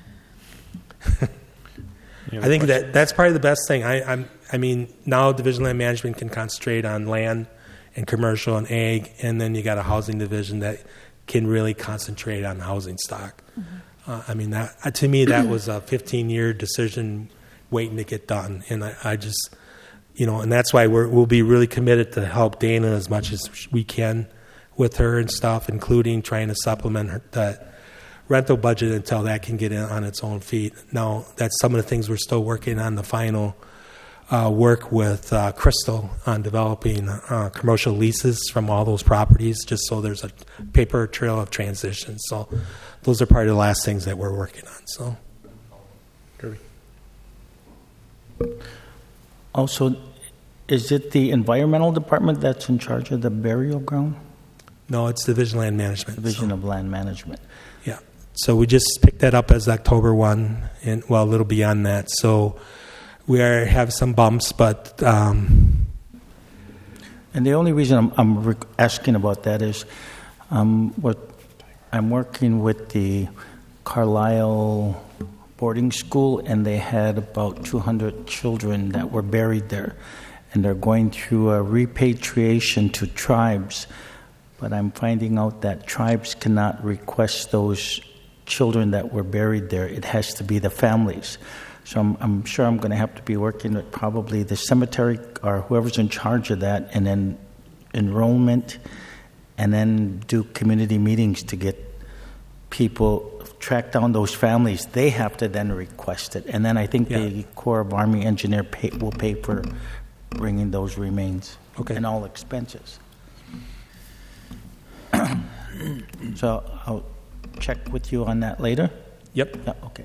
Speaker 19: I think questions? that that's probably the best thing. I, I'm, I mean, now Division of Land Management can concentrate on land and commercial and ag, and then you got a housing division that can really concentrate on housing stock. Mm-hmm. Uh, I mean, that uh, to me, that was a fifteen-year decision waiting to get done, and I, I just, you know, and that's why we're, we'll be really committed to help Dana as much as we can with her and stuff, including trying to supplement her, that rental budget until that can get in on its own feet. Now, that's some of the things we're still working on, the final uh, work with uh, Crystal on developing uh, commercial leases from all those properties, just so there's a paper trail of transition. So those are part of the last things that we're working on. So,
Speaker 1: Kirby.
Speaker 10: Also, is it the environmental department that's in charge of the burial ground?
Speaker 19: No, it's Division of Land Management.
Speaker 10: Division
Speaker 19: so.
Speaker 10: of Land Management.
Speaker 19: Yeah. So we just picked that up as October first, and well, a little beyond that. So we are, have some bumps, but um,
Speaker 10: and the only reason I'm, I'm re- asking about that is um, what I'm working with the Carlisle boarding school, and they had about two hundred children that were buried there, and they're going through a repatriation to tribes. But I'm finding out that tribes cannot request those children that were buried there. It has to be the families. So I'm, I'm sure I'm going to have to be working with probably the cemetery or whoever's in charge of that, and then enrollment, and then do community meetings to get people, track down those families. They have to then request it. And then I think yeah. the Corps of Army Engineer pay, will pay for bringing those remains okay. and all expenses. So I'll check with you on that later.
Speaker 19: Yep.
Speaker 10: Yeah, okay.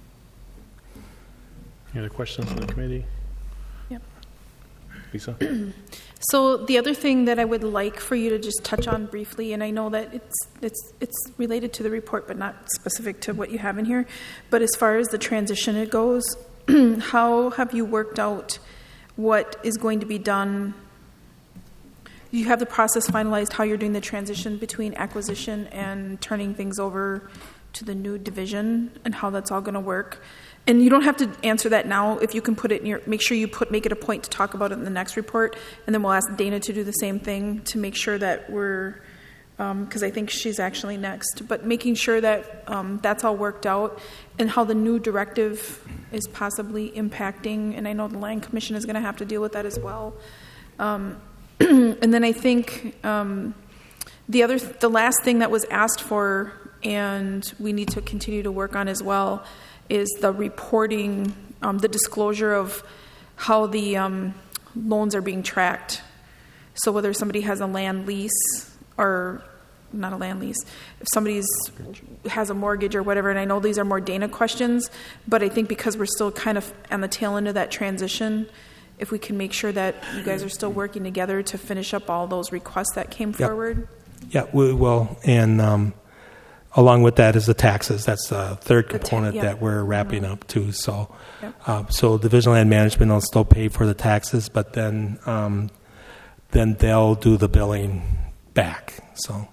Speaker 1: Any other questions from the committee?
Speaker 4: Yep.
Speaker 1: Lisa?
Speaker 4: So the other thing that I would like for you to just touch on briefly, and I know that it's it's it's related to the report, but not specific to what you have in here. But as far as the transition it goes, how have you worked out what is going to be done? You have the process finalized, how you're doing the transition between acquisition and turning things over to the new division, and how that's all going to work. And you don't have to answer that now. If you can put it in your, make sure you put make it a point to talk about it in the next report, and then we'll ask Dana to do the same thing to make sure that we're, because um, I think she's actually next, but making sure that um, that's all worked out, and how the new directive is possibly impacting. And I know the Land Commission is going to have to deal with that as well. Um, and then I think um, the other, the last thing that was asked for, and we need to continue to work on as well, is the reporting, um, the disclosure of how the um, loans are being tracked. So whether somebody has a land lease or not a land lease, if somebody's has a mortgage or whatever, and I know these are more Dana questions, but I think because we're still kind of on the tail end of that transition, if we can make sure that you guys are still working together to finish up all those requests that came
Speaker 19: yep.
Speaker 4: forward.
Speaker 19: Yeah, we will. And um, along with that is the taxes. That's the third component
Speaker 4: ta- yeah.
Speaker 19: that we're wrapping
Speaker 4: mm-hmm.
Speaker 19: up too. So,
Speaker 4: yep.
Speaker 19: uh, so Division of Land Management will still pay for the taxes, but then um, then they'll do the billing back. So,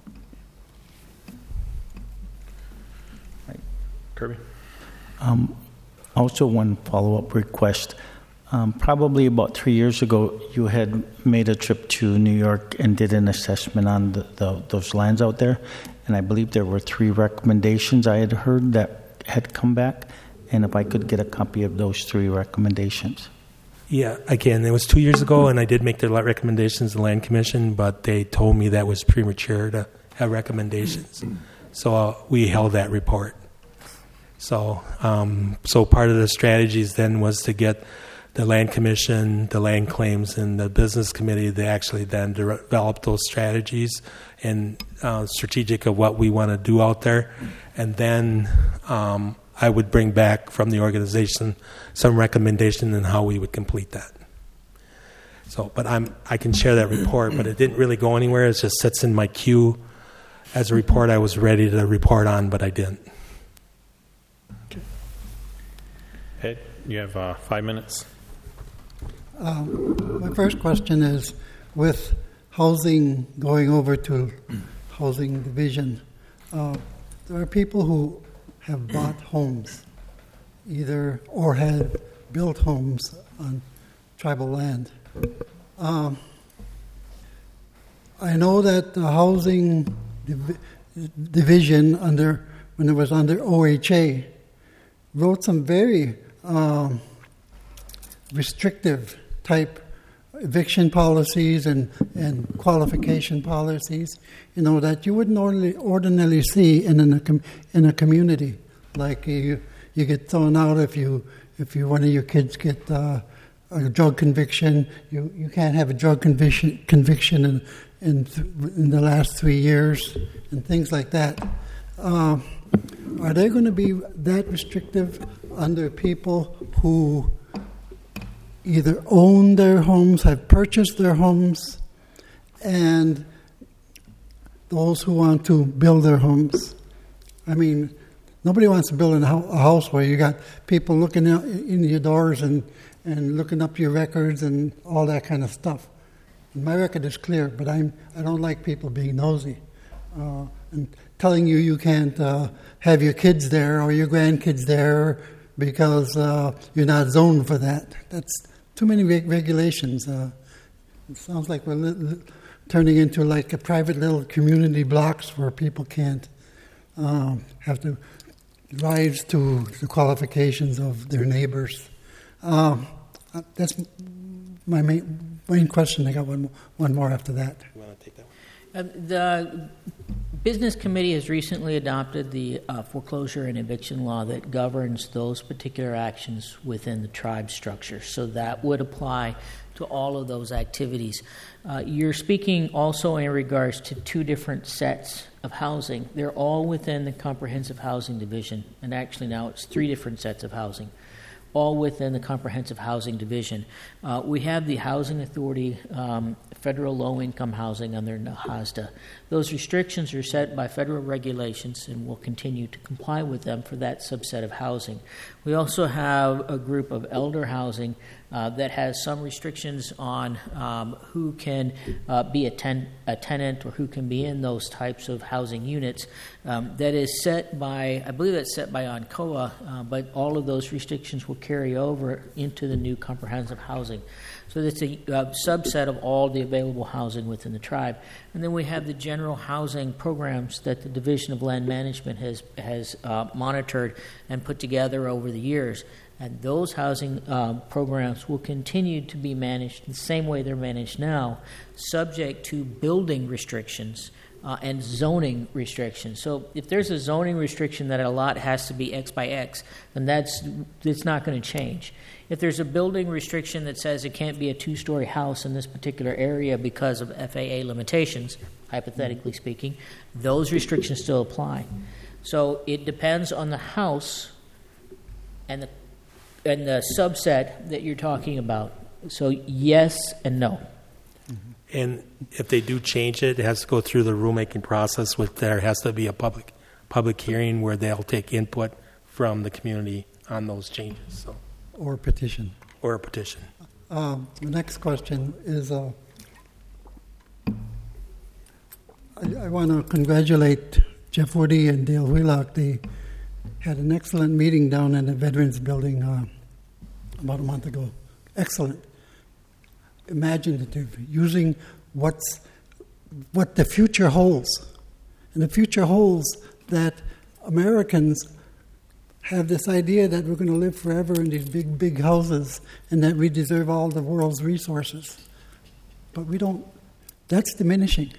Speaker 1: right. Kirby.
Speaker 10: Um, also, one follow-up request. Um, probably about three years ago, you had made a trip to New York and did an assessment on the, the, those lands out there. And I believe there were three recommendations I had heard that had come back. And if I could get a copy of those three recommendations.
Speaker 19: Yeah, again, it was two years ago, and I did make the recommendations to the Land Commission, but they told me that was premature to have recommendations. So uh, we held that report. So, um, so part of the strategies then was to get the Land Commission, the Land Claims, and the Business Committee to actually then develop those strategies and uh, strategic of what we want to do out there. And then um, I would bring back from the organization some recommendation on how we would complete that. So, but I'm I can share that report, but it didn't really go anywhere. It just sits in my queue as a report I was ready to report on, but I didn't.
Speaker 1: Okay. Ed, you have uh, five minutes.
Speaker 11: Um, my first question is, with housing going over to housing division, uh, there are people who have bought homes, either or had built homes on tribal land. Um, I know that the housing div- division under when it was under O H A wrote some very um, restrictive type eviction policies and, and qualification policies, you know, that you wouldn't ordinarily, ordinarily see in, in, a com, in a community. Like you, you get thrown out if you if you one of your kids get uh, a drug conviction. You, you can't have a drug conviction conviction in in, th- in the last three years and things like that. Uh, are they going to be that restrictive under people who either own their homes, have purchased their homes, and those who want to build their homes? I mean, nobody wants to build a house where you got people looking out in your doors and, and looking up your records and all that kind of stuff. And my record is clear, but I'm I don't like people being nosy uh, and telling you you can't uh, have your kids there or your grandkids there because uh, you're not zoned for that. That's too many reg- regulations. Uh, it sounds like we're li- li- turning into like a private little community blocks where people can't um, have to rise to the qualifications of their neighbors. Um, that's my main, main question. I got one, one more after that.
Speaker 20: You want to take that one? Uh, the Business Committee has recently adopted the uh, foreclosure and eviction law that governs those particular actions within the tribe structure. So that would apply to all of those activities. Uh, you're speaking also in regards to two different sets of housing. They're all within the Comprehensive Housing Division, and actually now it's three different sets of housing, all within the Comprehensive Housing Division. Uh, we have the Housing Authority, um, federal low-income housing under NAHASDA. Those restrictions are set by federal regulations and will continue to comply with them for that subset of housing. We also have a group of elder housing uh, that has some restrictions on um, who can uh, be a, ten- a tenant or who can be in those types of housing units. Um, that is set by, I believe that's set by ONCOA, uh, but all of those restrictions will carry over into the new comprehensive housing. So that's a uh, subset of all the available housing within the tribe. And then we have the general housing programs that the Division of Land Management has has uh, monitored and put together over the years. And those housing uh, programs will continue to be managed the same way they're managed now, subject to building restrictions uh, and zoning restrictions. So if there's a zoning restriction that a lot has to be X by X, then that's it's not going to change. If there's a building restriction that says it can't be a two-story house in this particular area because of F A A limitations, hypothetically speaking, those restrictions still apply. So it depends on the house and the and the subset that you're talking about. So yes and no.
Speaker 19: And if they do change it, it has to go through the rulemaking process. With there has to be a public public hearing where they'll take input from the community on those changes. So.
Speaker 11: Or petition.
Speaker 19: Or a petition.
Speaker 11: Uh, the next question is, uh, I, I want to congratulate Jeff Woody and Dale Wheelock. They had an excellent meeting down in the Veterans Building uh, about a month ago. Excellent. Imaginative, using what's what the future holds. And the future holds that Americans have this idea that we're going to live forever in these big, big houses and that we deserve all the world's resources. But we don't. That's diminishing.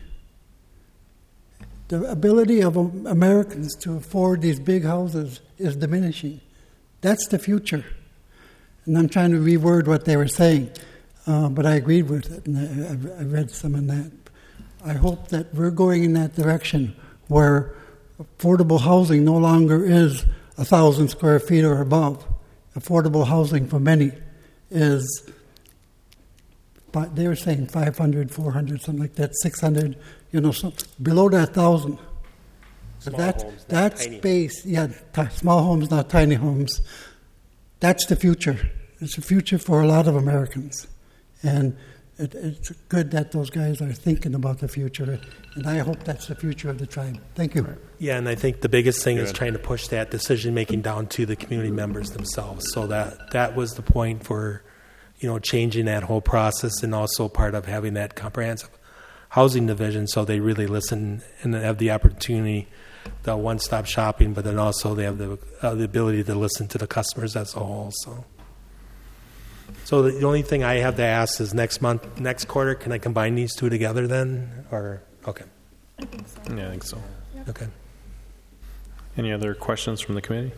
Speaker 11: The ability of Americans to afford these big houses is diminishing. That's the future. And I'm trying to reword what they were saying, uh, but I agreed with it, and I, I read some in that. I hope that we're going in that direction where affordable housing no longer is a thousand square feet or above. Affordable housing for many is, but they were saying five hundred, four hundred, something like that, six hundred, you know, some, below that thousand.
Speaker 19: Small
Speaker 11: that
Speaker 19: homes,
Speaker 11: that space, yeah, t- small homes, not tiny homes. That's the future. It's the future for a lot of Americans, and it, it's good that those guys are thinking about the future. And I hope that's the future of the tribe. Thank you.
Speaker 19: Yeah, and I think the biggest thing Good. is trying to push that decision making down to the community members themselves. So that that was the point for, you know, changing that whole process, and also part of having that comprehensive housing division, so they really listen and have the opportunity, the one-stop shopping, but then also they have the uh, the ability to listen to the customers as a whole. So, so the only thing I have to ask is next month, next quarter, can I combine these two together then, or okay?
Speaker 1: I think so. Yeah, I think so.
Speaker 19: Yeah. Okay.
Speaker 1: Any other questions from the committee?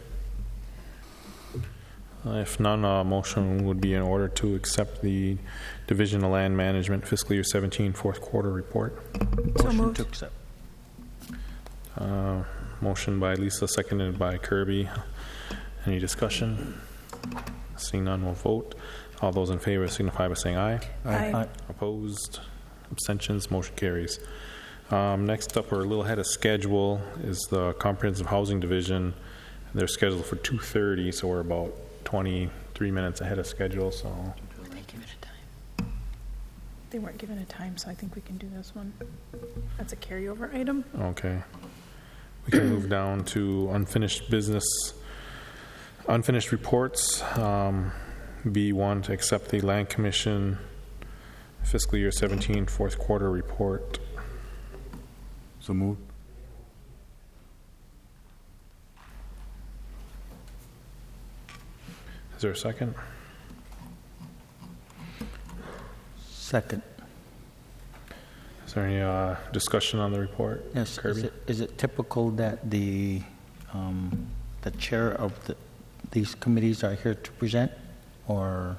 Speaker 1: Uh, if none, a motion would be in order to accept the Division of Land Management Fiscal Year seventeen fourth quarter report.
Speaker 4: So
Speaker 1: Motion
Speaker 4: moved.
Speaker 1: to accept. Uh, motion by Lisa, seconded by Kirby. Any discussion? Seeing none, we'll vote. All those in favor signify by saying aye.
Speaker 4: Aye. Aye.
Speaker 1: Opposed? Abstentions? Motion carries. Um, next up, we're a little ahead of schedule, is the Comprehensive Housing Division. They're scheduled for two thirty, so we're about twenty-three minutes ahead of schedule, so.
Speaker 4: They weren't given a time, so I think we can do this one. That's a carryover item.
Speaker 1: Okay. We can move down to unfinished business, unfinished reports. Um, B one, to accept the Land Commission fiscal year seventeen fourth quarter report.
Speaker 17: So moved.
Speaker 1: Is there a second?
Speaker 10: Second.
Speaker 1: Is there any uh, discussion on the report?
Speaker 10: Yes.
Speaker 1: Kirby?
Speaker 10: Is it, is it typical that the um, the chair of the, these committees are here to present, or?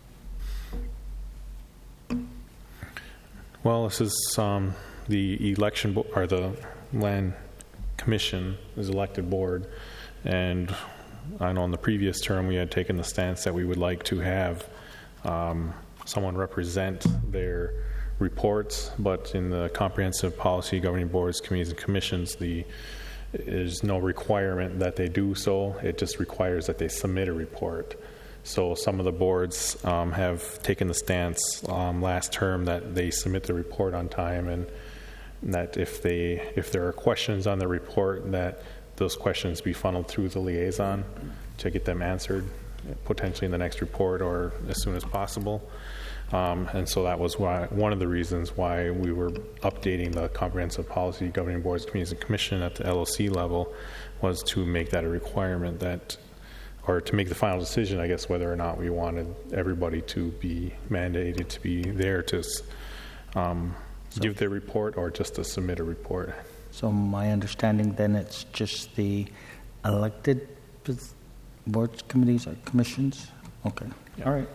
Speaker 1: Well, this is um, the election bo- or the Land Commission is elected board, and I know in the previous term we had taken the stance that we would like to have um, someone represent their reports, but in the comprehensive policy governing boards, committees, and commissions, the is no requirement that they do so. It just requires that they submit a report. So some of the boards um, have taken the stance um, last term that they submit the report on time, and that if they if there are questions on the report, that those questions be funneled through the liaison to get them answered, potentially in the next report or as soon as possible. Um, and so that was why one of the reasons why we were updating the comprehensive policy governing boards, committees, and commission at the L O C level, was to make that a requirement, that, or to make the final decision, I guess, whether or not we wanted everybody to be mandated to be there to um,
Speaker 10: So-
Speaker 1: give their report or just to submit a report.
Speaker 10: So my understanding then it's just the elected pos- boards, committees, or commissions? Okay. All right.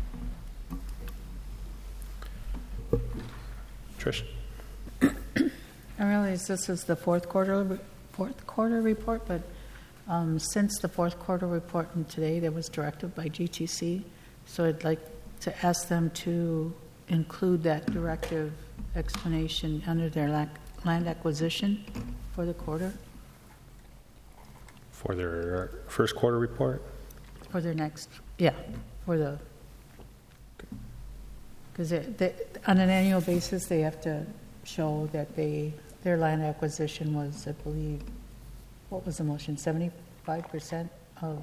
Speaker 1: Trish?
Speaker 2: I realize this is the fourth quarter, fourth quarter report, but um, since the fourth quarter report from today, there was directive by G T C, so I'd like to ask them to include that directive explanation under their lac- land acquisition for the quarter,
Speaker 1: For their first quarter report?
Speaker 2: for their next, yeah, for the, because on an annual basis, they have to show that they, their land acquisition was, I believe, what was the motion, seventy-five percent of,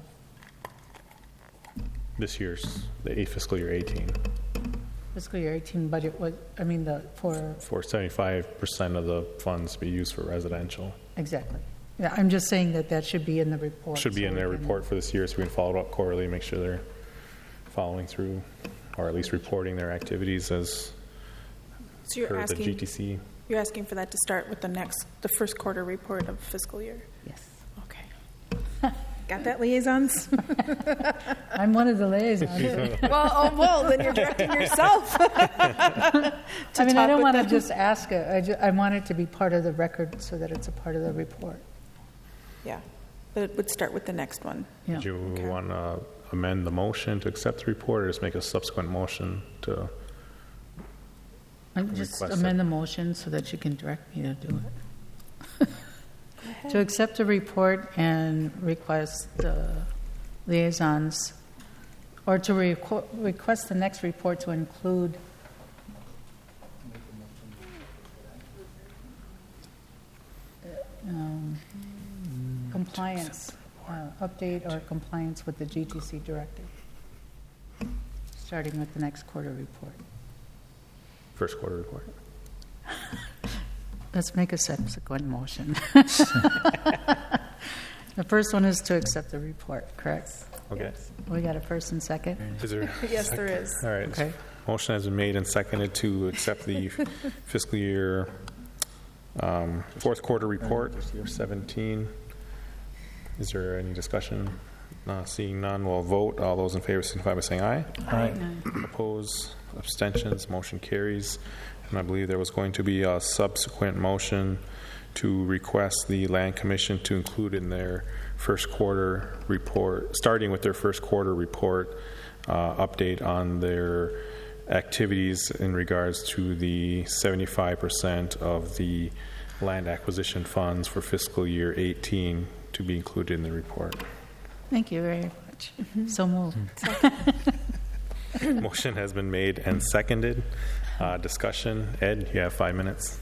Speaker 1: This year's, the eight fiscal year eighteen.
Speaker 2: fiscal year eighteen budget was, I mean, the, for,
Speaker 1: For seventy-five percent of the funds to be used for residential.
Speaker 2: exactly. Yeah, I'm just saying that that should be in the report.
Speaker 1: Should be
Speaker 2: so
Speaker 1: in
Speaker 2: we
Speaker 1: their
Speaker 2: can-
Speaker 1: report for this year, so we can follow it up quarterly, make sure they're following through, or at least reporting their activities as
Speaker 4: So you're
Speaker 1: per the
Speaker 4: asking,
Speaker 1: G T C.
Speaker 4: you're asking for that to start with the next, the first quarter report of fiscal year?
Speaker 2: Yes.
Speaker 4: Okay. Got that, liaisons?
Speaker 2: I'm one of the liaisons.
Speaker 4: Well, oh, well, then you're directing yourself.
Speaker 2: I mean,
Speaker 4: talk
Speaker 2: I don't
Speaker 4: with
Speaker 2: want to
Speaker 4: them.
Speaker 2: just ask it. I, ju- I want it to be part of the record so that it's a part of the report.
Speaker 4: Yeah, but it would start with the next one.
Speaker 2: Yeah.
Speaker 1: Do you want to amend the motion to accept the report, or just make a subsequent motion to?
Speaker 2: And just
Speaker 1: Request it.
Speaker 2: amend the motion so that you can direct me to do it. To accept the report and request the liaisons, or to requ- request the next report to include um, compliance, uh, update or compliance with the G T C directive, starting with the next quarter report.
Speaker 1: First quarter report.
Speaker 2: Let's make a subsequent motion. The first one is to accept the report, correct?
Speaker 1: Okay.
Speaker 2: We got a first and second?
Speaker 1: Is there?
Speaker 4: Yes, there is.
Speaker 1: All right.
Speaker 2: Okay.
Speaker 1: Motion has been made and seconded to accept the fiscal year um, fourth quarter report for seventeen. Is there any discussion? Uh, seeing none, we'll vote. All those in favor signify by saying aye.
Speaker 10: Aye.
Speaker 1: Oppose, abstentions, motion carries. And I believe there was going to be a subsequent motion to request the Land Commission to include in their first quarter report, starting with their first quarter report, uh, update on their activities in regards to the seventy-five percent of the land acquisition funds for fiscal year eighteen to be included in the report.
Speaker 2: Thank you very much. So moved.
Speaker 1: Motion has been made and seconded. Uh, discussion. Ed, you have five minutes.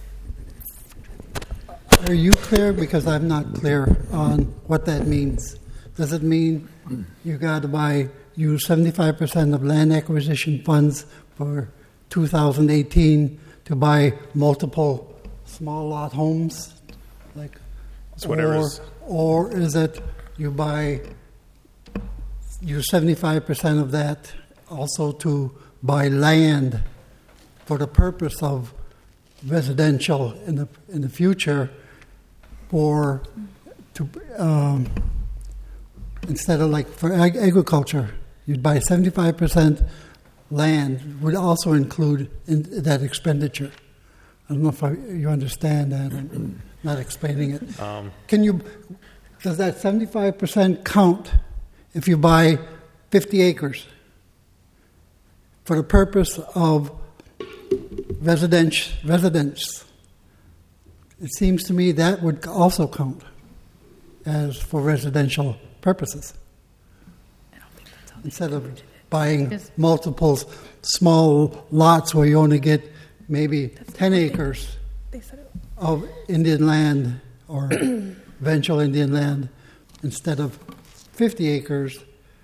Speaker 11: Are you clear? Because I'm not clear on what that means. Does it mean you got to buy, use seventy-five percent of land acquisition funds for two thousand eighteen to buy multiple small lot homes? Like,
Speaker 1: It's whatever's-
Speaker 11: or, or is it you buy, use seventy-five percent of that also to buy land for the purpose of residential in the in the future, or to um, instead of like for ag- agriculture, you'd buy seventy-five percent land would also include in that expenditure. I don't know if I, you understand that. I'm not explaining it.
Speaker 1: Um,
Speaker 11: Can you? Does that seventy-five percent count if you buy fifty acres for the purpose of residence? Residence. It seems to me that would also count as for residential purposes. Instead of buying multiples, small lots where you only get maybe ten acres of Indian land or eventual Indian land instead of fifty acres,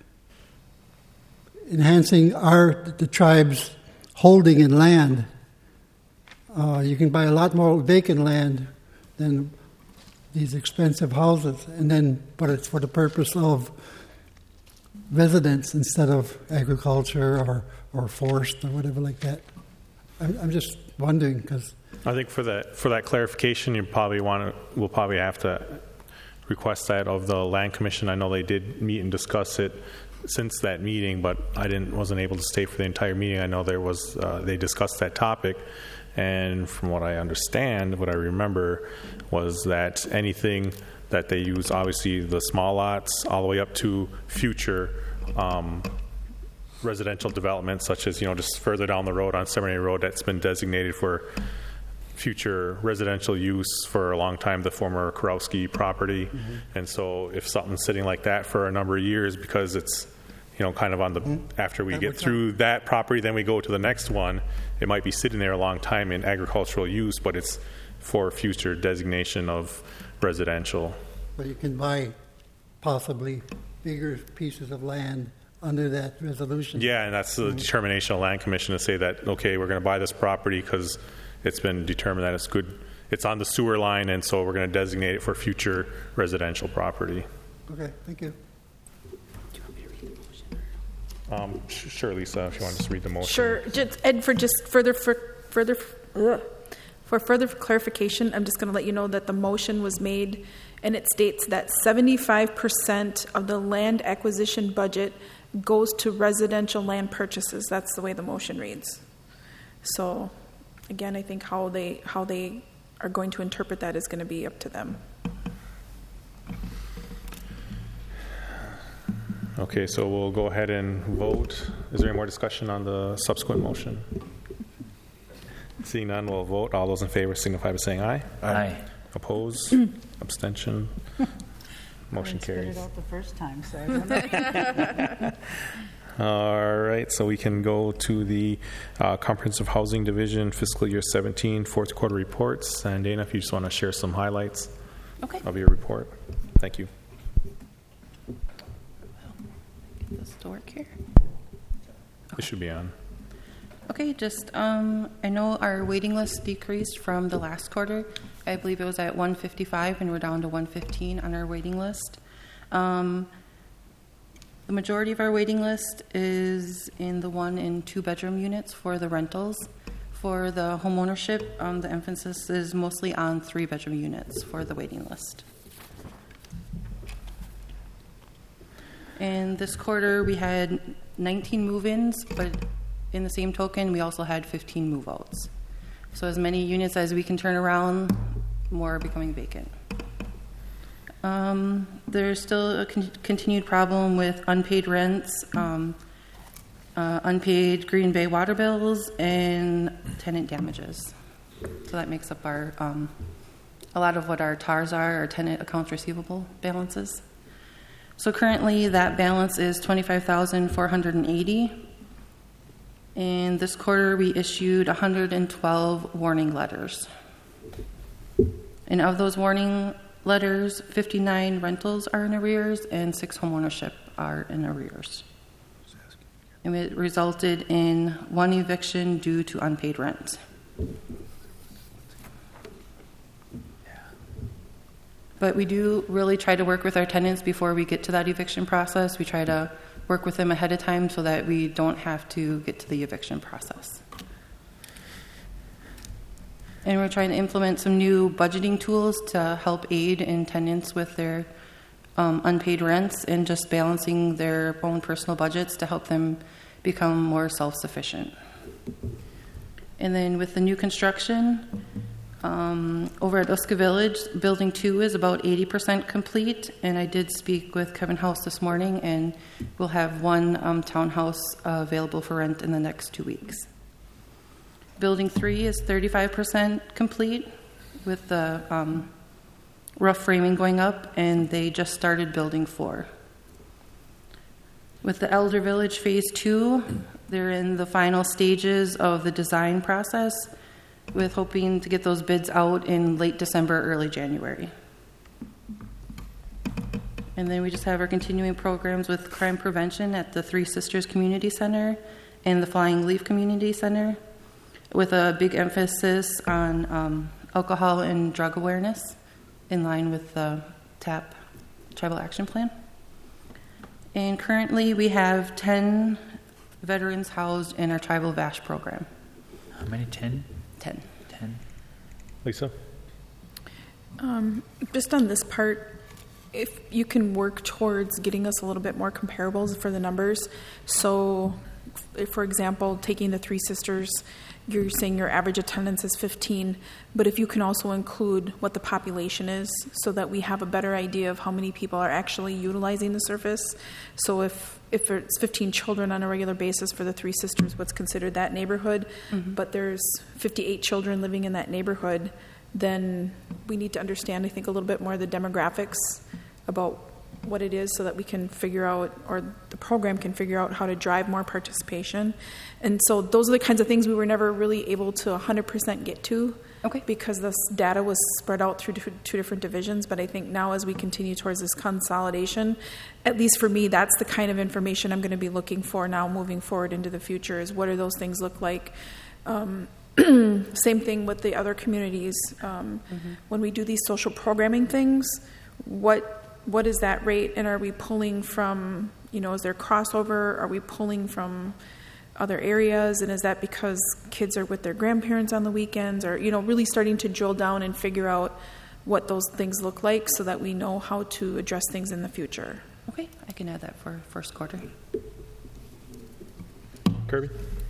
Speaker 11: enhancing our the tribe's holding in land. Uh, you can buy a lot more vacant land than these expensive houses, and then, but it's for the purpose of residence instead of agriculture or, or forest or whatever like that. I'm, I'm just wondering because
Speaker 1: I think for that for that clarification, you probably want to. We'll probably have to request that of the Land Commission. I know they did meet and discuss it since that meeting, but I didn't wasn't able to stay for the entire meeting. I know there was uh, they discussed that topic, and from what I understand, what I remember was that anything that they use, obviously the small lots, all the way up to future um, residential developments, such as you know just further down the road on Seminary Road that's been designated for future residential use for a long time, the former Kurowski property. Mm-hmm. And so if something's sitting like that for a number of years because it's, you know, kind of on the, mm-hmm. after we that get through happen. that property, then we go to the next one, it might be sitting there a long time in agricultural use, but it's for future designation of residential.
Speaker 11: But you can buy possibly bigger pieces of land under that resolution.
Speaker 1: Yeah, and that's the mm-hmm. determination of the Land Commission to say that, okay, we're going to buy this property because it's been determined that it's good. It's on the sewer line, and so we're going to designate it for future residential property.
Speaker 11: Okay, thank you.
Speaker 1: Do you want me to read the motion? Um, sh- sure, Lisa, if you want to just read the motion.
Speaker 4: Sure, just, Ed. For just further for further ugh, for further clarification, I'm just going to let you know that the motion was made, and it states that seventy-five percent of the land acquisition budget goes to residential land purchases. That's the way the motion reads. So. Again, I think how they how they are going to interpret that is going to be up to them.
Speaker 1: Okay, so we'll go ahead and vote. Is there any more discussion on the subsequent motion? Seeing none, we'll vote. All those in favor signify by saying aye.
Speaker 20: Aye.
Speaker 1: Oppose? Abstention? Motion carries.
Speaker 2: I it out the first time, so I don't know.
Speaker 1: All right, so we can go to the uh, Comprehensive Housing Division Fiscal Year seventeen fourth quarter reports. And Dana, if you just want to share some highlights
Speaker 16: okay.
Speaker 1: of your report. Thank you.
Speaker 16: Get this to work here.
Speaker 1: It should be on.
Speaker 21: Okay, just um, I know our waiting list decreased from the last quarter. I believe it was at one fifty-five, and we're down to one fifteen on our waiting list. Um, The majority of our waiting list is in the one and two bedroom units for the rentals. For the home ownership, um, the emphasis is mostly on three bedroom units for the waiting list. And this quarter we had nineteen move-ins, but in the same token we also had fifteen move-outs. So as many units as we can turn around, more are becoming vacant. Um, there's still a con- continued problem with unpaid rents, um, uh, unpaid Green Bay water bills, and tenant damages. So that makes up our um, a lot of what our T A Rs are, our tenant accounts receivable balances. So currently that balance is twenty-five thousand four hundred eighty dollars. And this quarter we issued one hundred twelve warning letters. And of those warning letters, fifty-nine rentals are in arrears and six homeownership are in arrears. And it resulted in one eviction due to unpaid rent. But we do really try to work with our tenants before we get to that eviction process. We try to work with them ahead of time so that we don't have to get to the eviction process. And we're trying to implement some new budgeting tools to help aid in tenants with their um, unpaid rents and just balancing their own personal budgets to help them become more self-sufficient. And then with the new construction, um, over at Uska Village, Building two is about eighty percent complete, and I did speak with Kevin House this morning, and we'll have one um, townhouse uh, available for rent in the next two weeks. Building three is thirty-five percent complete with the um, rough framing going up, and they just started building four. With the Elder Village Phase two, they're in the final stages of the design process with hoping to get those bids out in late December, early January. And then we just have our continuing programs with crime prevention at the Three Sisters Community Center and the Flying Leaf Community Center, with a big emphasis on um, alcohol and drug awareness in line with the TAP Tribal Action Plan. And currently we have ten veterans housed in our Tribal V A S H program.
Speaker 5: How many? ten?
Speaker 21: ten.
Speaker 5: ten.
Speaker 1: Lisa?
Speaker 4: Um, just on this part, if you can work towards getting us a little bit more comparables for the numbers. So, if, for example, taking the Three Sisters, you're saying your average attendance is fifteen, but if you can also include what the population is so that we have a better idea of how many people are actually utilizing the service. So if, if it's fifteen children on a regular basis for the Three Sisters, what's considered that neighborhood, mm-hmm. but there's fifty-eight children living in that neighborhood, then we need to understand, I think, a little bit more of the demographics about what it is so that we can figure out, or the program can figure out how to drive more participation. And so those are the kinds of things we were never really able to one hundred percent get to, okay, because this data was spread out through two different divisions. But I think now as we continue towards this consolidation, at least for me, that's the kind of information I'm going to be looking for now moving forward into the future, is what do those things look like. Um, same thing with the other communities. Um, mm-hmm. When we do these social programming things, what what is that rate, and are we pulling from, you know, is there crossover? Are we pulling from other areas, and is that because kids are with their grandparents on the weekends, or, you know, really starting to drill down and figure out what those things look like so that we know how to address things in the future.
Speaker 21: Okay, I can add that for first quarter.
Speaker 1: Kirby?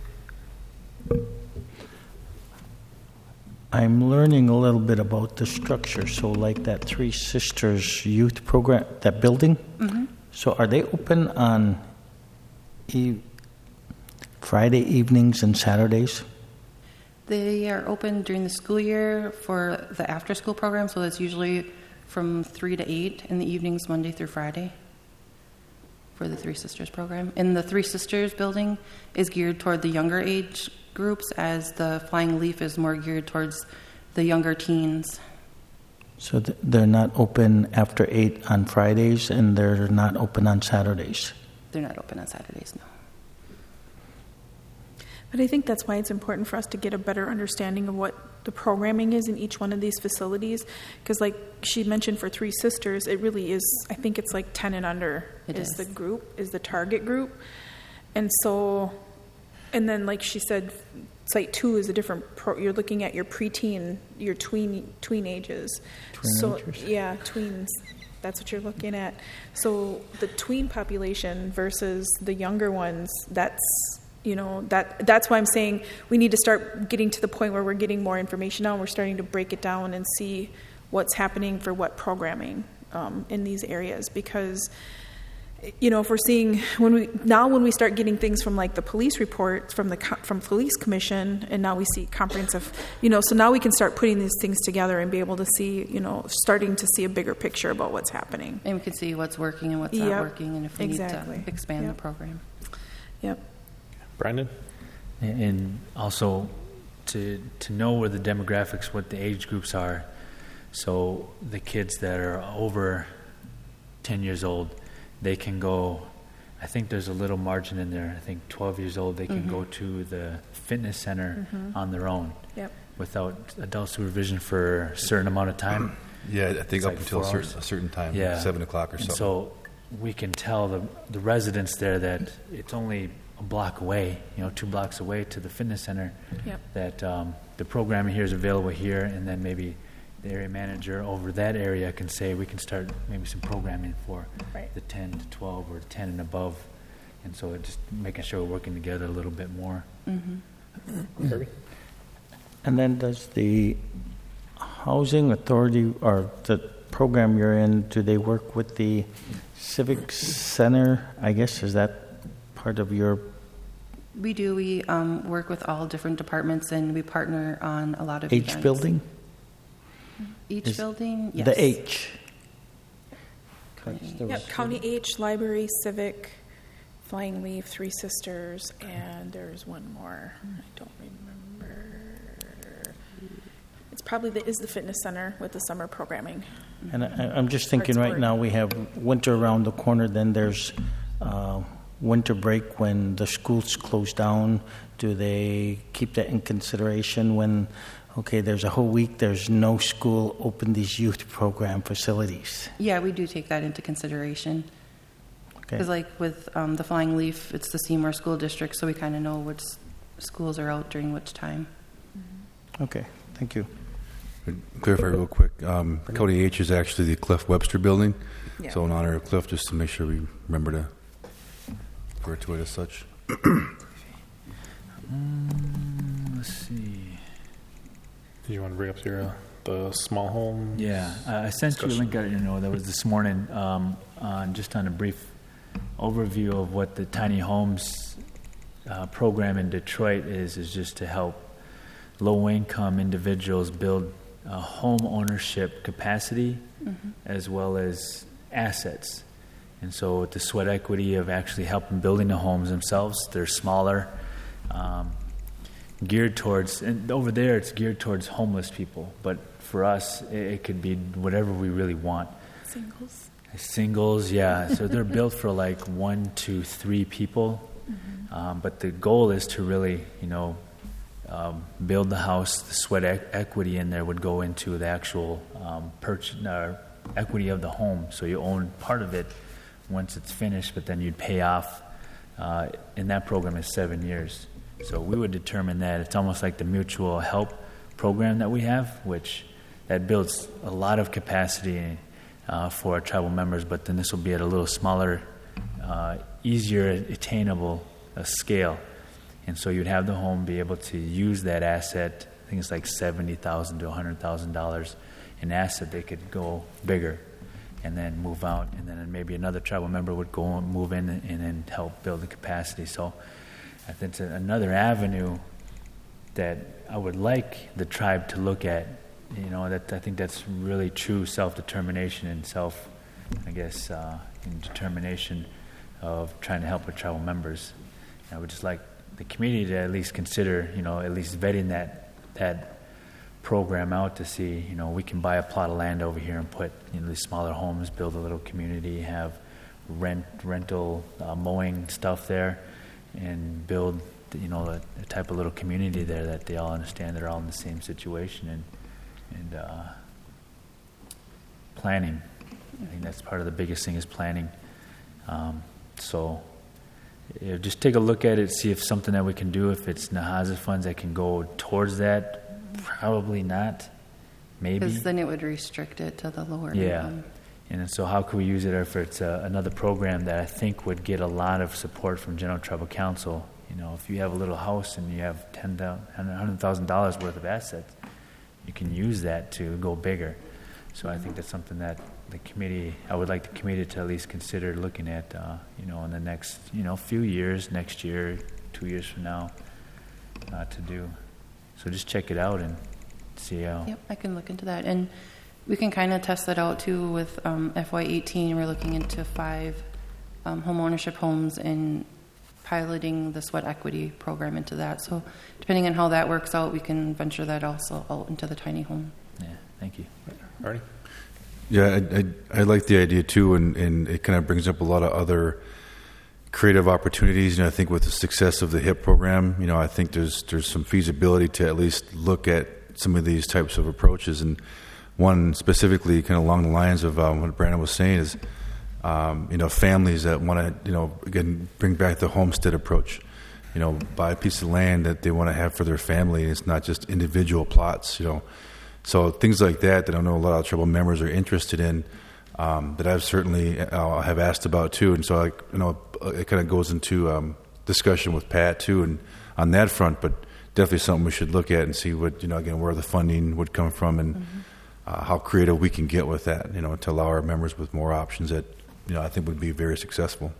Speaker 10: I'm learning a little bit about the structure. So like that Three Sisters youth program, that building, mm-hmm. so are they open on e- Friday evenings and Saturdays?
Speaker 21: They are open during the school year for the after-school program, so that's usually from three to eight in the evenings, Monday through Friday, for the Three Sisters program. And the Three Sisters building is geared toward the younger age groups, as the Flying Leaf is more geared towards the younger teens.
Speaker 10: So th- they're not open after eight on Fridays, and they're not open on Saturdays?
Speaker 21: They're not open on Saturdays, no.
Speaker 4: But I think that's why it's important for us to get a better understanding of what the programming is in each one of these facilities. Because like she mentioned for Three Sisters, it really is, I think it's like ten and under
Speaker 21: it
Speaker 4: is,
Speaker 21: is
Speaker 4: the group, is the target group. And so, and then like she said, Site two is a different, pro, you're looking at your preteen, your tween, tween ages. So, yeah, tweens. That's what you're looking at. So the tween population versus the younger ones, that's, you know, that that's why I'm saying we need to start getting to the point where we're getting more information now, and we're starting to break it down and see what's happening for what programming um, in these areas. Because you know, if we're seeing when we now when we start getting things from like the police reports from the co- from police commission, and now we see comprehensive, you know, so now we can start putting these things together and be able to see, you know, starting to see a bigger picture about what's happening.
Speaker 21: And we can see what's working and what's
Speaker 4: Yep.
Speaker 21: not working, and if we
Speaker 4: Exactly.
Speaker 21: need to expand
Speaker 4: Yep.
Speaker 21: the program.
Speaker 4: Yep.
Speaker 1: Brandon?
Speaker 5: And also to to know where the demographics, what the age groups are, so the kids that are over ten years old, they can go, I think there's a little margin in there, I think twelve years old, they can
Speaker 4: Mhm.
Speaker 5: go to the fitness center
Speaker 4: Mhm.
Speaker 5: on their own
Speaker 4: Yep.
Speaker 5: without adult supervision for a certain amount of time.
Speaker 17: Yeah, I think
Speaker 5: It's
Speaker 17: up
Speaker 5: like
Speaker 17: until a
Speaker 5: four
Speaker 17: certain,
Speaker 5: hours.
Speaker 17: a certain time,
Speaker 5: Yeah.
Speaker 17: seven o'clock or
Speaker 5: And
Speaker 17: something.
Speaker 5: so we can tell the, the residents there that it's only a block away, you know, two blocks away to the fitness center,
Speaker 4: Yep.
Speaker 5: that um, the programming here is available here, and then maybe the area manager over that area can say we can start maybe some programming for
Speaker 4: Right.
Speaker 5: the ten to twelve or ten and above. And so just making sure we're working together a little bit more.
Speaker 21: Mm-hmm.
Speaker 1: Kirby?
Speaker 10: And then does the housing authority or the program you're in, do they work with the civic center? I guess, is that part of your...
Speaker 21: We do. We um, work with all different departments, and we partner on a lot of
Speaker 10: H
Speaker 21: events.
Speaker 10: building?
Speaker 21: Each
Speaker 10: Is
Speaker 21: building, yes.
Speaker 10: The H.
Speaker 4: Yep. County H, Library, Civic, Flying Leaf, Three Sisters, and there's one more. I don't remember. It's probably the is the fitness center with the summer programming.
Speaker 10: And I, I'm just thinking
Speaker 4: Arts
Speaker 10: right
Speaker 4: Board.
Speaker 10: now we have winter around the corner, then there's uh, winter break when the schools close down. Do they keep that in consideration when, okay, there's a whole week, there's no school, open these youth program facilities?
Speaker 21: Yeah, we do take that into consideration.
Speaker 10: Okay.
Speaker 21: Because like with um, the Flying Leaf, it's the Seymour School District, so we kind of know which s- schools are out during which time.
Speaker 10: Okay, thank you.
Speaker 17: Clarify real quick. Um, County H is actually the Cliff Webster Building.
Speaker 4: Yeah.
Speaker 17: So in honor of Cliff, just to make sure we remember to refer to it as such.
Speaker 5: Mm, let's see.
Speaker 1: Did you want to bring up your uh, the small home?
Speaker 5: Yeah, I I sent you a link, I you know, that was this morning, um, on, just on a brief overview of what the tiny homes uh, program in Detroit is, is just to help low-income individuals build uh, home ownership capacity
Speaker 21: Mhm.
Speaker 5: as well as assets. And so with the sweat equity of actually helping building the homes themselves, they're smaller, um, geared towards, and over there it's geared towards homeless people, but for us it, it could be whatever we really want.
Speaker 4: Singles.
Speaker 5: Singles, yeah. So they're built for like one to three people,
Speaker 4: Mm-hmm.
Speaker 5: um, but the goal is to really, you know, um, build the house. The sweat e- equity in there would go into the actual um, purchase uh, equity of the home. So you own part of it once it's finished, but then you'd pay off. Uh, and that program is seven years. So we would determine that. It's almost like the mutual help program that we have, which that builds a lot of capacity uh, for our tribal members, but then this will be at a little smaller, uh, easier attainable uh, scale. And so you'd have the home be able to use that asset. I think it's like seventy thousand dollars to one hundred thousand dollars in asset. They could go bigger and then move out, and then maybe another tribal member would go and move in and, and then help build the capacity. So I think it's another avenue that I would like the tribe to look at. You know, that I think that's really true self-determination and self, I guess, uh, and determination of trying to help our tribal members. I would just like the community to at least consider, you know, at least vetting that that program out to see, you know, we can buy a plot of land over here and put, you know, these smaller homes, build a little community, have rent rental uh, mowing stuff there, and build, you know, a, a type of little community there that they all understand they're all in the same situation, and and uh, planning. I think that's part of the biggest thing is planning. Um, so yeah, just take a look at it, see if something that we can do, if it's Nahaza funds that can go towards that. Probably not. Maybe.
Speaker 21: Because then it would restrict it to the lower
Speaker 5: Yeah.
Speaker 21: income.
Speaker 5: And so how can we use it if it's uh, another program that I think would get a lot of support from General Tribal Council? You know, if you have a little house and you have ten thousand dollars, one hundred thousand dollars worth of assets, you can use that to go bigger. So I think that's something that the committee, I would like the committee to at least consider looking at, uh, you know, in the next, you know, few years, next year, two years from now, uh, to do. So just check it out and see how.
Speaker 21: Yep, I can look into that. And we can kind of test that out too with um, F Y eighteen. We're looking into five um, home ownership homes and piloting the sweat equity program into that. So depending on how that works out, we can venture that also out into the tiny home.
Speaker 5: Yeah, thank you.
Speaker 1: Artie?
Speaker 17: Yeah, I, I, I like the idea too, and, and it kind of brings up a lot of other creative opportunities. You know, I think with the success of the H I P program, you know, I think there's there's some feasibility to at least look at some of these types of approaches. And one specifically, kind of along the lines of um, what Brandon was saying, is um, you know, families that want to, you know, again bring back the homestead approach. You know, buy a piece of land that they want to have for their family, and it's not just individual plots. You know. So things like that that I know a lot of tribal members are interested in, um, that I've certainly uh, have asked about too. And so I, you know, it kind of goes into um, discussion with Pat too, and on that front. But definitely something we should look at and see what, you know, again, where the funding would come from, and mm-hmm. uh, how creative we can get with that. You know, to allow our members with more options that, you know, I think would be very successful.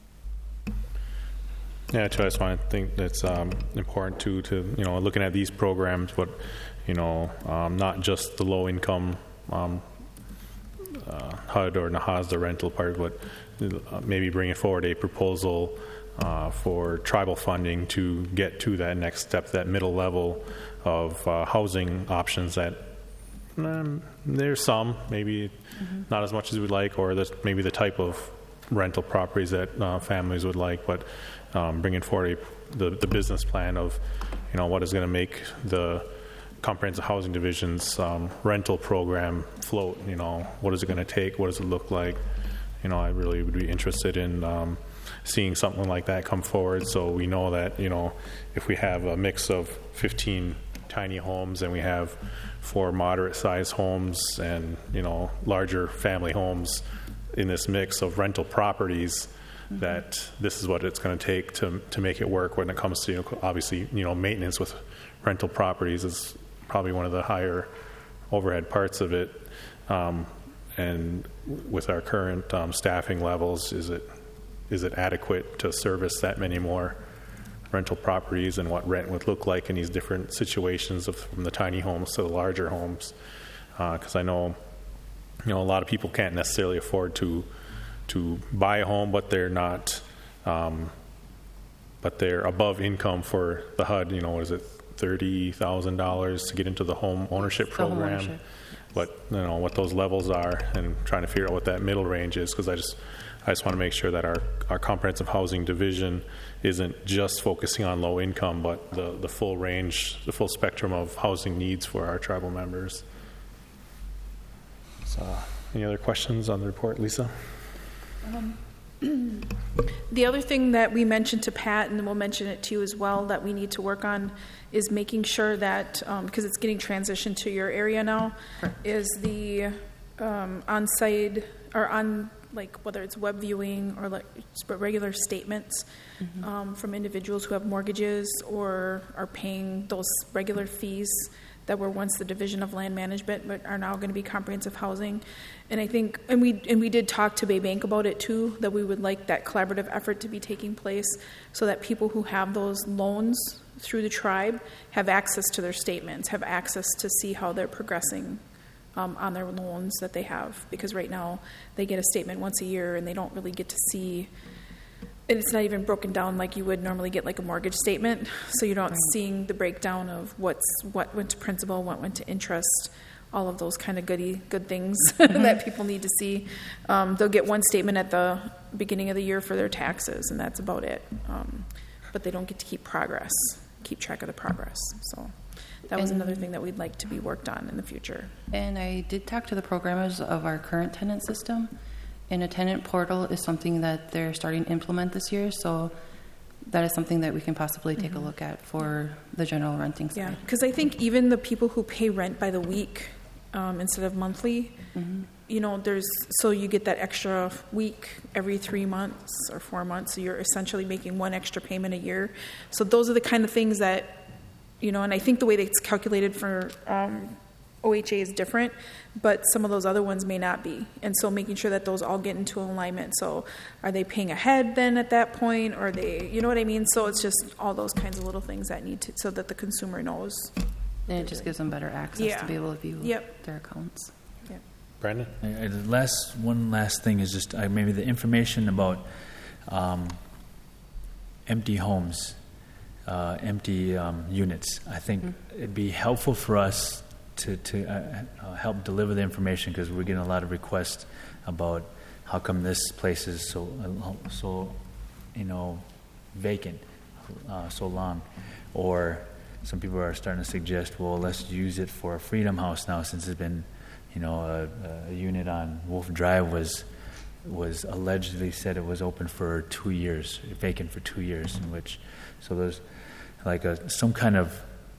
Speaker 1: Yeah, too, I just want to think that's um, important too, to, you know, looking at these programs, but, you know, um, not just the low income um, uh, H U D or N A H A S, the rental part, but uh, maybe bringing forward a proposal uh, for tribal funding to get to that next step, that middle level of uh, housing options that um, there's some, maybe mm-hmm. not as much as we'd like, or there's maybe the type of rental properties that uh, families would like, but um, bringing forward a, the, the business plan of, you know, what is going to make the Comprehensive Housing Division's um, rental program float. You know, what is it going to take? What does it look like? You know, I really would be interested in um, seeing something like that come forward, so we know that, you know, if we have a mix of fifteen tiny homes and we have four moderate-sized homes and, you know, larger family homes in this mix of rental properties, mm-hmm. that this is what it's going to take to to make it work when it comes to, you know, obviously, you know, maintenance with rental properties is probably one of the higher overhead parts of it. Um, and with our current um, staffing levels, is it is it adequate to service that many more rental properties, and what rent would look like in these different situations of from the tiny homes to the larger homes? Because uh, I know, you know, a lot of people can't necessarily afford to to buy a home, but they're not, um, but they're above income for the H U D. You know, what is it, thirty thousand dollars to get into the home ownership
Speaker 21: the
Speaker 1: program?
Speaker 21: Home ownership.
Speaker 1: What, you know, what those levels are, and trying to figure out what that middle range is. Because I just, I just want to make sure that our our comprehensive housing division isn't just focusing on low income, but the the full range, the full spectrum of housing needs for our tribal members. So, any other questions on the report, Lisa?
Speaker 4: Um, the other thing that we mentioned to Pat, and we'll mention it to you as well, that we need to work on is making sure that, because um, it's getting transitioned to your area now, sure. is the um, on-site or on, like, whether it's web viewing or like regular statements mm-hmm. um, from individuals who have mortgages or are paying those regular fees that were once the Division of Land Management, but are now going to be comprehensive housing. And I think, and we and we did talk to Bay Bank about it too, that we would like that collaborative effort to be taking place so that people who have those loans through the tribe have access to their statements, have access to see how they're progressing um, on their loans that they have. Because right now they get a statement once a year and they don't really get to see, and it's not even broken down like you would normally get like a mortgage statement. So you're not right. seeing the breakdown of what's what went to principal, what went to interest, all of those kind of goody good things mm-hmm. that people need to see. Um, they'll get one statement at the beginning of the year for their taxes, and that's about it. Um, but they don't get to keep progress, keep track of the progress. So that was
Speaker 21: and,
Speaker 4: another thing that we'd like to be worked on in the future.
Speaker 21: And I did talk to the programmers of our current tenant system. And a tenant portal is something that they're starting to implement this year, so that is something that we can possibly take mm-hmm. a look at for the general renting side.
Speaker 4: Yeah, because I think even the people who pay rent by the week um, instead of monthly, mm-hmm. you know, there's so you get that extra week every three months or four months, so you're essentially making one extra payment a year. So those are the kind of things that, you know, and I think the way that it's calculated for um, O H A is different, but some of those other ones may not be. And so making sure that those all get into alignment. So are they paying ahead then at that point? Or are they, you know what I mean? So it's just all those kinds of little things that need to, so that the consumer knows.
Speaker 21: And it just gives them better access
Speaker 4: Yeah.
Speaker 21: to be able to view
Speaker 4: Yep.
Speaker 21: their accounts.
Speaker 4: Yep.
Speaker 1: Brandon?
Speaker 5: Uh, the last one last thing is just uh, maybe the information about um, empty homes, uh, empty um, units. I think mm-hmm. it'd be helpful for us to to uh, uh, help deliver the information, because we're getting a lot of requests about how come this place is so uh, so you know vacant uh, so long, or some people are starting to suggest, well, let's use it for a Freedom House now, since it's been, you know, a, a unit on Wolf Drive was was allegedly said it was open for two years, vacant for two years, in which, so there's like a some kind of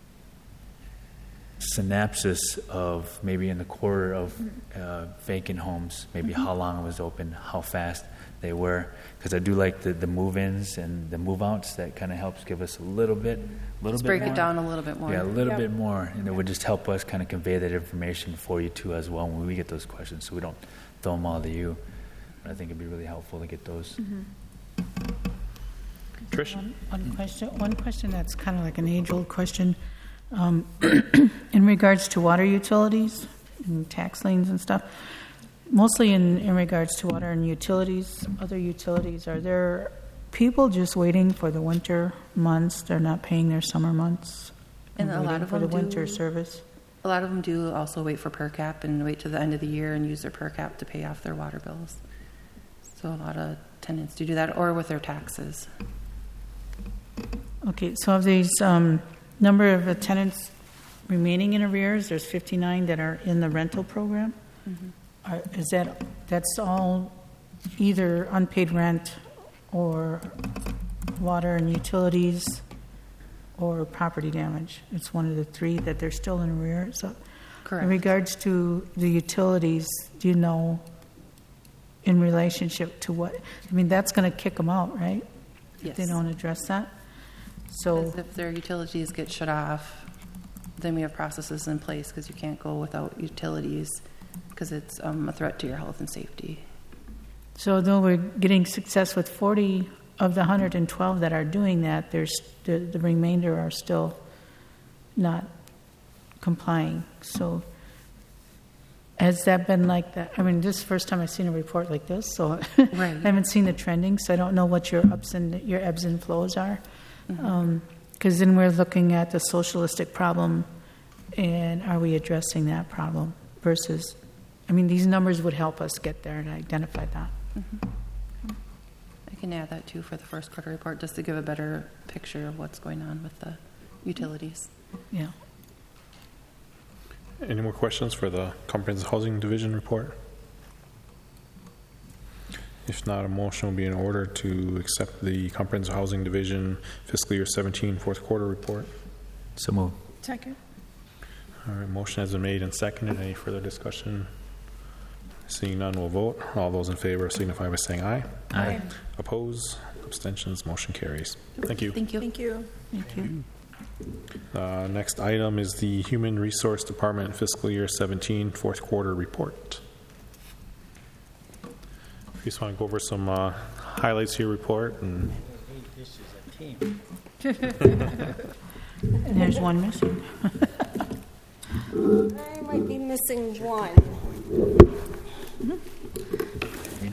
Speaker 5: synopsis of maybe in the quarter of uh, vacant homes, maybe mm-hmm. how long it was open, how fast they were, because I do like the, the move-ins and the move-outs. That kind of helps give us a little bit, little
Speaker 21: Let's
Speaker 5: bit
Speaker 21: break
Speaker 5: more.
Speaker 21: it down a little bit more.
Speaker 5: Yeah, a little
Speaker 21: Yep.
Speaker 5: bit more, and it would just help us kind of convey that information for you too as well when we get those questions, so we don't throw them all to you. But I think it'd be really helpful to get those.
Speaker 2: Mm-hmm.
Speaker 1: Trish?
Speaker 2: One, one question. One question that's kind of like an age-old question. Um, in regards to water utilities and tax liens and stuff, mostly in, in regards to water and utilities, other utilities, are there people just waiting for the winter months? They're not paying their summer months?
Speaker 21: And a lot
Speaker 2: waiting
Speaker 21: of
Speaker 2: for
Speaker 21: them
Speaker 2: the winter
Speaker 21: do,
Speaker 2: service?
Speaker 21: A lot of them do also wait for per cap and wait to the end of the year and use their per cap to pay off their water bills. So a lot of tenants do do that, or with their taxes.
Speaker 2: Okay, so of these um, number of uh, tenants remaining in arrears, there's fifty-nine that are in the rental program.
Speaker 21: Mm-hmm.
Speaker 2: Are, is that, that's all either unpaid rent or water and utilities or property damage? It's one of the three that they're still in arrears. So
Speaker 21: Correct.
Speaker 2: in regards to the utilities, do you know in relationship to what? I mean, that's going to kick them out, right?
Speaker 21: Yes.
Speaker 2: If they don't address that. So
Speaker 21: Because if their utilities get shut off, then we have processes in place, because you can't go without utilities, because it's um, a threat to your health and safety.
Speaker 2: So though we're getting success with forty of the one hundred twelve that are doing that, there's the, the remainder are still not complying. So has that been like that? I mean, this is the first time I've seen a report like this, so
Speaker 21: Right.
Speaker 2: I haven't seen the trending, so I don't know what your ups and your ebbs and flows are. Because
Speaker 21: Mm-hmm.
Speaker 2: um, then we're looking at the socialistic problem, and are we addressing that problem versus, I mean, these numbers would help us get there and identify that.
Speaker 21: Mm-hmm. I can add that too for the first quarter report, just to give a better picture of what's going on with the utilities.
Speaker 2: Yeah.
Speaker 1: Any more questions for the Comprehensive Housing Division report? If not, a motion will be in order to accept the Comprehensive Housing Division fiscal year seventeen fourth quarter report.
Speaker 5: So move.
Speaker 4: Second.
Speaker 1: All right, motion has been made and seconded. Any further discussion? Seeing none, we'll vote. All those in favor signify by saying aye.
Speaker 5: Aye.
Speaker 1: Oppose? Abstentions? Motion carries. Thank you.
Speaker 21: Thank you.
Speaker 4: Thank you.
Speaker 2: Thank you.
Speaker 1: Uh, next item is the Human Resource Department fiscal year seventeen fourth quarter report. We just want to go over some uh, highlights of your report. And
Speaker 20: This is a team.
Speaker 2: And there's one missing.
Speaker 8: I might be missing one.
Speaker 5: You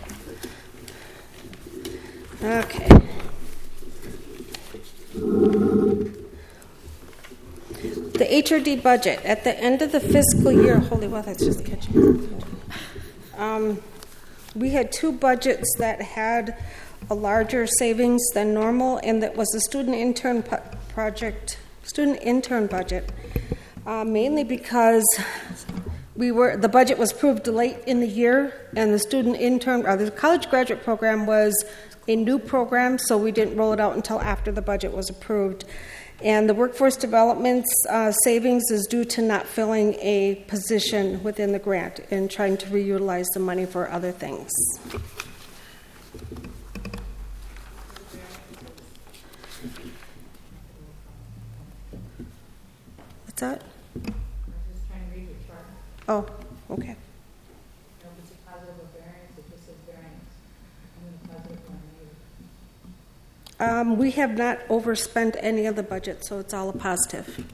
Speaker 5: know.
Speaker 8: Okay. The H R D budget at the end of the fiscal year. Holy well, that's just catching. Um, we had two budgets that had a larger savings than normal, and that was the student intern po- project, student intern budget, uh, mainly because we were the budget was approved late in the year, and the student intern or the college graduate program was a new program, so we didn't roll it out until after the budget was approved. And the workforce development's uh, savings is due to not filling a position within the grant and trying to reutilize the money for other things. What's that?
Speaker 2: I'm just trying to read
Speaker 8: Oh, okay.
Speaker 2: No, if it's a positive or variance, it just says variance. And then a positive or negative.
Speaker 8: Um, we have not overspent any of the budget, so it's all a positive.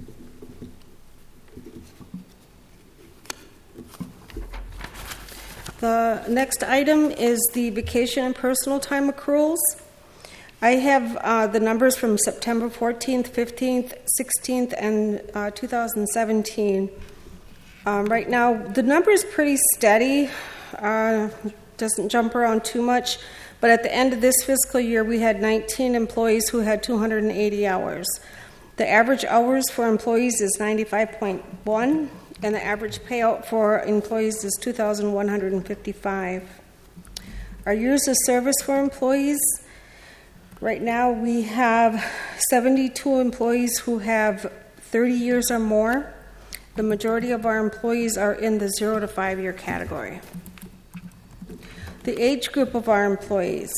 Speaker 8: The next item is the vacation and personal time accruals. I have uh, the numbers from September fourteenth, fifteenth, sixteenth, and uh, two thousand seventeen. Um, right now, the number is pretty steady, uh, doesn't jump around too much, but at the end of this fiscal year, we had nineteen employees who had two hundred eighty hours. The average hours for employees is ninety-five point one, and the average payout for employees is two thousand one hundred fifty-five. Our years of service for employees, right now we have seventy-two employees who have thirty years or more. The majority of our employees are in the zero to five year category. The age group of our employees.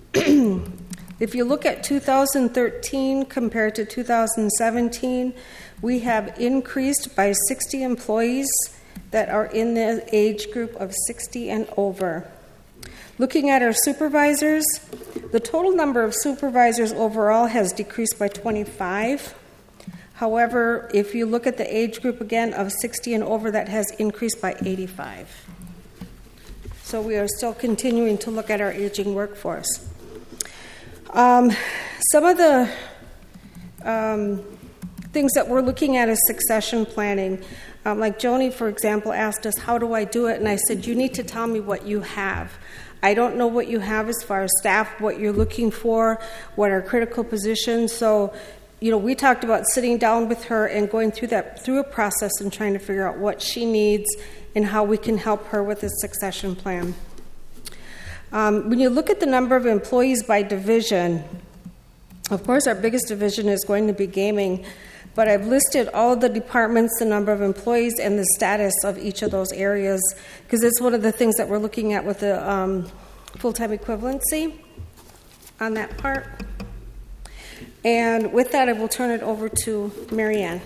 Speaker 8: If you look at two thousand thirteen compared to two thousand seventeen, we have increased by sixty employees that are in the age group of sixty and over. Looking at our supervisors, the total number of supervisors overall has decreased by twenty-five. However, if you look at the age group again of sixty and over, that has increased by eighty-five. So we are still continuing to look at our aging workforce. Um, some of the um, things that we're looking at is succession planning. Um, like Joni, for example, asked us, how do I do it? And I said, you need to tell me what you have. I don't know what you have as far as staff, what you're looking for, what are critical positions. So, you know, we talked about sitting down with her and going through that, through a process and trying to figure out what she needs and how we can help her with a succession plan. Um, when you look at the number of employees by division, of course our biggest division is going to be gaming, but I've listed all of the departments, the number of employees, and the status of each of those areas, because it's one of the things that we're looking at with the um, full-time equivalency on that part. And with that, I will turn it over to Mary Ann.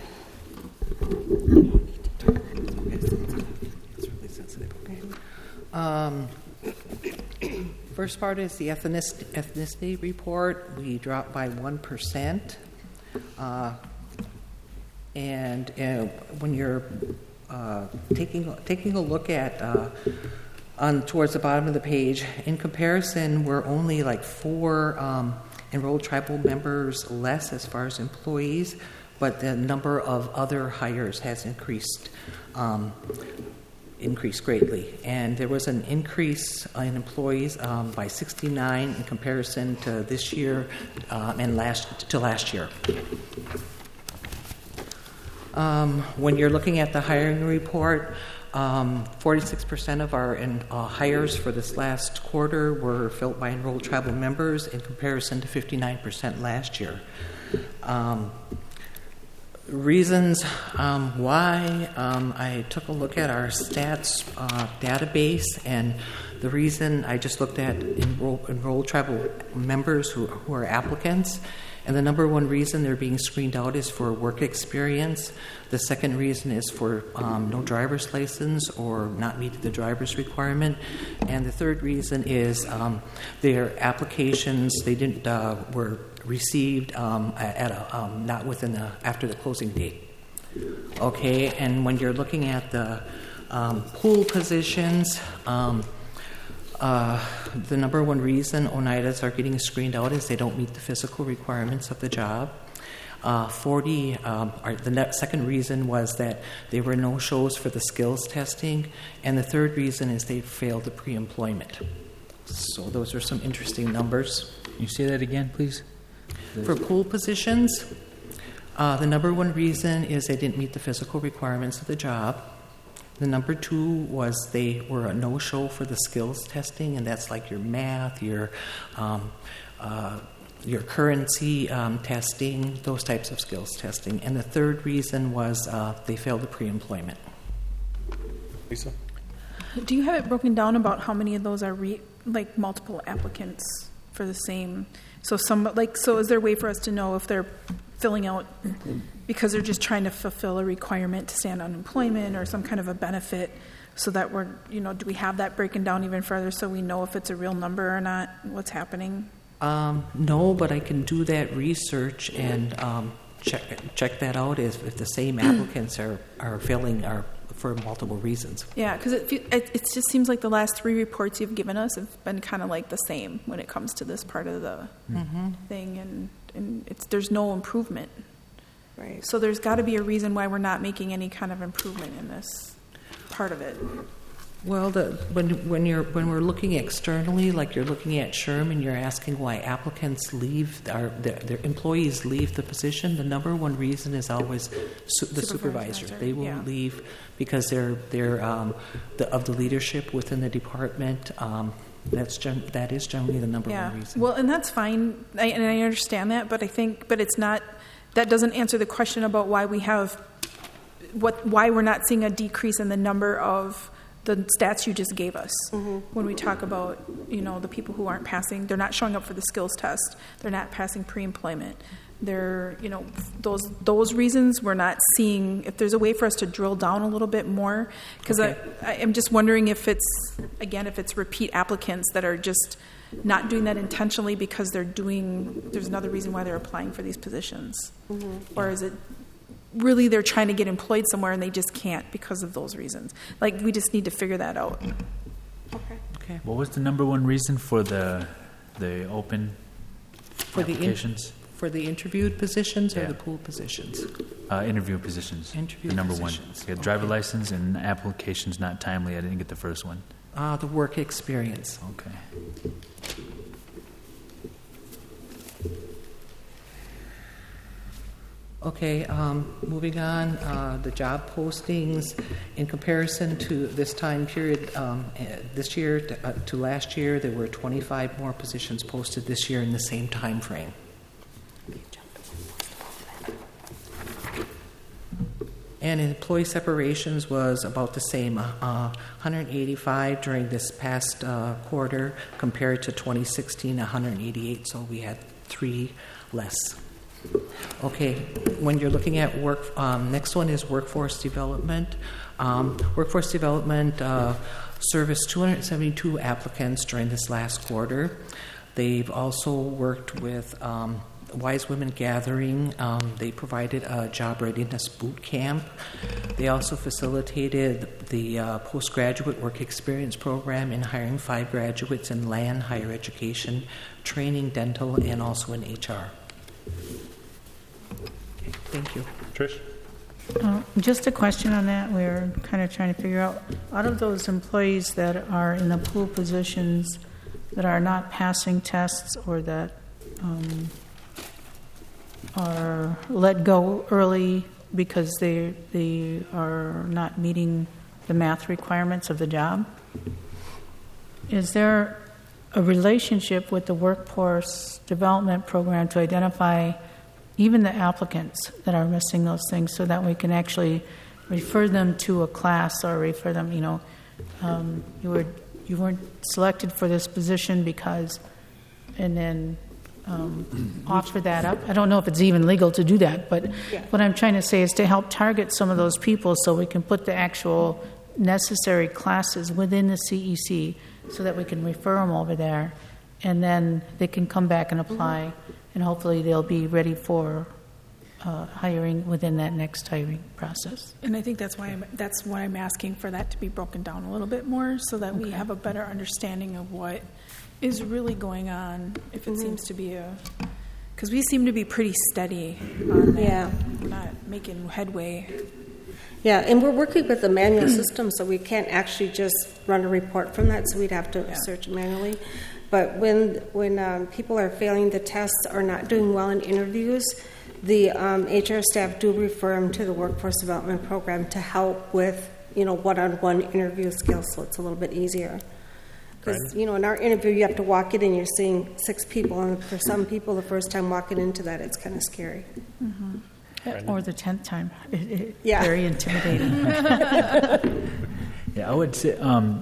Speaker 9: Um, first part is the ethnicity, ethnicity report. We dropped by one percent. Uh, and uh, when you're uh, taking taking a look at uh, on towards the bottom of the page, in comparison, we're only like four um, enrolled tribal members less as far as employees, but the number of other hires has increased. Um, increased greatly, and there was an increase in employees um, by sixty-nine in comparison to this year um, and last to last year. Um, when you're looking at the hiring report, um, forty-six percent of our in, uh, hires for this last quarter were filled by enrolled tribal members in comparison to fifty-nine percent last year. Um, Reasons um, why um, I took a look at our stats uh, database, and the reason I just looked at enroll, enrolled tribal members who, who are applicants, and the number one reason they're being screened out is for work experience. The second reason is for um, no driver's license or not meeting the driver's requirement, and the third reason is um, their applications they didn't uh, were. received um, at a, um, not within the after the closing date. Okay, and when you're looking at the um, pool positions, um, uh, the number one reason Oneidas are getting screened out is they don't meet the physical requirements of the job. Uh, forty. Um, are, the ne- second reason was that there were no shows for the skills testing, and the third reason is they failed the pre-employment. So those are some interesting numbers.
Speaker 5: Can you say that again, please?
Speaker 9: For pool positions, uh, the number one reason is they didn't meet the physical requirements of the job. The number two was they were a no-show for the skills testing, and that's like your math, your um, uh, your currency um, testing, those types of skills testing. And the third reason was uh, they failed the pre-employment.
Speaker 1: Lisa?
Speaker 4: Do you have it broken down about how many of those are re- like multiple applicants for the same. So some like so is there a way for us to know if they're filling out because they're just trying to fulfill a requirement to stand on unemployment or some kind of a benefit, so that we're, you know, do we have that broken down even further so we know if it's a real number or not, what's happening?
Speaker 9: Um, no, but I can do that research and um, check check that out if, if the same applicants are, are filling are for multiple reasons.
Speaker 4: Yeah, because it, it it just seems like the last three reports you've given us have been kind of like the same when it comes to this part of the
Speaker 9: Mm-hmm.
Speaker 4: thing, and, and it's there's no improvement.
Speaker 8: Right.
Speaker 4: So there's got to be a reason why we're not making any kind of improvement in this part of it.
Speaker 9: Well, the, when when you're when we're looking externally, like you're looking at Sherman, you're asking why applicants leave, or their, their employees leave the position. The number one reason is always su- the supervisor.
Speaker 4: Supervisor,
Speaker 9: They will
Speaker 4: yeah.
Speaker 9: leave because they're they're um, the, of the leadership within the department. Um, that's gen- that is generally the number
Speaker 4: Yeah.
Speaker 9: one reason.
Speaker 4: Well, and that's fine, I, and I understand that, but I think, but it's not. That doesn't answer the question about why we have what why we're not seeing a decrease in the number of the stats you just gave us.
Speaker 8: Mm-hmm.
Speaker 4: When we talk about, you know, the people who aren't passing, they're not showing up for the skills test, they're not passing pre-employment, they're, you know, those those reasons we're not seeing. If there's a way for us to drill down a little bit more, because
Speaker 9: Okay.
Speaker 4: I, I am just wondering if it's, again, if it's repeat applicants that are just not doing that intentionally because they're doing, there's another reason why they're applying for these positions.
Speaker 8: Mm-hmm.
Speaker 4: Or is it really they're trying to get employed somewhere and they just can't because of those reasons? Like, we just need to figure that out.
Speaker 8: Okay.
Speaker 9: Okay.
Speaker 5: What was the number one reason for the the open
Speaker 9: For the in-
Speaker 5: applications?
Speaker 9: for the interviewed positions or
Speaker 5: Yeah.
Speaker 9: the pool positions?
Speaker 5: Uh, interview positions.
Speaker 9: Interview
Speaker 5: the number
Speaker 9: positions.
Speaker 5: one. You had driver license and applications not timely. I didn't get the first one.
Speaker 9: Uh, the work experience.
Speaker 5: Okay.
Speaker 9: Okay, um, moving on, uh, the job postings in comparison to this time period, um, eh, this year to, uh, to last year, there were twenty-five more positions posted this year in the same time frame. And employee separations was about the same, uh, one hundred eighty-five during this past uh, quarter compared to twenty sixteen, one hundred eighty-eight, so we had three less. Okay, when you're looking at work, um, next one is workforce development. Um, workforce development uh, serviced two hundred seventy-two applicants during this last quarter. They've also worked with um, Wise Women Gathering. Um, they provided a job readiness boot camp. They also facilitated the uh, postgraduate work experience program in hiring five graduates in land, higher education, training, dental, and also in H R. Okay, thank you.
Speaker 1: Trish?
Speaker 2: Uh, Just a question on that. We're kind of trying to figure out, out of those employees that are in the pool positions that are not passing tests or that um, are let go early because they they are not meeting the math requirements of the job, is there a relationship with the workforce development program to identify even the applicants that are missing those things so that we can actually refer them to a class or refer them, you know, um, you were you weren't selected for this position because, and then um, offer that up. I don't know if it's even legal to do that, but
Speaker 8: Yeah.
Speaker 2: what I'm trying to say is to help target some of those people so we can put the actual necessary classes within the C E C so that we can refer them over there, and then they can come back and apply, and hopefully they'll be ready for uh, hiring within that next hiring process.
Speaker 4: And I think that's why I'm, that's why I'm asking for that to be broken down a little bit more so that we have a better understanding of what is really going on, if it seems to be a, because we seem to be pretty steady on that.
Speaker 8: Yeah.
Speaker 4: We're not making headway.
Speaker 8: Yeah, and we're working with a manual system, so we can't actually just run a report from that, so we'd have to search manually. But when when um, people are failing the tests or not doing well in interviews, the um, H R staff do refer them to the workforce development program to help with, you know, one-on-one interview skills, so it's a little bit easier. Because, you know, in our interview, you have to walk in and you're seeing six people, and for some people, the first time walking into that, it's kind of scary.
Speaker 2: Mm-hmm. Or the tenth time. It, it,
Speaker 8: Yeah.
Speaker 2: Very intimidating.
Speaker 5: Yeah, I would say um,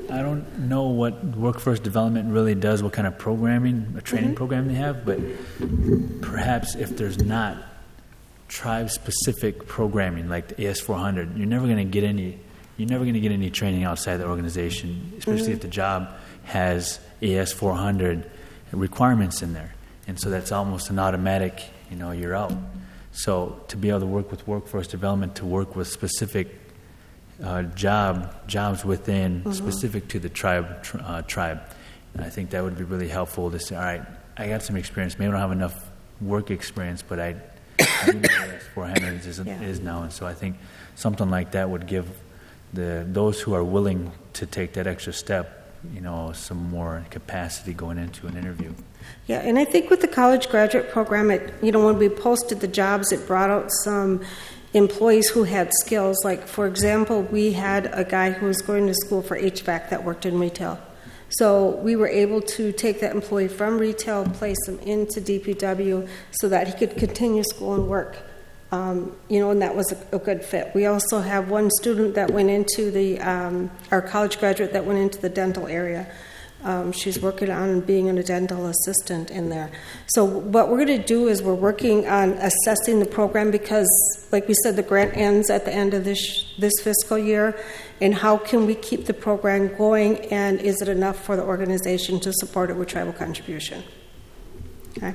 Speaker 5: I don't know what workforce development really does, what kind of programming, a training
Speaker 4: Mm-hmm.
Speaker 5: program they have, but perhaps if there's not tribe-specific programming like the A S four hundred, you're never going to get any. You're never going to get any training outside the organization, especially
Speaker 4: Mm-hmm.
Speaker 5: if the job has A S four hundred requirements in there, and so that's almost an automatic. You know, you're out. So to be able to work with workforce development, to work with specific uh, job jobs within
Speaker 4: Mhm.
Speaker 5: specific to the tribe tr- uh, tribe, I think that would be really helpful to say, all right, I got some experience. Maybe I don't have enough work experience, but I, I do know what A S four hundred is,
Speaker 4: Yeah.
Speaker 5: is now, and so I think something like that would give the those who are willing to take that extra step, you know, some more capacity going into an interview.
Speaker 8: Yeah, and I think with the college graduate program, it, you know, when we posted the jobs, it brought out some employees who had skills. Like, for example, we had a guy who was going to school for H V A C that worked in retail. So we were able to take that employee from retail, place him into D P W so that he could continue school and work. Um, you know, and that was a, a good fit. We also have one student that went into the, um, our college graduate that went into the dental area. Um, she's working on being a dental assistant in there. So what we're going to do is we're working on assessing the program because, like we said, the grant ends at the end of this this fiscal year. And how can we keep the program going, and is it enough for the organization to support it with tribal contribution? Okay.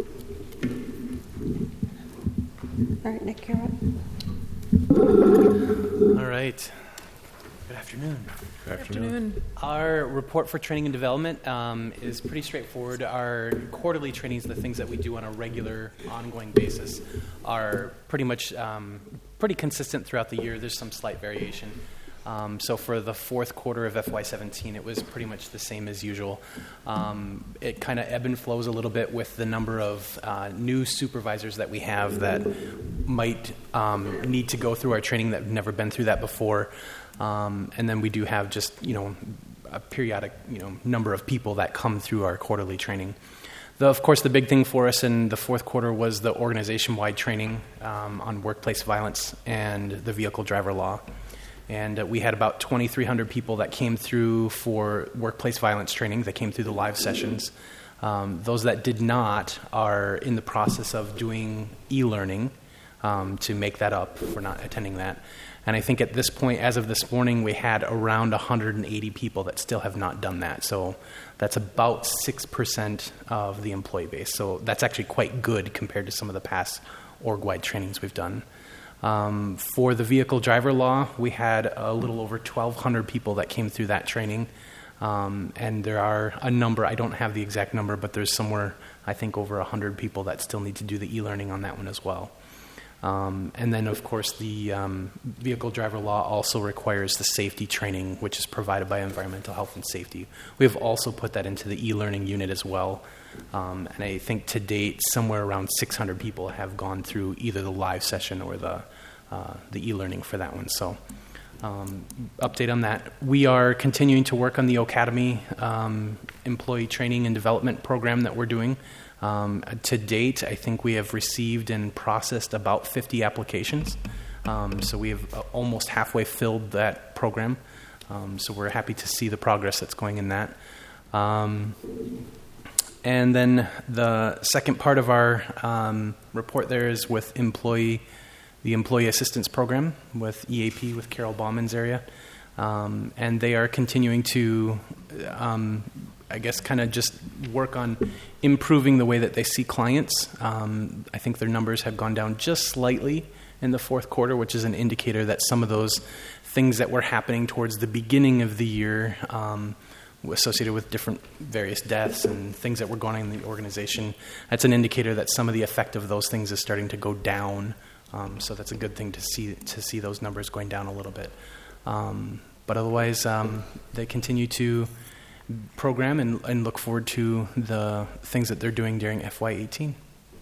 Speaker 8: All right, Nick, you're up.
Speaker 13: All right. Good afternoon.
Speaker 1: Good afternoon.
Speaker 13: Our report for training and development um, is pretty straightforward. Our quarterly trainings, the things that we do on a regular, ongoing basis, are pretty much um, pretty consistent throughout the year. There's some slight variation. Um, so for the fourth quarter of F Y seventeen, it was pretty much the same as usual. Um, it kind of ebb and flows a little bit with the number of uh, new supervisors that we have that might um, need to go through our training that have never been through that before. Um, and then we do have just, you know, a periodic, you know, number of people that come through our quarterly training. The, of course, the big thing for us in the fourth quarter was the organization-wide training um, on workplace violence and the vehicle driver law. And uh, we had about twenty-three hundred people that came through for workplace violence training, that came through the live sessions. Um, those that did not are in the process of doing e-learning um, to make that up for not attending that. And I think at this point, as of this morning, we had around one hundred eighty people that still have not done that. So that's about six percent of the employee base. So that's actually quite good compared to some of the past org-wide trainings we've done. Um, for the vehicle driver law, we had a little over twelve hundred people that came through that training. Um, and there are a number, I don't have the exact number, but there's somewhere, I think, over one hundred people that still need to do the e-learning on that one as well. Um, and then, of course, the um, vehicle driver law also requires the safety training, which is provided by Environmental Health and Safety. We have also put that into the e-learning unit as well. Um, and I think to date, somewhere around six hundred people have gone through either the live session or the uh, the e-learning for that one. So, um, update on that. We are continuing to work on the Academy um, employee training and development program that we're doing. Um, to date, I think we have received and processed about fifty applications. Um, so we have uh, almost halfway filled that program. Um, so we're happy to see the progress that's going in that. Um, and then the second part of our um, report there is with employee, the Employee Assistance Program with E A P, with Carol Bauman's area. Um, and they are continuing to um, I guess kind of just work on improving the way that they see clients. Um, I think their numbers have gone down just slightly in the fourth quarter, which is an indicator that some of those things that were happening towards the beginning of the year, um, associated with different various deaths and things that were going on in the organization, that's an indicator that some of the effect of those things is starting to go down. Um, so that's a good thing to see to see those numbers going down a little bit. Um, but otherwise, um, they continue to program and, and look forward to the things that they're doing during F Y eighteen.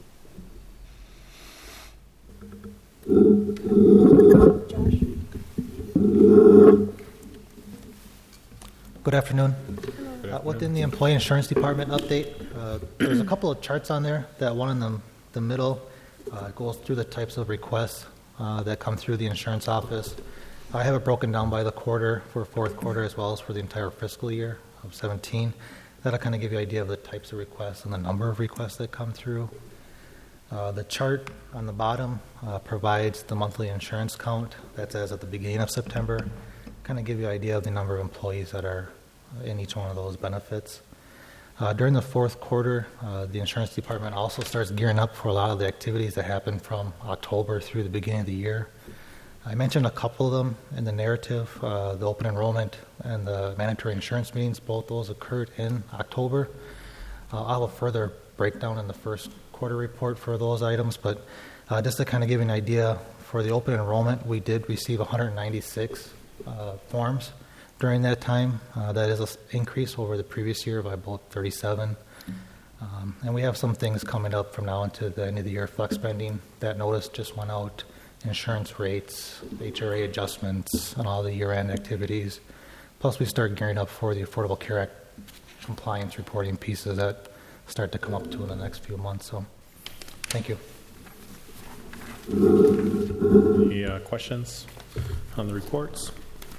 Speaker 22: Good afternoon. Uh, within the Employee Insurance Department update, uh, there's a couple of charts on there. That one in the, the middle uh, goes through the types of requests uh, that come through the insurance office. I have it broken down by the quarter for fourth quarter as well as for the entire fiscal year of seventeen. That'll kind of give you an idea of the types of requests and the number of requests that come through. Uh, the chart on the bottom uh, provides the monthly insurance count. That's as at the beginning of September. Kind of give you an idea of the number of employees that are in each one of those benefits. Uh, during the fourth quarter, uh, the insurance department also starts gearing up for a lot of the activities that happen from October through the beginning of the year. I mentioned a couple of them in the narrative. Uh, the open enrollment and the mandatory insurance meetings, both those occurred in October. Uh, I'll have a further breakdown in the first quarter report for those items, but uh, just to kind of give you an idea, for the open enrollment, we did receive one hundred ninety-six uh, forms during that time. Uh, that is an increase over the previous year by about thirty-seven. Um, and we have some things coming up from now until the end of the year. Flex spending, that notice just went out. Insurance rates, H R A adjustments, and all the year-end activities. Plus, we start gearing up for the Affordable Care Act compliance reporting pieces that start to come up to in the next few months. So, thank you.
Speaker 1: Any uh, questions on the reports?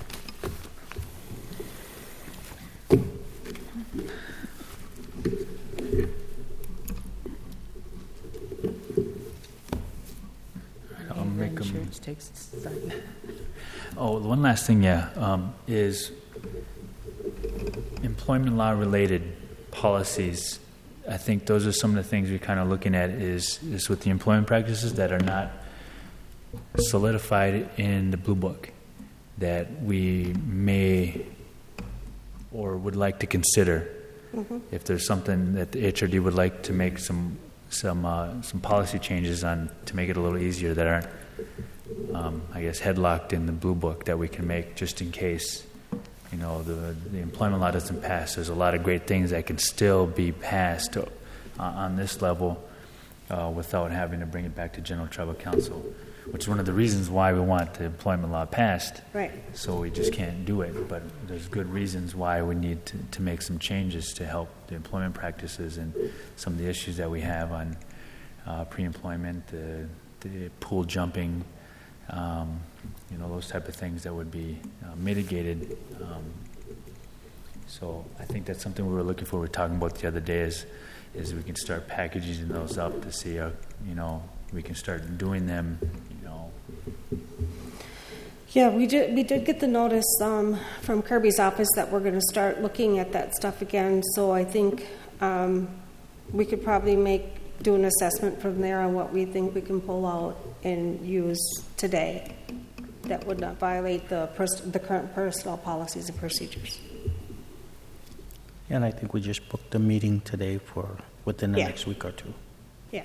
Speaker 5: I'll make them.
Speaker 2: Insurance takes, sorry.
Speaker 5: Oh, one last thing, yeah, um, is employment law related policies. I think those are some of the things we're kind of looking at is, is with the employment practices that are not solidified in the Blue Book that we may or would like to consider. Mm-hmm. If there's something that the H R D would like to make some some uh, some policy changes on to make it a little easier that aren't, um, I guess, headlocked in the Blue Book that we can make just in case, you know, the the employment law doesn't pass. There's a lot of great things that can still be passed uh, on this level uh, without having to bring it back to General Tribal Council, which is one of the reasons why we want the employment law passed.
Speaker 8: Right.
Speaker 5: So we just can't do it, but there's good reasons why we need to, to make some changes to help the employment practices and some of the issues that we have on uh, pre-employment, the, the pool jumping, um, you know, those type of things that would be uh, mitigated. Um, so I think that's something we were looking for. We were talking about the other day is, is we can start packaging those up to see, uh, you know, we can start doing them, you know.
Speaker 8: Yeah, we did. We did get the notice um, from Kirby's office that we're going to start looking at that stuff again. So I think um, we could probably make do an assessment from there on what we think we can pull out and use today that would not violate the pers- the current personnel policies and procedures.
Speaker 10: And I think we just booked a meeting today for within the
Speaker 8: Yeah.
Speaker 10: next week or two.
Speaker 8: Yeah.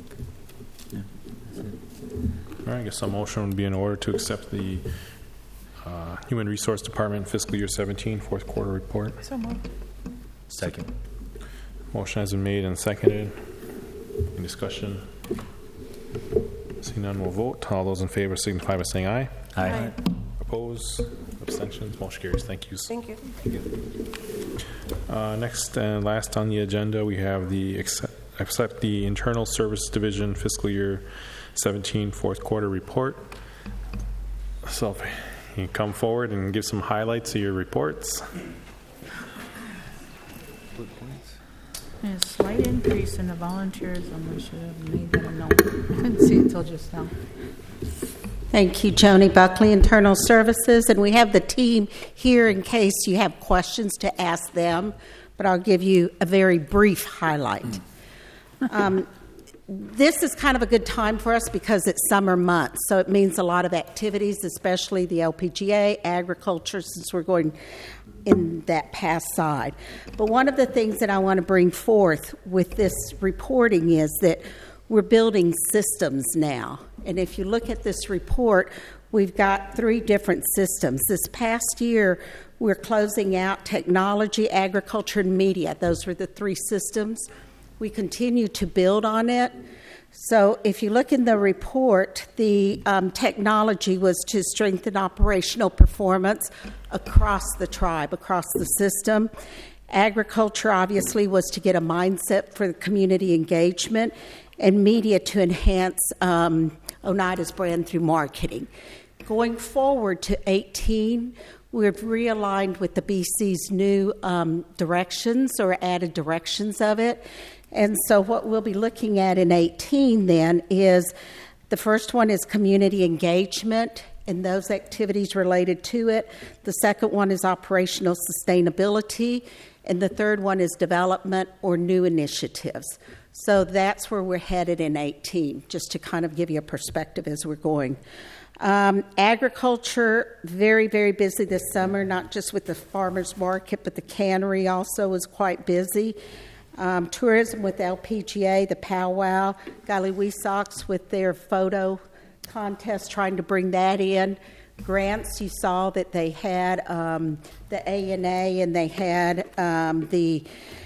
Speaker 1: All right, I guess a motion would be in order to accept the uh, Human Resource Department fiscal year seventeen fourth quarter report.
Speaker 2: So moved.
Speaker 5: Second.
Speaker 1: Motion has been made and seconded. Any discussion? Seeing none, we'll vote. All those in favor signify by saying aye.
Speaker 5: Aye. Aye.
Speaker 1: Opposed? Abstentions? Motion carries. Thank you.
Speaker 8: Thank you.
Speaker 1: Thank you. Uh, next and last on the agenda, we have the accept, accept the Internal Service Division fiscal year seventeen fourth quarter report. So if you can come forward and give some highlights of your reports.
Speaker 2: A slight increase in the volunteerism. We should have made that a note. I couldn't see it till just now.
Speaker 3: Thank you, Joni Buckley, Internal Services. And we have the team here in case you have questions to ask them, but I'll give you a very brief highlight. Um, this is kind of a good time for us because it's summer months, so it means a lot of activities, especially the L P G A, agriculture, since we're going in that past side. But one of the things that I want to bring forth with this reporting is that we're building systems now. And if you look at this report, we've got three different systems. This past year, we're closing out technology, agriculture, and media. Those were the three systems. We continue to build on it. So if you look in the report, the um, technology was to strengthen operational performance across the tribe, across the system. Agriculture, obviously, was to get a mindset for the community engagement, and media to enhance um, Oneida's brand through marketing. going forward to eighteen, we've realigned with the B C's new um, directions or added directions of it. And so what we'll be looking at in eighteen then is the first one is community engagement and those activities related to it. The second one is operational sustainability. And the third one is development or new initiatives. So that's where we're headed in eighteen, just to kind of give you a perspective as we're going. Um, agriculture, very, very busy this summer, not just with the farmers market, but the cannery also is quite busy. Um, tourism with L P G A, the powwow, Galilee Sox with their photo contest, trying to bring that in. Grants, you saw that they had um, the A N A and they had um, the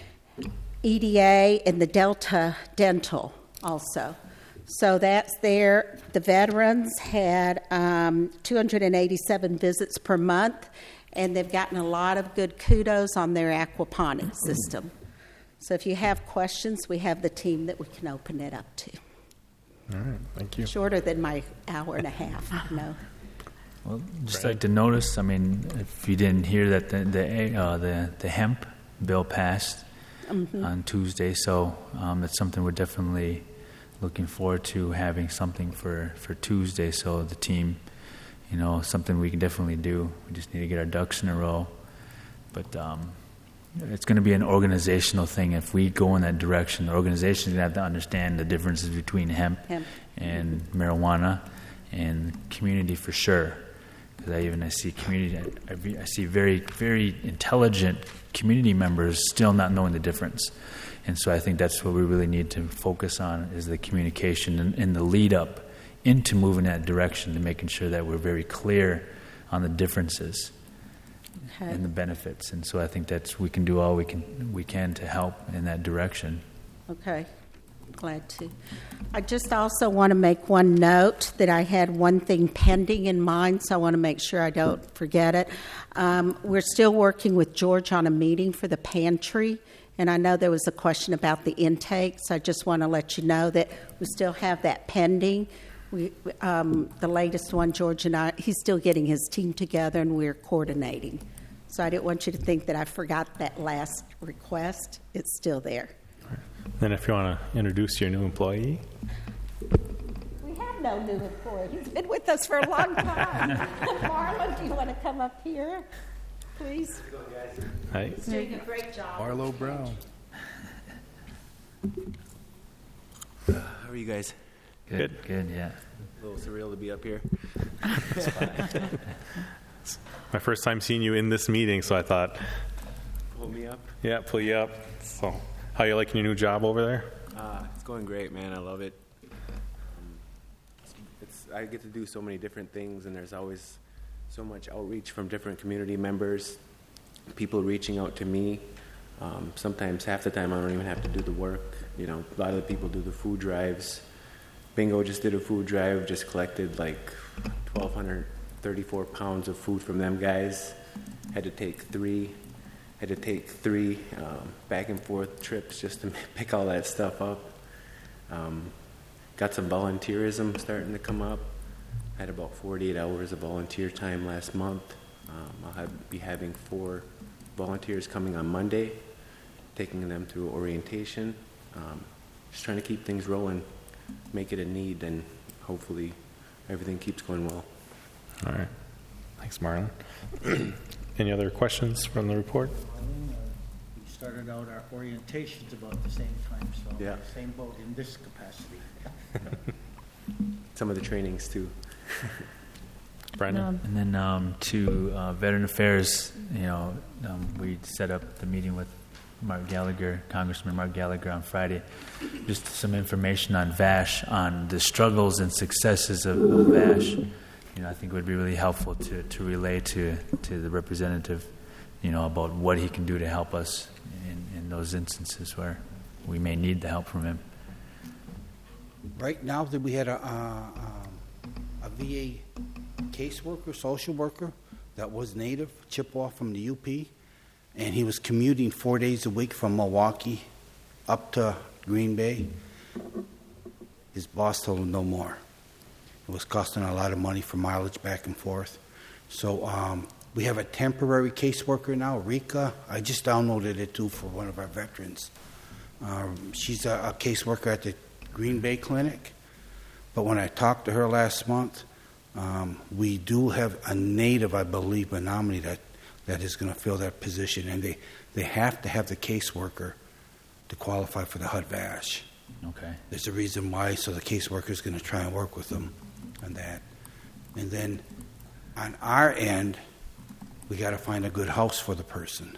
Speaker 3: E D A and the Delta Dental also. So that's there. The veterans had um, two hundred eighty-seven visits per month, and they've gotten a lot of good kudos on their aquaponics system. So if you have questions, we have the team that we can open it up to.
Speaker 1: All right, thank you.
Speaker 3: Shorter than my hour and a half, no.
Speaker 5: Well, just like to notice, I mean, if you didn't hear that the the uh, the, the hemp bill passed mm-hmm. on Tuesday, so um, that's something we're definitely looking forward to, having something for, for Tuesday. So the team, you know, something we can definitely do. We just need to get our ducks in a row. But um, it's going to be an organizational thing. If we go in that direction, the organization is going to have to understand the differences between hemp, hemp. and marijuana, and community for sure. Because I even I see community, I, I see very very intelligent community members still not knowing the difference, and so I think that's what we really need to focus on, is the communication and, and the lead up into moving that direction, to making sure that we're very clear on the differences okay. and the benefits. And so I think that's we can do all we can we can to help in that direction.
Speaker 3: Okay. Glad to. I just also want to make one note that I had one thing pending in mind, so I want to make sure I don't forget it. Um, we're still working with George on a meeting for the pantry, and I know there was a question about the intake, so I just want to let you know that we still have that pending. We, um, the latest one, George and I, he's still getting his team together, and we're coordinating. So I didn't want you to think that I forgot that last request. It's still there.
Speaker 1: Then if you want to introduce your new employee.
Speaker 3: We have no new employee. He's been with us for a long time. Marlon, do you want to come up here, please?
Speaker 1: Hi.
Speaker 3: He's doing a great job.
Speaker 12: Marlo Brown. Uh, how are you guys?
Speaker 5: Good, good, yeah.
Speaker 12: A little surreal to be up here.
Speaker 1: It's my first time seeing you in this meeting, so I thought...
Speaker 12: Pull me up?
Speaker 1: Yeah, pull you up. So... How you liking your new job over there?
Speaker 12: Uh, it's going great, man. I love it. Um, it's, it's, I get to do so many different things, and there's always so much outreach from different community members, people reaching out to me. Um, sometimes, half the time, I don't even have to do the work. You know, a lot of the people do the food drives. Bingo just did a food drive, just collected like twelve thirty-four pounds of food from them guys. Had to take three. Had to take three um, back and forth trips just to pick all that stuff up. Um, got some volunteerism starting to come up. Had about forty-eight hours of volunteer time last month. Um, I'll have, be having four volunteers coming on Monday, taking them through orientation. Um, just trying to keep things rolling, make it a need, and hopefully everything keeps going well.
Speaker 1: All right. Thanks, Marlon. Any other questions from the report?
Speaker 14: We started out our orientations about the same time, so
Speaker 12: yeah.
Speaker 14: Same boat in this capacity.
Speaker 12: Some of the trainings too.
Speaker 1: Brandon?
Speaker 5: Um, and then um, to uh, Veteran Affairs, you know, um, we set up the meeting with Mark Gallagher, Congressman Mark Gallagher, on Friday. Just some information on V A S H, on the struggles and successes of, of V A S H. You know, I think it would be really helpful to, to relay to, to the representative, you know, about what he can do to help us in, in those instances where we may need the help from him.
Speaker 23: Right now, that we had a, uh, a V A caseworker, social worker that was native, Chippewa from the U P, and he was commuting four days a week from Milwaukee up to Green Bay. His boss told him no more. It was costing a lot of money for mileage back and forth. So um, we have a temporary caseworker now, Rika. I just downloaded it too for one of our veterans. Um, she's a, a caseworker at the Green Bay Clinic. But when I talked to her last month, um, we do have a native, I believe, Menominee that, that is going to fill that position. And they, they have to have the caseworker to qualify for the H U D V A S H.
Speaker 5: Okay.
Speaker 23: There's a reason why, so the caseworker is going to try and work with them on that. And then on our end, we got to find a good house for the person.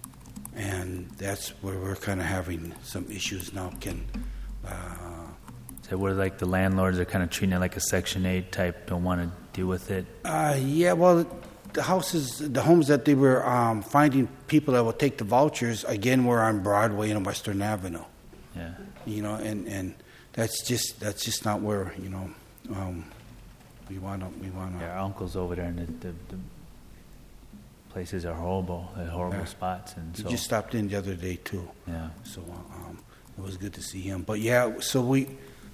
Speaker 23: And that's where we're kind of having some issues now. Can uh,
Speaker 5: So what, like the landlords are kind of treating it like a Section eight type, don't want to deal with it?
Speaker 23: Uh, yeah, well, the houses, the homes that they were um, finding people that will take the vouchers, again, were on Broadway and Western Avenue.
Speaker 5: Yeah.
Speaker 23: You know, and, and that's just that's just not where, you know, um, we want to, we want to.
Speaker 5: Yeah, our uncle's over there, and the, the, the places are horrible, they're horrible
Speaker 23: Yeah.
Speaker 5: spots. And
Speaker 23: He
Speaker 5: so,
Speaker 23: just stopped in the other day, too.
Speaker 5: Yeah.
Speaker 23: So um, it was good to see him. But, yeah, so we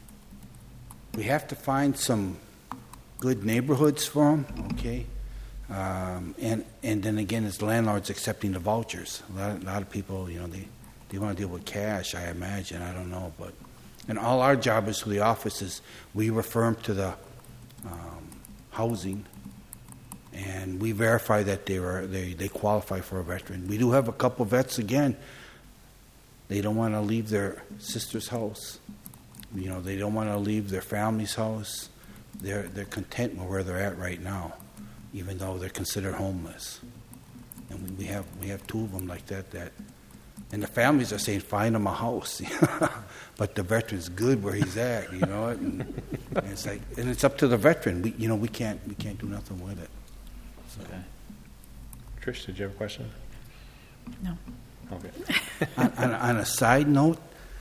Speaker 23: we have to find some good neighborhoods for him, okay? Um, and, and then, again, it's landlords accepting the vouchers. A lot, a lot of people, you know, they, they want to deal with cash, I imagine. I don't know. But and all our job is for the offices. We refer them to the um, housing, and we verify that they are they, they qualify for a veteran. We do have a couple vets, again, they don't want to leave their sister's house. You know, they don't want to leave their family's house. They're they're content with where they're at right now, even though they're considered homeless. And we, we have we have two of them like that. That, and the families are saying, find him a house, but the veteran's good where he's at. You know, and, and it's like, and it's up to the veteran. We you know we can't we can't do nothing with it. So.
Speaker 1: Okay. Trish, did you have a question?
Speaker 2: No.
Speaker 1: Okay.
Speaker 23: on, on, on a side note,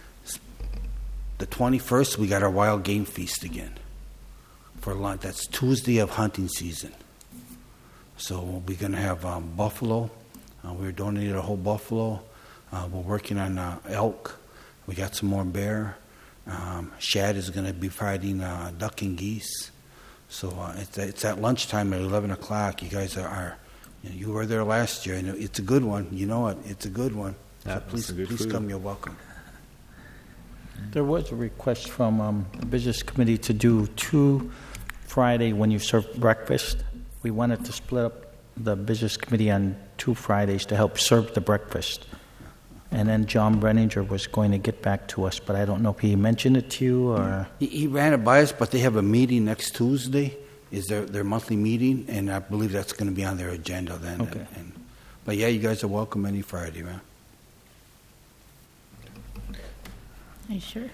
Speaker 23: the twenty-first, we got our wild game feast again for lunch. That's Tuesday of hunting season. So we're going to have um, buffalo. Uh, we're donating a whole buffalo. Uh, we're working on uh, elk. We got some more bear. Um, Shad is going to be fighting uh, duck and geese. So uh, it's, it's at lunchtime at eleven o'clock. You guys are, are you, know, you were there last year, and it's a good one. You know it. It's a good one.
Speaker 1: Yeah,
Speaker 23: so please,
Speaker 1: good
Speaker 23: please
Speaker 1: food.
Speaker 23: come. You're welcome.
Speaker 10: There was a request from um, the business committee to do two Friday when you serve breakfast. We wanted to split up the business committee on two Fridays to help serve the breakfast. And then John Brenninger was going to get back to us, but I don't know if he mentioned it to you or...
Speaker 23: He, he ran it by us, but they have a meeting next Tuesday, is their, their monthly meeting, and I believe that's going to be on their agenda then.
Speaker 10: Okay.
Speaker 23: And, and, but yeah, you guys are welcome any Friday, man.
Speaker 2: Are you sure?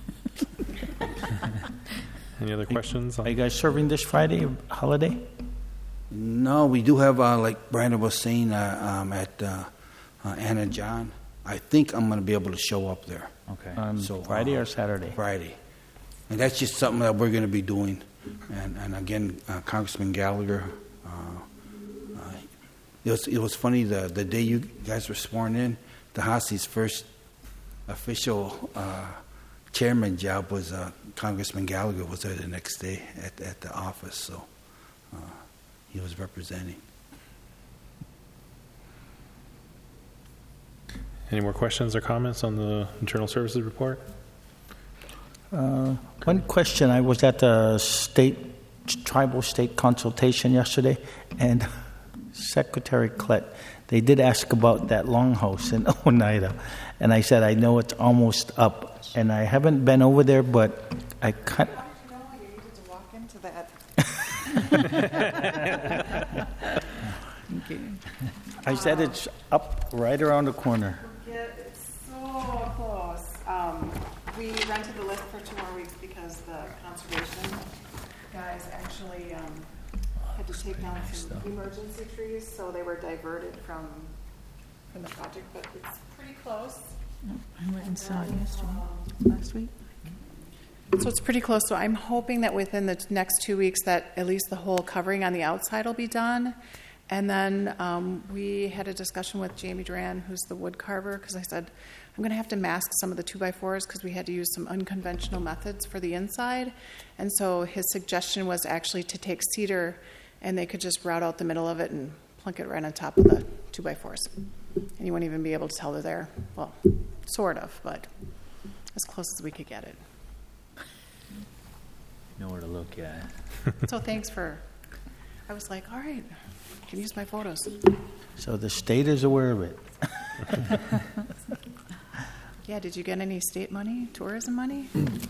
Speaker 1: Any other questions?
Speaker 10: Are you guys serving this Friday, holiday?
Speaker 23: No, we do have, uh, like Brandon was saying, uh, um, at uh, uh, Anna John. I think I'm going to be able to show up there.
Speaker 10: Okay. On so, Friday uh, or Saturday?
Speaker 23: Friday. And that's just something that we're going to be doing. And, and again, uh, Congressman Gallagher, uh, uh, it was it was funny, the, the day you guys were sworn in, Tahasi's first official uh, chairman job was uh, Congressman Gallagher was there the next day at, at the office. So uh, he was representing.
Speaker 1: Any more questions or comments on the internal services report?
Speaker 10: Uh, one question. I was at the state, tribal state consultation yesterday, and Secretary Klett, they did ask about that longhouse in Oneida. And I said, I know it's almost up. And I haven't been over there, but I can't.
Speaker 18: You know, you needed to walk into that.
Speaker 10: Okay. I said it's up right around the corner.
Speaker 18: Yeah, it's so close. Um, we rented the lift for two more weeks because the conservation guys actually um, had to take down some emergency trees, so they were diverted from from the project. But it's pretty close.
Speaker 2: I went and saw it yesterday, last week.
Speaker 18: So it's pretty close. So I'm hoping that within the next two weeks that at least the whole covering on the outside will be done.
Speaker 6: And then um, we had a discussion with Jamie Duran, who's the wood carver, because I said, I'm going to have to mask some of the two by fours because we had to use some unconventional methods for the inside. And so his suggestion was actually to take cedar and they could just route out the middle of it and plunk it right on top of the two by fours. And you wouldn't even be able to tell they're there. Well, sort of, but as close as we could get it.
Speaker 5: Nowhere to look at.
Speaker 6: So thanks for, I was like, all right, I can use my photos.
Speaker 10: So the state is aware of it.
Speaker 6: Yeah, did you get any state money, tourism money?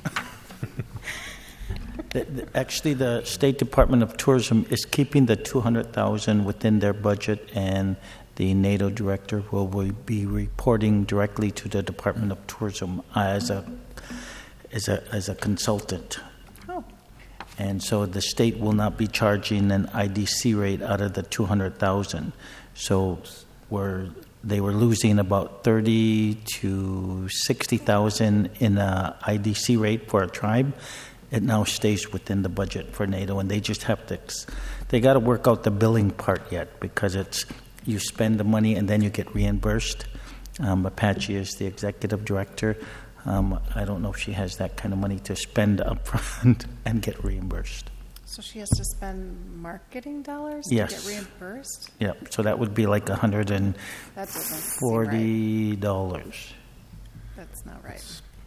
Speaker 10: The, the, actually, the State Department of Tourism is keeping the two hundred thousand dollars within their budget, and the NATO director will be reporting directly to the Department of Tourism as a as a as a consultant.
Speaker 6: Oh.
Speaker 10: And so the state will not be charging an I D C rate out of the two hundred thousand dollars. So we're they were losing about thirty to sixty thousand in a I D C rate for a tribe. It now stays within the budget for NATO, and they just have to, they got to work out the billing part yet, because it's, you spend the money and then you get reimbursed. Um, Apache is the executive director. Um, I don't know if she has that kind of money to spend up front and get reimbursed.
Speaker 6: So she has to spend marketing dollars to
Speaker 10: Yes.
Speaker 6: get reimbursed?
Speaker 10: Yeah, so that would be like one hundred
Speaker 6: That doesn't seem
Speaker 10: forty dollars.
Speaker 6: right. That's not right.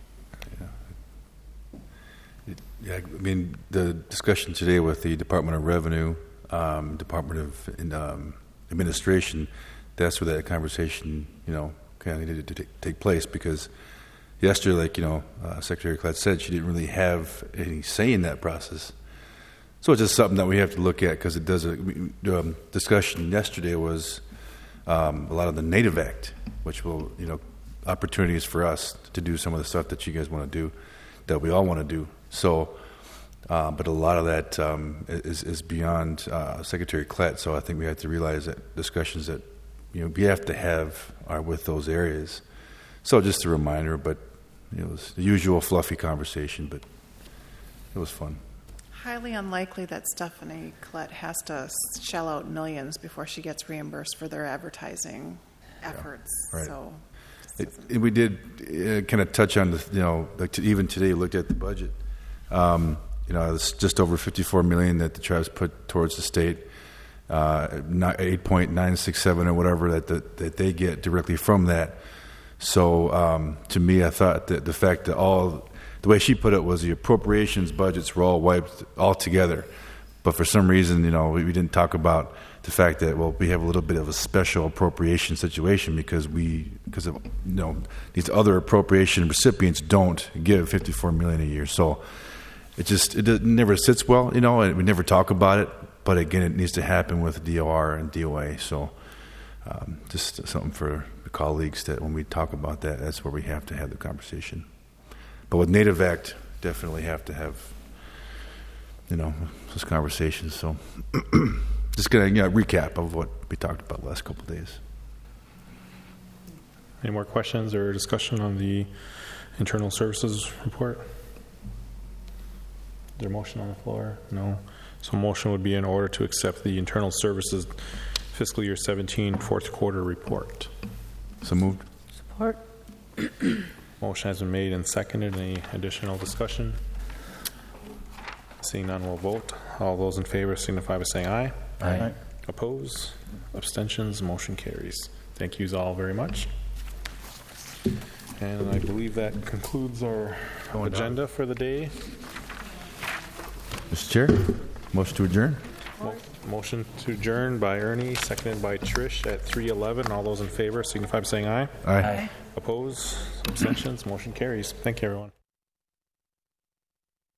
Speaker 17: Yeah, I mean, the discussion today with the Department of Revenue, um, Department of um, Administration, that's where that conversation, you know, kind of needed to t- take place, because yesterday, like, you know, uh, Secretary Klett said, she didn't really have any say in that process. So it's just something that we have to look at, because it does, a um, discussion yesterday was um, a lot of the Native Act, which will, you know, opportunities for us to do some of the stuff that you guys want to do, that we all want to do. So, uh, but a lot of that um, is, is beyond uh, Secretary Klett. So I think we have to realize that discussions that, you know, we have to have are with those areas. So just a reminder, but you know, it was the usual fluffy conversation, but it was fun.
Speaker 6: Highly unlikely that Stephanie Klett has to shell out millions before she gets reimbursed for their advertising efforts.
Speaker 17: Yeah, right.
Speaker 6: So,
Speaker 17: it, it, we did uh, kind of touch on the, you know, like to, even today, looked at the budget. Um, you know, it's just over fifty-four million that the tribes put towards the state, uh, eight point nine six seven or whatever that the, that they get directly from that. So um, to me, I thought that the fact that all the way she put it was the appropriations budgets were all wiped all together, but for some reason, you know, we, we didn't talk about the fact that, well, we have a little bit of a special appropriation situation because we because of, you know, these other appropriation recipients don't give fifty-four million a year. So it just it never sits well, you know, and we never talk about it. But again, it needs to happen with D O R and D O A. So um, just something for the colleagues that when we talk about that, that's where we have to have the conversation. But with Native Act, definitely have to have, you know, those conversations. So just gonna, you know, recap of what we talked about the last couple of days.
Speaker 1: Any more questions or discussion on the internal services report? Is there a motion on the floor? No. So motion would be in order to accept the internal services fiscal year seventeen fourth quarter report.
Speaker 17: So moved.
Speaker 2: Support.
Speaker 1: Motion has been made and seconded. Any additional discussion? Seeing none, we'll vote. All those in favor signify by saying aye.
Speaker 10: Aye. Aye.
Speaker 1: Oppose? Abstentions? Motion carries. Thank you all very much. And I believe that concludes our
Speaker 17: Going
Speaker 1: agenda
Speaker 17: down.
Speaker 1: for the day.
Speaker 17: Mister Chair, motion to adjourn.
Speaker 1: Mo- Motion to adjourn by Ernie, seconded by Trish at three eleven. All those in favor signify by saying aye.
Speaker 17: Aye. Aye.
Speaker 1: Oppose? Abstentions? Motion carries. Thank you, everyone.